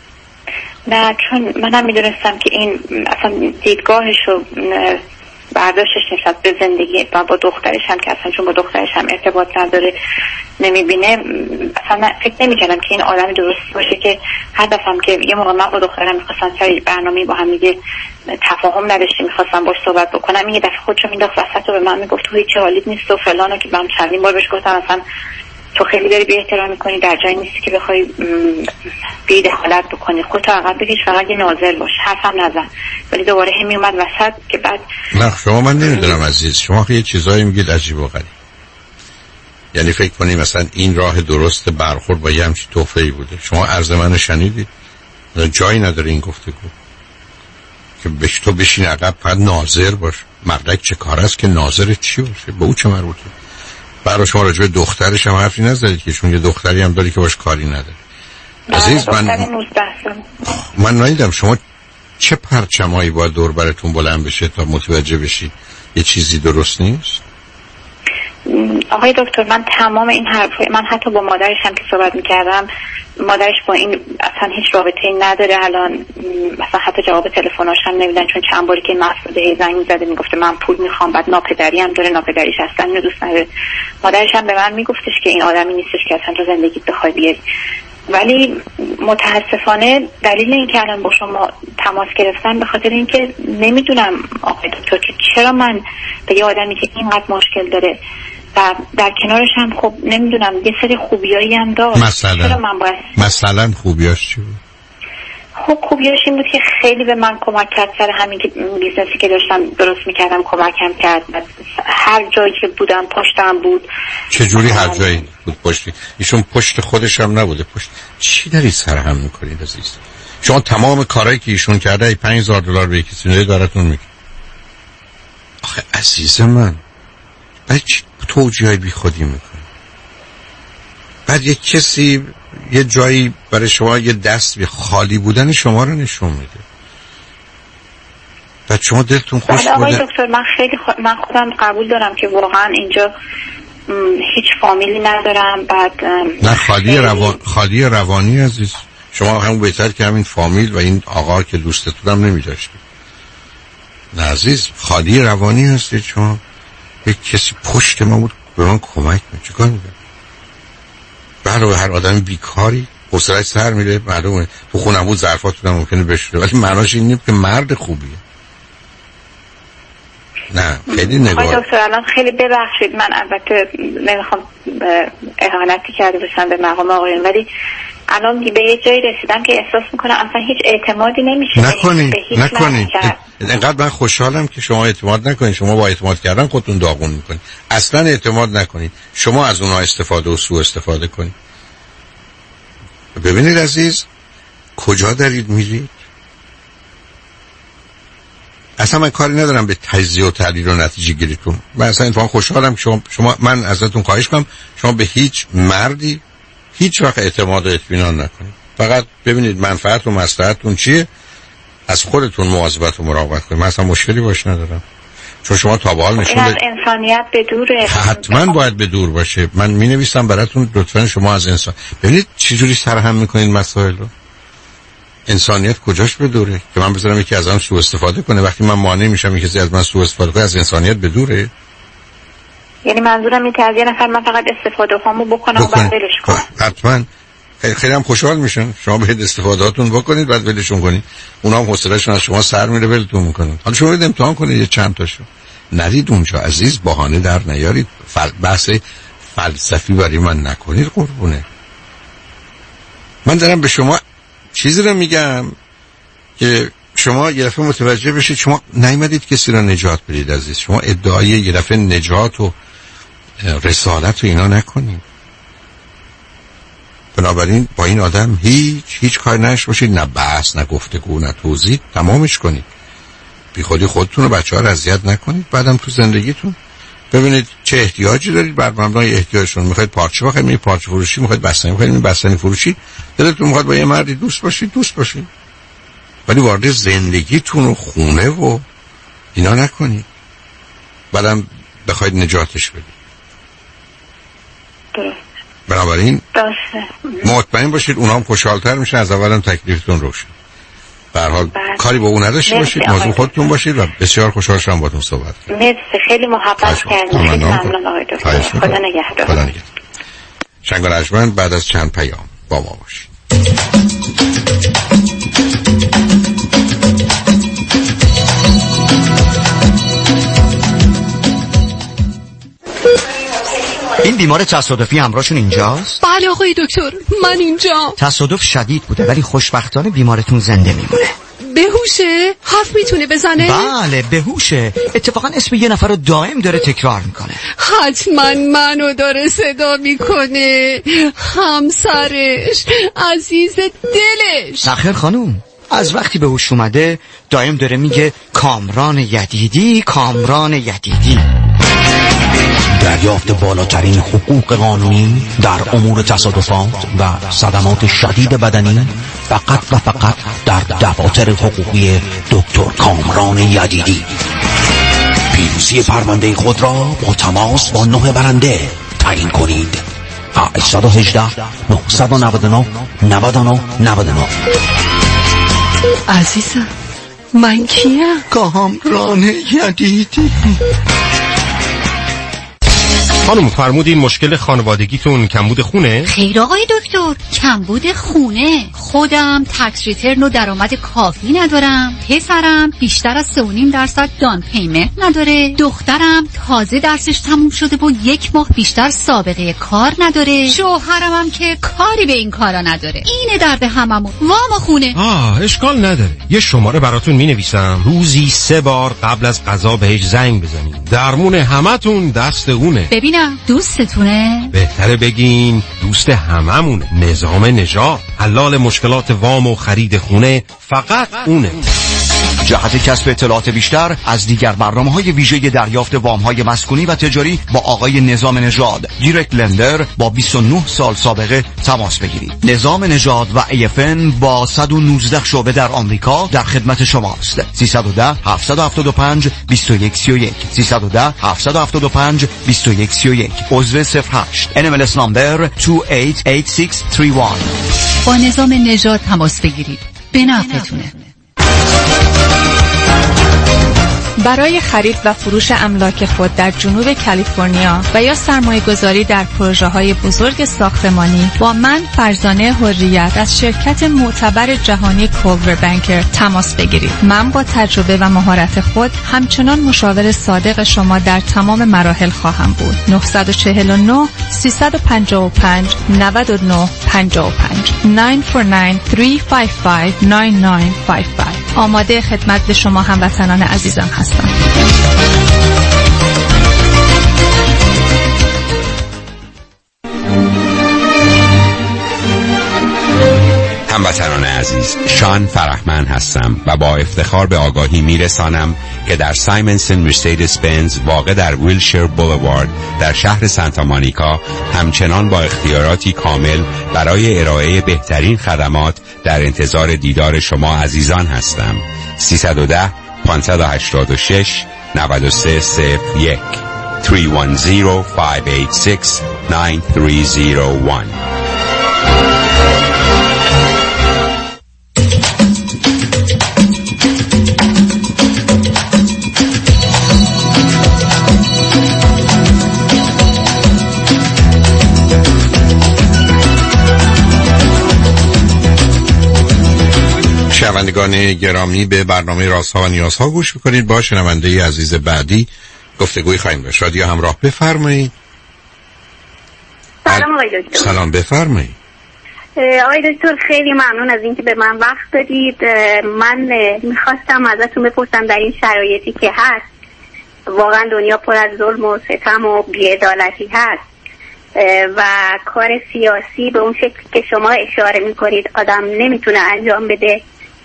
Speaker 6: نه چون منم میدونستم که این اصلا دیدگاهش و برداشتش نسبت به زندگی و با دخترش هم که اصلا چون با دخترش هم ارتباط نداره نمیبینه، اصلا فکر نمیکردم که این آدم درستی باشه که هر دفعه که یه موقع من با دخترم میخواستم سر برنامه با هم دیگه تفاهم نداشتیم میخواستم باش صحبت بکنم، این یه دفعه خودشو مینداخت وسط و به من میگفت تو هیچ حالیت نیست و فلانو که من چندین بار بهش گفتم اصلا تو خیلی داری بی احترام میکنی، در جایی نیستی که بخوای بی دخالت بکنی، خودتو عقب بکش، فقط یه ناظر باش، حرفم نزن. ولی دوباره هم میومد وسط که بعد
Speaker 1: نه شما من نمیدونم عزیز، شما یه چیزایی میگید عجیب و غریب، یعنی فکر کنی مثلا این راه درست برخورد با یه همچین توفه‌ای بوده. شما عرض منو شنیدید؟ جایی نداره این گفتگو که بش تو بشین عقب فقط ناظر باش. مردک چه کار است که ناظر چی باشه؟ به او چه مربوطه؟ برای شما راجع به دخترش هم حرفی نزدید که چون یه دختری هم داری که باش کاری نداره. عزیز من من ندیدم شما چه پرچمایی باید دور براتون بلند بشه تا متوجه بشید یه چیزی درست نیست؟
Speaker 6: آقای دکتر من تمام این حرف من حتی با مادرش هم که صحبت میکردم، مادرش با این اصلا هیچ رابطه‌ای نداره الان، مثلا حتی جواب تلفناش هم نمیدن، چون چند باری که مسعوده زنگ میزده میگفته من پول میخوام، بعد ناپدری هم داره، ناپدریش اصلا اینو دوست نداره. مادرش هم به من میگفتش که این آدمی نیستش که اصلا تو زندگیت بخوای بیاری. ولی متاسفانه دلیل این که الان با شما تماس گرفتم به خاطر اینکه نمیدونم آقای دکتر که چرا من به یه آدمی که اینقدر مشکل داره و در کنارش هم خب نمیدونم یه سری خوبیایی هم داشت،
Speaker 1: مثلا
Speaker 6: چرا من باید
Speaker 1: مثلا خوبیاش چی بود؟
Speaker 6: خب خوبیاش این بود که خیلی به من کمک کرد، سر همین که بیزنسی که داشتم درست میکردم کمکم کرد، هر جایی که بودم پشتم بود.
Speaker 1: چجوری هر جایی بود پشتی؟ ایشون پشت خودش هم نبوده، پشت چی داری سر هم میکنید عزیز؟ شما تمام کارهایی که ایشون کرده پنج هزار دلار به کسی میده دارتون میگه. آخه عزیز من بعد توجیه‌های بی خودی میکنه. بعد یک کسی یه جایی برای شما یه دست به خالی بودن شما رو نشون میده. بعد شما دلتون خوش بوده.
Speaker 6: آقای دکتر من خیلی خ... من خودم قبول دارم که واقعا اینجا هیچ فامیلی ندارم. بعد
Speaker 1: نه خالی روان... خالی روانی عزیز. شما همون بهتر که همین فامیل و این آقا که دوستتون هم نمی‌داشت. نه عزیز خالی روانی هستید شما. یک کسی پشت ما بود به من کمک می‌کنه. چیکار می‌کنه؟ برای هر آدم بیکاری حوصله‌اش سر میره. معلومه تو خونم بود ظرفاتون هم ممکنه بشوره، ولی معناش این نیست که مرد خوبیه. نه خیلی نگاه.
Speaker 6: آقای دکتر الان خیلی ببخشید من البته نمیخوام اهانتی کرده باشم به مقام آقایون، ولی الان به یه جایی رسیدم که احساس میکنم اصلا هیچ اعتمادی نمیشه.
Speaker 1: نکنی نکنی اینقدر من خوشحالم که شما اعتماد نکنید. شما با اعتماد کردن خودتون داغون میکنید. اصلا اعتماد نکنید. شما از اونها استفاده و سوء استفاده کنید. ببینید عزیز کجا دارید میرید. اصلا من کاری ندارم به تجزیه و تحلیل و نتیجه گیریتون. من اصلا اتفاقا خوشحالم که شما, شما من ازتون خواهش کنم شما به هیچ مردی هیچ وقت اعتماد و اطمینان نکنید. فقط ببینید منفعت و مصلحتتون چیه، از خودتون مواظبت و مراقبت کنید. من اصلا مشکلی باش ندارم، چون شما تا به حال نشون
Speaker 6: از انسانیت به دوره.
Speaker 1: حتما باید به دور باشه. من می نویسم براتون لطفا شما از انسان ببینید چجوری سرهم میکنید مسائل رو. انسانیت کجاش به دوره که من بذارم یکی از من سوء استفاده کنه؟ وقتی من مانع میشم یکی از من سوء استفاده کنه، از انسانیت به دوره؟
Speaker 6: یعنی منظورم اینه که از یه نفر من فقط استفاده هامو بکنم و بعد ولش کنم.
Speaker 1: حتما خیلی, خیلی هم خوشحال میشن شما به استفادهاتون بکنید بعد ولشون کنید. اونا هم حوصله‌شون از شما سر میره ولتون میکنن. حالا شما برید امتحان کنید یه چند تاشو. نرید اونجا عزیز بهانه در نیارید. فل... بحث فلسفی برای من نکنید قربونه. من دارم به شما چیزی رو میگم که شما یه دفعه متوجه بشید. شما نیومدید کسی رو نجات بدید عزیز. شما ادعای یه دفعه نجات و رسالت و اینا نکنید. بنابراین با این آدم هیچ هیچ کار نش باشید، نه بحث نه گفتگو نه توضیح، تمامش کنید. بی خودی خودتون و بچه‌ها رو اذیت نکنید. بعدم تو زندگیتون ببینید چه احتیاجی دارید، بر مبنای احتیاجتون میخواید پارچه بخرید، میرید پارچه فروشی، میخواید بستنی بخرید، میرید بستنی فروشی. دلتون میخواد با یه مردی دوست باشید دوست باشید، ولی وارد زندگیتون و خونه و اینا نکنید. بعدم بخواید نجاتش بدید. بنابراین مطمئن باشید اونا هم خوشحال‌تر میشن، از اولم تکلیفتون روشن. به هر حال کاری با اون نداشته باشید، موضوع خودتون باشید و بسیار خوشحال شدم باهاتون صحبت کردم.
Speaker 6: مرسی، خیلی محبت کردید. خیلی ممنون آقای دکتر. خدا نگهدار.
Speaker 1: خدا نگهدار. شنگ و نجمن بعد از چند پیام با ما باشید.
Speaker 4: این بیمار تصادفی همراهشون اینجاست؟
Speaker 7: بله آقای دکتر من اینجا.
Speaker 4: تصادف شدید بوده ولی خوشبختانه بیمارتون زنده میمونه.
Speaker 7: بهوشه؟ حرف میتونه بزنه؟
Speaker 4: بله بهوشه. اتفاقا اسم یه نفر رو دائم داره تکرار میکنه.
Speaker 7: حتما منو داره صدا میکنه. همسرش، عزیز دلش.
Speaker 4: نخیر خانوم، از وقتی به هوش اومده دائم داره میگه کامران یدیدی کامران یدیدی.
Speaker 14: دریافت بالاترین حقوق قانونی در امور تصادفات و صدمات شدید بدنی فقط و فقط در دفاتر حقوقی دکتر کامران یدیدی. پیروزی پرونده خود را با تماس با نه برنده تعیین کنید. هشت یک هشت نه نه نه نه نه نه نه.
Speaker 7: عزیزم من کیم؟
Speaker 4: کامران یدیدی.
Speaker 8: خانم فرمودین مشکل خانوادگیتون کمبود خونه؟
Speaker 23: خیر آقای دکتر، کمبود خونه. خودم تکس ریترن و درآمد کافی ندارم. پسرم بیشتر از سه و نیم درصد دان پیمنت نداره. دخترم تازه درسش تموم شده و یک ماه بیشتر سابقه کار نداره. شوهرم هم که کاری به این کارا نداره. اینه درد هممون. وام خونه.
Speaker 8: آه اشکال نداره. یه شماره براتون مینویسم. روزی سه بار قبل از غذا بهش زنگ بزنید. درمون همتون دست اونه.
Speaker 23: ببینم دوستتونه؟
Speaker 8: بهتره بگین دوست هممونه. نظام نجات، حلال مشکلات وام و خرید خونه فقط اونه.
Speaker 4: جهت کسب اطلاعات بیشتر از دیگر برنامه‌های ویژه دریافت وام‌های مسکونی و تجاری با آقای نظام نژاد، دایرکت لندر با بیست و نه سال سابقه تماس بگیرید. نظام نژاد و ای اف ان با صد و نوزده شعبه در آمریکا در خدمت شماست. سیصد و ده هفتصد و هفتاد و پنج بیست و یک سی و یک سیصد و ده هفتصد و هفتاد و پنج بیست و یک سی و یک. عضو صفر هشت ان ام ال اس نمبر دو هشت هشت شش سه یک.
Speaker 23: با نظام نژاد تماس بگیرید. به نفعتونه.
Speaker 2: برای خرید و فروش املاک خود در جنوب کالیفرنیا و یا سرمایه گذاری در پروژه های بزرگ ساختمانی با من فرزانه حریت از شرکت معتبر جهانی کولور بانکر تماس بگیرید. من با تجربه و مهارت خود همچنان مشاور صادق شما در تمام مراحل خواهم بود. نه چهار نه سه پنج پنج نه نه پنج پنج نه چهار نه سه پنج پنج نه نه پنج پنج. آماده خدمت به شما هموطنان عزیزم هستم.
Speaker 11: هموطنان عزیز، شان فرحمند هستم و با افتخار به آگاهی میرسانم که در سایمنسن مرسدس بنز واقع در ویلشیر بولوارد در شهر سانتا مونیکا همچنان با اختیاراتی کامل برای ارائه بهترین خدمات در انتظار دیدار شما عزیزان هستم. سیصد و ده پانصد و هشتاد و شش نود و سه صفر یک سه یک صفر پنج هشت شش نه سه صفر یک.
Speaker 1: شنوندگان گرامی، به برنامه رازها و نیازها گوش میکنید. با شنونده عزیز بعدی گفتگوی خواهیم داشت. رادیو همراه، بفرمایید.
Speaker 6: سلام آقای دکتر.
Speaker 1: سلام، بفرمایید.
Speaker 6: آقای دکتر خیلی ممنون از اینکه به من وقت دادید. من میخواستم ازتون بپرسم در این شرایطی که هست، واقعا دنیا پر از ظلم و ستم و بی‌عدالتی هست و کار سیاسی به اون شکلی که شما اشاره میکنید آدم نمیتونه انجام بده.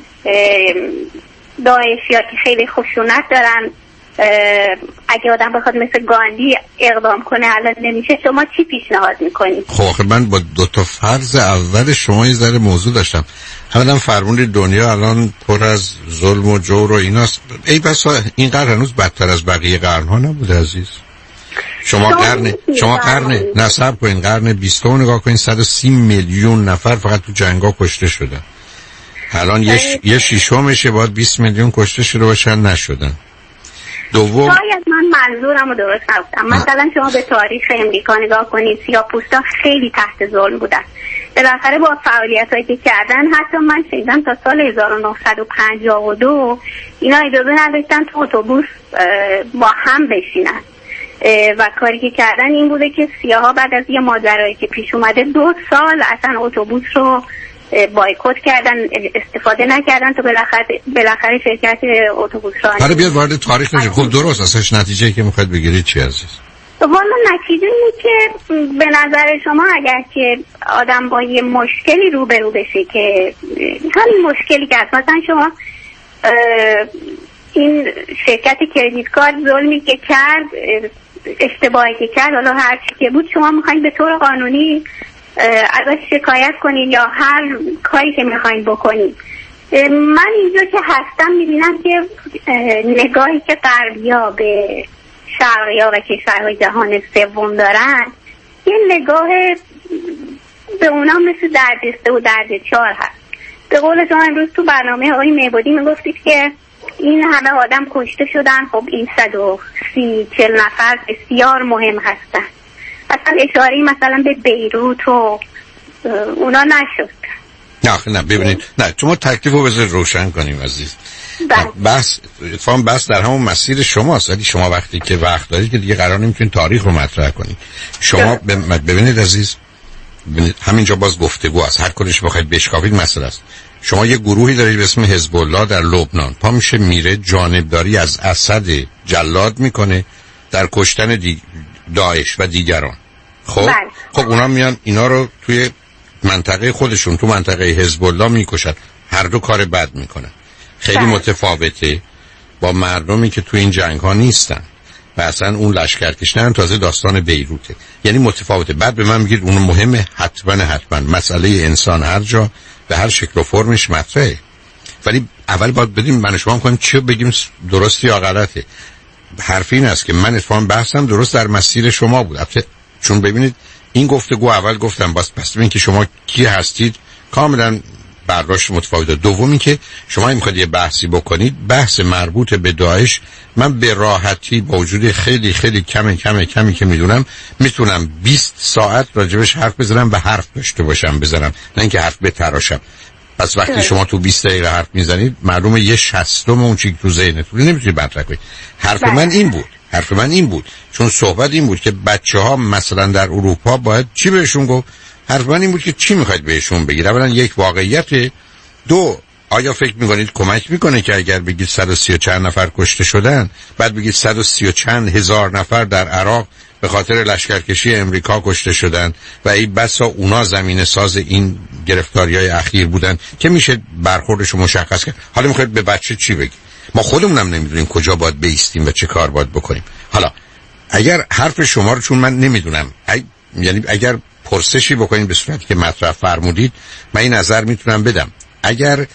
Speaker 6: داعشیا که خیلی خشونت دارن، اگه آدم بخواد مثل گاندی اقدام کنه الان نمیشه. شما چی پیشنهاد میکنید؟
Speaker 1: خب آخه من با دو تا فرض اول شما یه ذره موضوع داشتم. اولا فرمون دنیا الان پر از ظلم و جور و ایناست. ای بسا این قرن هنوز بدتر از بقیه قرنها نبوده عزیز. شما قرن شما قرن نصب کنین قرن بیستم نگاه کنین، صد و سی میلیون نفر فقط تو جنگا کشته شدن. الان یه ش... یه شیشمشه باید بیست میلیون کشته شده باشن، نشدن. دوم
Speaker 6: شاید من منظورم رو درست نگفتم. مثلا شما به تاریخ امریکا نگاه کنید، سیاه‌پوستا خیلی تحت ظلم بودن. بالاخره با فعالیتایی که کردن، حتی من شنیدم تا سال هزار و نهصد و پنجاه و دو اینا اجازه نداشتن تو اتوبوس با هم بشینن و کاری که کردن این بوده که سیاها بعد از یه ماجرایی که پیش اومده دو سال اصلا اتوبوس رو بایکوت کردن، استفاده نکردن تا بالاخره بالاخره شرکت اتوبوس رانی.
Speaker 1: حالا بیاد وارد تاریخ نشه. خب درست، اصلاش نتیجه‌ای که میخواید بگیرید چی عزیز؟
Speaker 6: والا نتیجه اینه که به نظر شما اگر که آدم با یه مشکلی روبرو بشه که همین مشکلی که مثلا شما این شرکت کردیت کارت ظلمی که کرد، اشتباهی که کرد، حالا هر چی که بود، شما میخواین به طور قانونی ازش شکایت کنین یا هر کاری که میخواین بکنین. من اینجا که هستم میبینم که نگاهی که غربی‌ها به شرقی‌ها و کشورهای جهان سوم دارن یه نگاه به اونا مثل دردسته و دردچار هست. به قول شما امروز تو برنامه آقای معبودی میگفتید که این همه آدم کشته شدن، خب این صد و سی چل نفر بسیار مهم هستن. اصلا اشاره‌ای مثلا به بیروت و اونا نشد.
Speaker 1: نه نه ببینید، نه شما تکلیف رو بذارید روشن کنیم عزیز. بس اتفاقا بس در همون مسیر شماست، ولی شما وقتی که وقت دارید که دیگه قرار نمیتونید تاریخ رو مطرح کنید. شما ببینید عزیز، ببینید همینجا باز گفتگو است، هر کدومش بخواید بشکافید مسئله است. شما یه گروهی دارید به اسم حزب الله در لبنان، پا میشه میره جانبداری از اسد جلاد میکنه در کشتن دی... داعش و دیگران. خب بله. خب اونا میان اینا رو توی منطقه خودشون تو منطقه حزب الله میکشن، هر دو کار بد میکنن. خیلی
Speaker 6: بله.
Speaker 1: متفاوته با مردمی که تو این جنگ ها نیستن و اصلا اون لشکرکش نه، تازه داستان بیروته، یعنی متفاوته. بعد به من میگید اون مهمه، حتما حتما مسئله انسان هر جا به هر شکل و فرمش مطرحه، ولی اول باید بدیم من شما کنیم چه بگیم درست یا غلطه. حرف این است که من اتفاقا بحثم درست در مسیر شما بود، چون ببینید این گفتگو اول گفتم باز پس ببینید که شما کی هستید کاملا برداشت متفاوته. دومی که شما میخواید یه بحثی بکنید، بحث مربوط به داعش، من به راحتی با وجود خیلی خیلی کم کم کمی که میدونم میتونم بیست ساعت راجبش حرف بزنم و حرف داشته باشم بزنم، نه اینکه حرف بتراشم. پس وقتی شما تو بیست دقیقه حرف میزنید معلومه یه شصتم اون چیز تو ذهنتون نمیتونید مطرح کنید. حرف بله. من این بود حرف من این بود چون صحبت این بود که بچه‌ها مثلا در اروپا باید چی بهشون گفت. حرف من این بود که چی میخواید بهشون بگید. اولا یک واقعیت، دو آیا فکر میکنید کمک میکنه که اگر بگید صد و سی و چند نفر کشته شدن، بعد بگید صد و سی و چند هزار نفر در عراق به خاطر لشکرکشی امریکا کشته شدن و ای بسا اونا زمینه ساز این گرفتاری‌های اخیر بودن که میشه برخوردش مشخص کرد. حالا میخواید به بچه چی بگید؟ ما خودمونم نمیدونیم کجا باید بایستیم و چه کار باید بکنیم. حالا اگر حرف شما رو چون من نمیدونم ای... یعنی اگر پرسشی بکنید به صورتی که مطرح فرمودید من این نظر میتونم بدم. اگر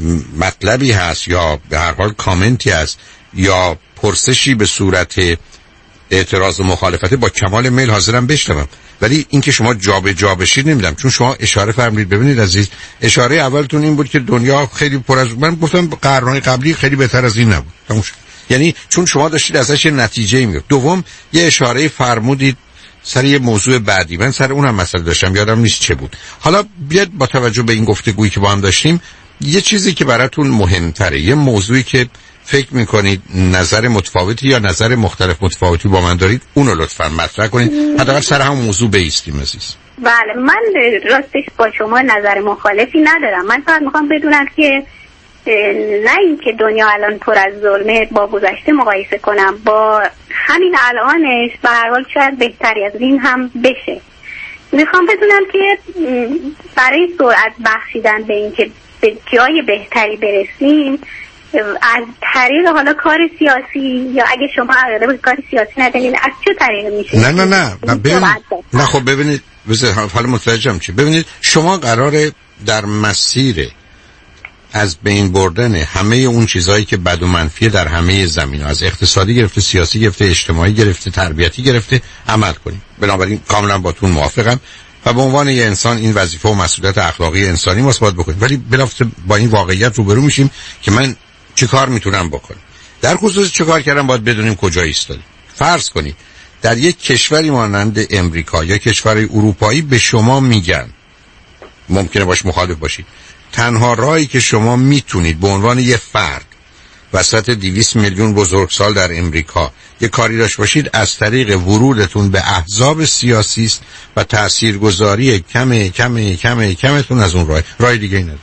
Speaker 1: مطلبی هست یا به هر حال کامنتی هست یا پرسشی به صورت اعتراض و مخالفت، با کمال میل حاضرم بشنوم، ولی اینکه شما جابجا جا بشید نمیدم. چون شما اشاره فرمودید، ببینید عزیز، اشاره اولتون این بود که دنیا خیلی پر از، من گفتم قرن‌های قبلی خیلی بهتر از این نبود. یعنی چون شما داشتید ازش نتیجه میگرفتید. دوم یه اشاره فرمودید سر یه موضوع بعدی، من سر اونم مسئله داشتم یادم نیست چه بود. حالا بیاد با توجه به این گفتگویی که با هم داشتیم یه چیزی که براتون مهمتره، یه موضوعی که فکر میکنید نظر متفاوتی یا نظر مختلف متفاوتی با من دارید اونو لطفاً مطرح کنید، حداقل سر همون موضوع بایستیم عزیز.
Speaker 6: بله من راستش با شما نظر مخالفی ندارم. من فقط میخوام بدونم که نه اینکه دنیا الان پر از ظلمه با گذشته مقایسه کنم، با همین الانش به هر حال شاید بهتری از این هم بشه. میخوام بدونم که برای سرعت بخشیدن به اینکه به جای بهتری برسیم از طریق حالا کار سیاسی، یا اگه شما علاقه به کار سیاسی ندارین از چه طریقی میشه؟
Speaker 1: نه نه نه ببینید نه خب ببینید حالا متوجهم چی. ببینید شما قراره در مسیر از بین بردن همه اون چیزایی که بد و منفی در همه زمینه‌ها، از اقتصادی گرفته، سیاسی گرفته، اجتماعی گرفته، تربیتی گرفته، عمل کنیم. بنابراین کاملا باتون موافقم و به عنوان یه انسان این وظیفه و مسئولیت اخلاقی انسانی ما باید بکنیم، ولی بلافاصله با این واقعیت روبرو میشیم که من چه کار میتونم بکنم. در خصوص چه کار کردم باید بدونیم کجا ایستادیم. فرض کنید در یک کشوری مانند امریکا یا کشورهای اروپایی به شما میگن، ممکنه باش مخالف باشید، تنها راهی که شما میتونید به عنوان یه فرد وسط دویست میلیون بزرگسال در امریکا یه کاری داشت باشید از طریق ورودتون به احزاب سیاسی است و تاثیرگذاری کم کم کم کمتون از اون راه راه دیگه نداره.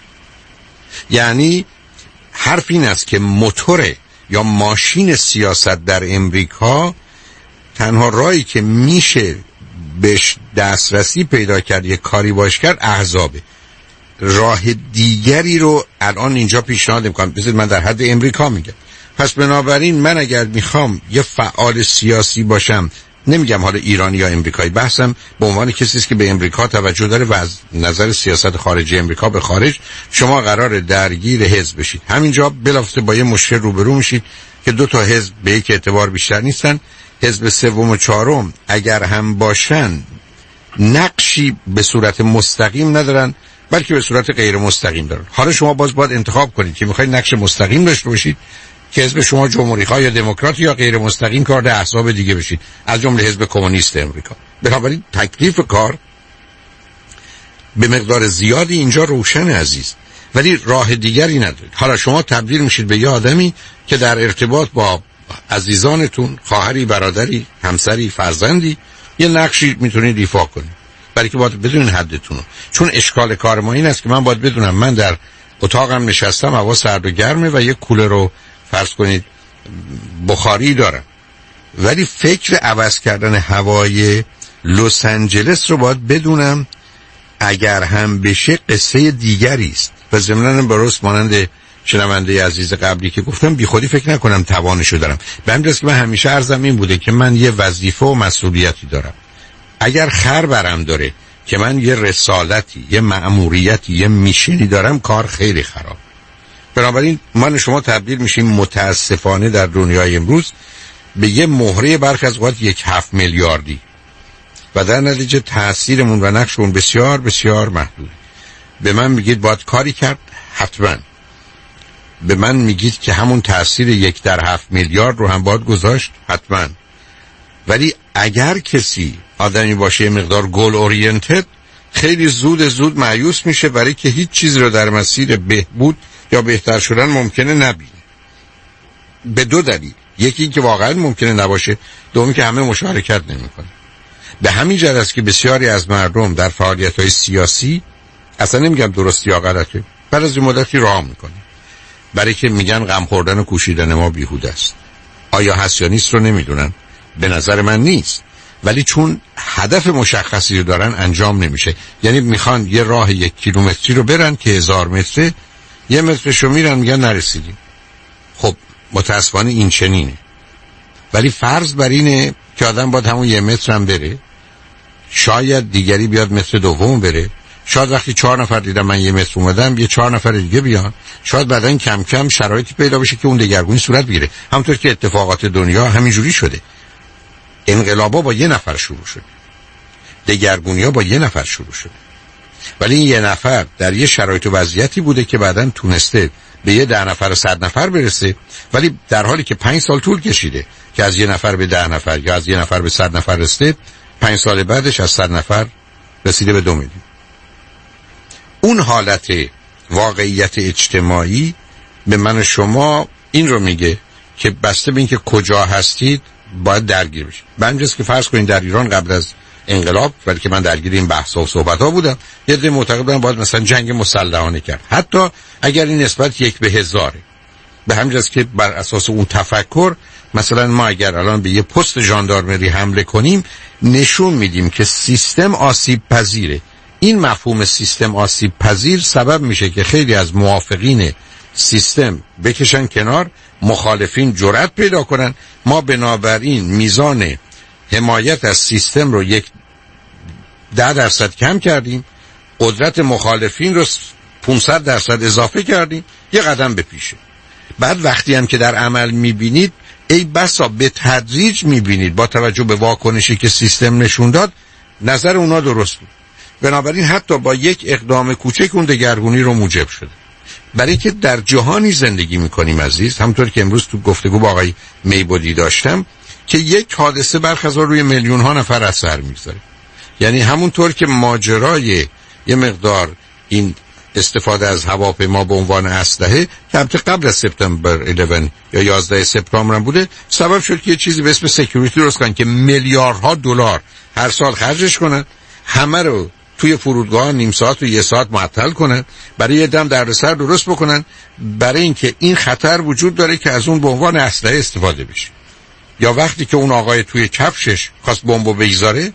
Speaker 1: یعنی حرف این است که موتور یا ماشین سیاست در امریکا تنها راهی که میشه بهش دسترسی پیدا کرد یه کاری باش کرد احزابه. راه دیگری رو الان اینجا پیشنهاد میکنم، بذارید من در حد امریکا میگم. پس بنابراین من اگر میخوام یه فعال سیاسی باشم، نمیگم حالا ایرانی یا امریکایی، بحثم به عنوان کسی است که به امریکا توجه داره و از نظر سیاست خارجی امریکا به خارج، شما قراره درگیر حزب بشید. همینجا بلافاصله با یه مشکل روبرو میشید که دو تا حزب به یک اعتبار بیشتر نیستن. حزب سوم و چهارم اگر هم باشن نقشی به صورت مستقیم ندارن بلکه به صورت غیر مستقیم دارن. حالا شما باز باید انتخاب کنید که میخواید نقش مستقیم داشته باشید که حزب شما جمهوری‌خواه یا دموکرات، یا غیر مستقیم کار در احزاب دیگه بشید از جمله حزب کمونیست امریکا. بنابراین تکلیف کار به مقدار زیادی اینجا روشن عزیز، ولی راه دیگری ندارید. حالا شما تبدیل میشید به یه آدمی که در ارتباط با عزیزانتون، خواهری، برادری، همسری، فرزندی یه نقشی میتونید ایفا کنید، برای که باید بدونین حدتون رو. چون اشکال کار ما این است که من باید بدونم من در اتاقم نشستم، هوا سرد و گرمه و یک کولر رو فرض کنید بخاری دارم، ولی فکر عوض کردن هوای لس آنجلس رو باید بدونم اگر هم بشه قصه دیگری است و ضمناً برست مانند شنونده عزیز قبلی که گفتم بی خودی فکر نکنم توانشو دارم. به همین که من همیشه عرضم این بوده که من یه وظیفه و مسئولیتی دارم. اگر خر برم داره که من یه رسالتی، یه مأموریتی، یه میشنی دارم، کار خیلی خراب. بنابراین من شما تبدیل میشیم متاسفانه در دنیای امروز به یه مهره برخی از اوقات یک هفت میلیاردی و در نتیجه تأثیرمون و نقشمون بسیار بسیار محدود. به من میگید باید کاری کرد، حتما. به من میگید که همون تأثیر یک در هفت میلیارد رو هم باید گذاشت، حتما. ولی اگر کسی آدمی باشه مقدار گول اورینتد، خیلی زود زود مایوس میشه، برای که هیچ چیز رو در مسیر بهبود یا بهتر شدن ممکنه نبینه. به دو دلیل: یکی که واقعا ممکنه نباشه، دومی که همه مشارکت نمیکنه. به همین جهت است که بسیاری از مردم در فعالیت‌های سیاسی، اصلا نمیگم درست یا غلطه، بعد از مدتی رها میکنه، برای که میگن غم خوردن و کوشیدن ما بیهوده است. آیا هست یا نیست رو نمیدونن، به نظر من نیست، ولی چون هدف مشخصی رو دارن انجام نمیشه. یعنی میخوان یه راه یک کیلومتری رو برن که هزار متره، یه مترشو میرن میگن نرسیدیم. خب متاسفانه این چنینه. ولی فرض بر اینه که آدم باید همون یه متر هم بره، شاید دیگری بیاد متر دوم بره، شاید وقتی چهار نفر دیدم من یه متر اومدم یه چهار نفر دیگه بیان، شاید بعدن کم کم شرایطی پیدا بشه که اون دگرگونی صورت بگیره. همونطور که اتفاقات دنیا همینجوری شده. انقلابا با یه نفر شروع شده، دگرگونی‌ها با یه نفر شروع شده، ولی این یه نفر در یه شرایط و وضعیتی بوده که بعداً تونسته به یه ده نفر و صد نفر برسه، ولی در حالی که پنج سال طول کشیده که از یه نفر به ده نفر یا از یه نفر به صد نفر رسیده، پنج سال بعدش از صد نفر رسیده به دو میلیون. اون حالت واقعیت اجتماعی به من و شما این رو میگه که بسته به این که کجا هستید باید درگیر بشید. بنجاست که فرض کنید در ایران قبل از انقلاب، ولی که من درگیر این بحث و صحبت ها بودم، یه عده معتقد بودن باید مثلا جنگ مسلحانه کرد، حتی اگر این نسبت یک به هزاره. به همین جاست که بر اساس اون تفکر مثلا ما اگر الان به یه پست ژاندارمری حمله کنیم، نشون میدیم که سیستم آسیب پذیره. این مفهوم سیستم آسیب پذیر سبب میشه که خیلی از موافقین سیستم بکشن کنار، مخالفین جرأت پیدا کنن. ما بنابراین میزان حمایت از سیستم رو یک ده درصد کم کردیم، قدرت مخالفین رو پانصد درصد اضافه کردیم، یه قدم به پیشه. بعد وقتی هم که در عمل میبینید، ای بسا به تدریج میبینید با توجه به واکنشی که سیستم نشون داد، نظر اونا درست بود. بنابراین حتی با یک اقدام کوچک اون دگرگونی رو موجب شده. برای که در جهانی زندگی میکنیم عزیز، همونطور که امروز تو گفتگو با آقای میبودی داشتم، که یک حادثه برخلاف روی میلیون ها نفر اثر میذاره. یعنی همونطور که ماجرای یه مقدار این استفاده از هواپیما به عنوان اسلحه که البته قبل از سپتامبر یازده یا یازده سپتامبر هم بوده، سبب شد که یه چیزی به اسم سکیوریتی درست کنن که میلیاردها دلار هر سال خرجش کنن، همه رو توی فرودگاه نیم ساعت و یه ساعت معطل کنن، برای یه دم دردسر درست بکنن، برای اینکه این خطر وجود داره که از اون به عنوان اسلحه استفاده بشه. یا وقتی که اون آقای توی کفشش خواست بمبو بگذاره،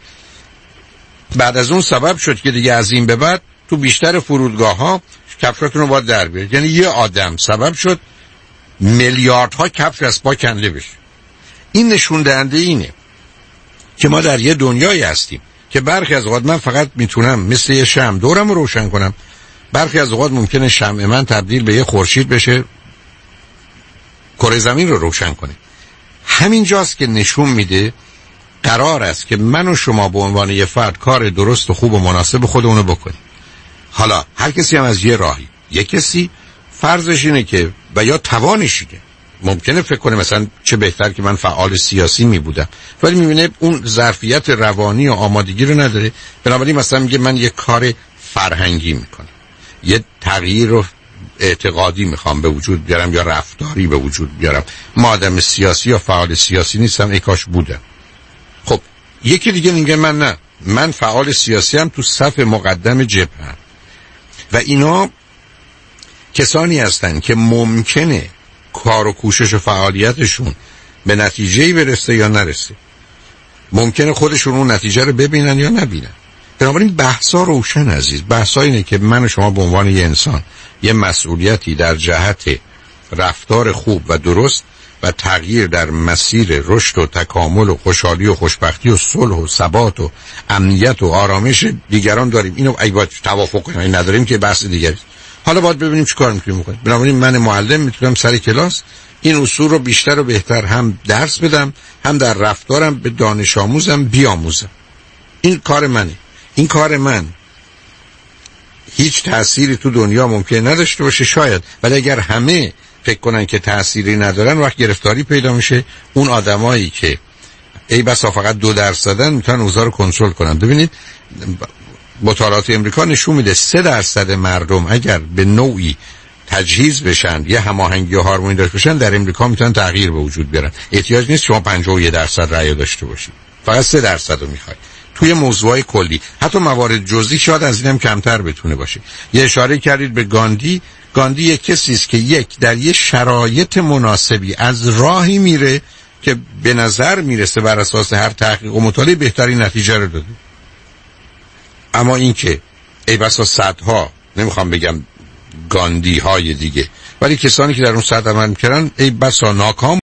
Speaker 1: بعد از اون سبب شد که دیگه از این به بعد تو بیشتر فرودگاه ها کفشاتون رو باید در بیارید. یعنی یه آدم سبب شد میلیاردها کفش از پا کنده بشه. این نشون دهنده اینه که ما در یه دنیایی هستیم که برخی از اوقات من فقط میتونم مثل یه شمع دورم رو روشن کنم، برخی از اوقات ممکنه شمع من تبدیل به یه خورشید بشه، کره زمین رو روشن کنه. همین جاست که نشون میده قرار است که من و شما به عنوان یه فرد کار درست و خوب و مناسب خودمونو بکنیم. حالا هر کسی هم از یه راهی، یه کسی فرضش اینه که و یا توانش اینه، ممکنه فکر کنه مثلا چه بهتر که من فعال سیاسی می بودم، ولی میبینه اون ظرفیت روانی و آمادگی رو نداره، بنابراین مثلا میگه من یه کار فرهنگی میکنم، یه تغییر رو اعتقادی میخوام به وجود بیارم یا رفتاری به وجود بیارم. ما آدم سیاسی یا فعال سیاسی نیستم، ای کاش بودم. خب یکی دیگه میگه من نه، من فعال سیاسی هم تو صف مقدم جبهه، و اینا کسانی هستن که ممکنه کار و کوشش و فعالیتشون به نتیجه‌ای برسه یا نرسه، ممکنه خودشون اون نتیجه رو ببینن یا نبینن، بنابراین بحثا روشن عزیز. بحثا اینه که من و شما به عنوان یه انسان یه مسئولیتی در جهت رفتار خوب و درست و تغییر در مسیر رشد و تکامل و خوشحالی و خوشبختی و صلح و ثبات و امنیت و آرامش دیگران داریم. اینو اگه باید توافق کنیم این نداریم که بحث دیگری. حالا باید ببینیم چیکار میتونیم بکنیم. بنابراین من معلم میتونم سر کلاس این اصول رو بیشتر و بهتر هم درس بدم، هم در رفتارم به دانش آموزم بیاموزم. این کار منه. این کار من هیچ تأثیری تو دنیا ممکن نداشته باشه شاید، ولی اگر همه فکر کنن که تأثیری ندارن وقت گرفتاری پیدا میشه. اون آدمایی که ای بسا فقط دو درصدن میتونن اوضاع رو کنترل کنن. ببینید مطالعات امریکا نشون میده سه درصد مردم اگر به نوعی تجهیز بشن یه هماهنگی و هارمونی داشته باشن در امریکا میتونن تغییر به وجود بیارن. احتیاج نیست شما پنجاه و یک درصد رأی داشته باشید، فقط سه درصد رو میخواید توی موضوعای کلی. حتی موارد جزئی شاید از اینم کمتر بتونه باشه. یه اشاره کردید به گاندی. گاندی یک کسی است که یک در یه شرایط مناسبی از راهی میره که به نظر میرسه بر اساس هر تحقیق و مطالعه بهترین نتیجه رو داده. اما این که ای بسا صدها، نمیخوام بگم گاندی های دیگه، ولی کسانی که در اون سطح عمل میکردن ای بسا ناکام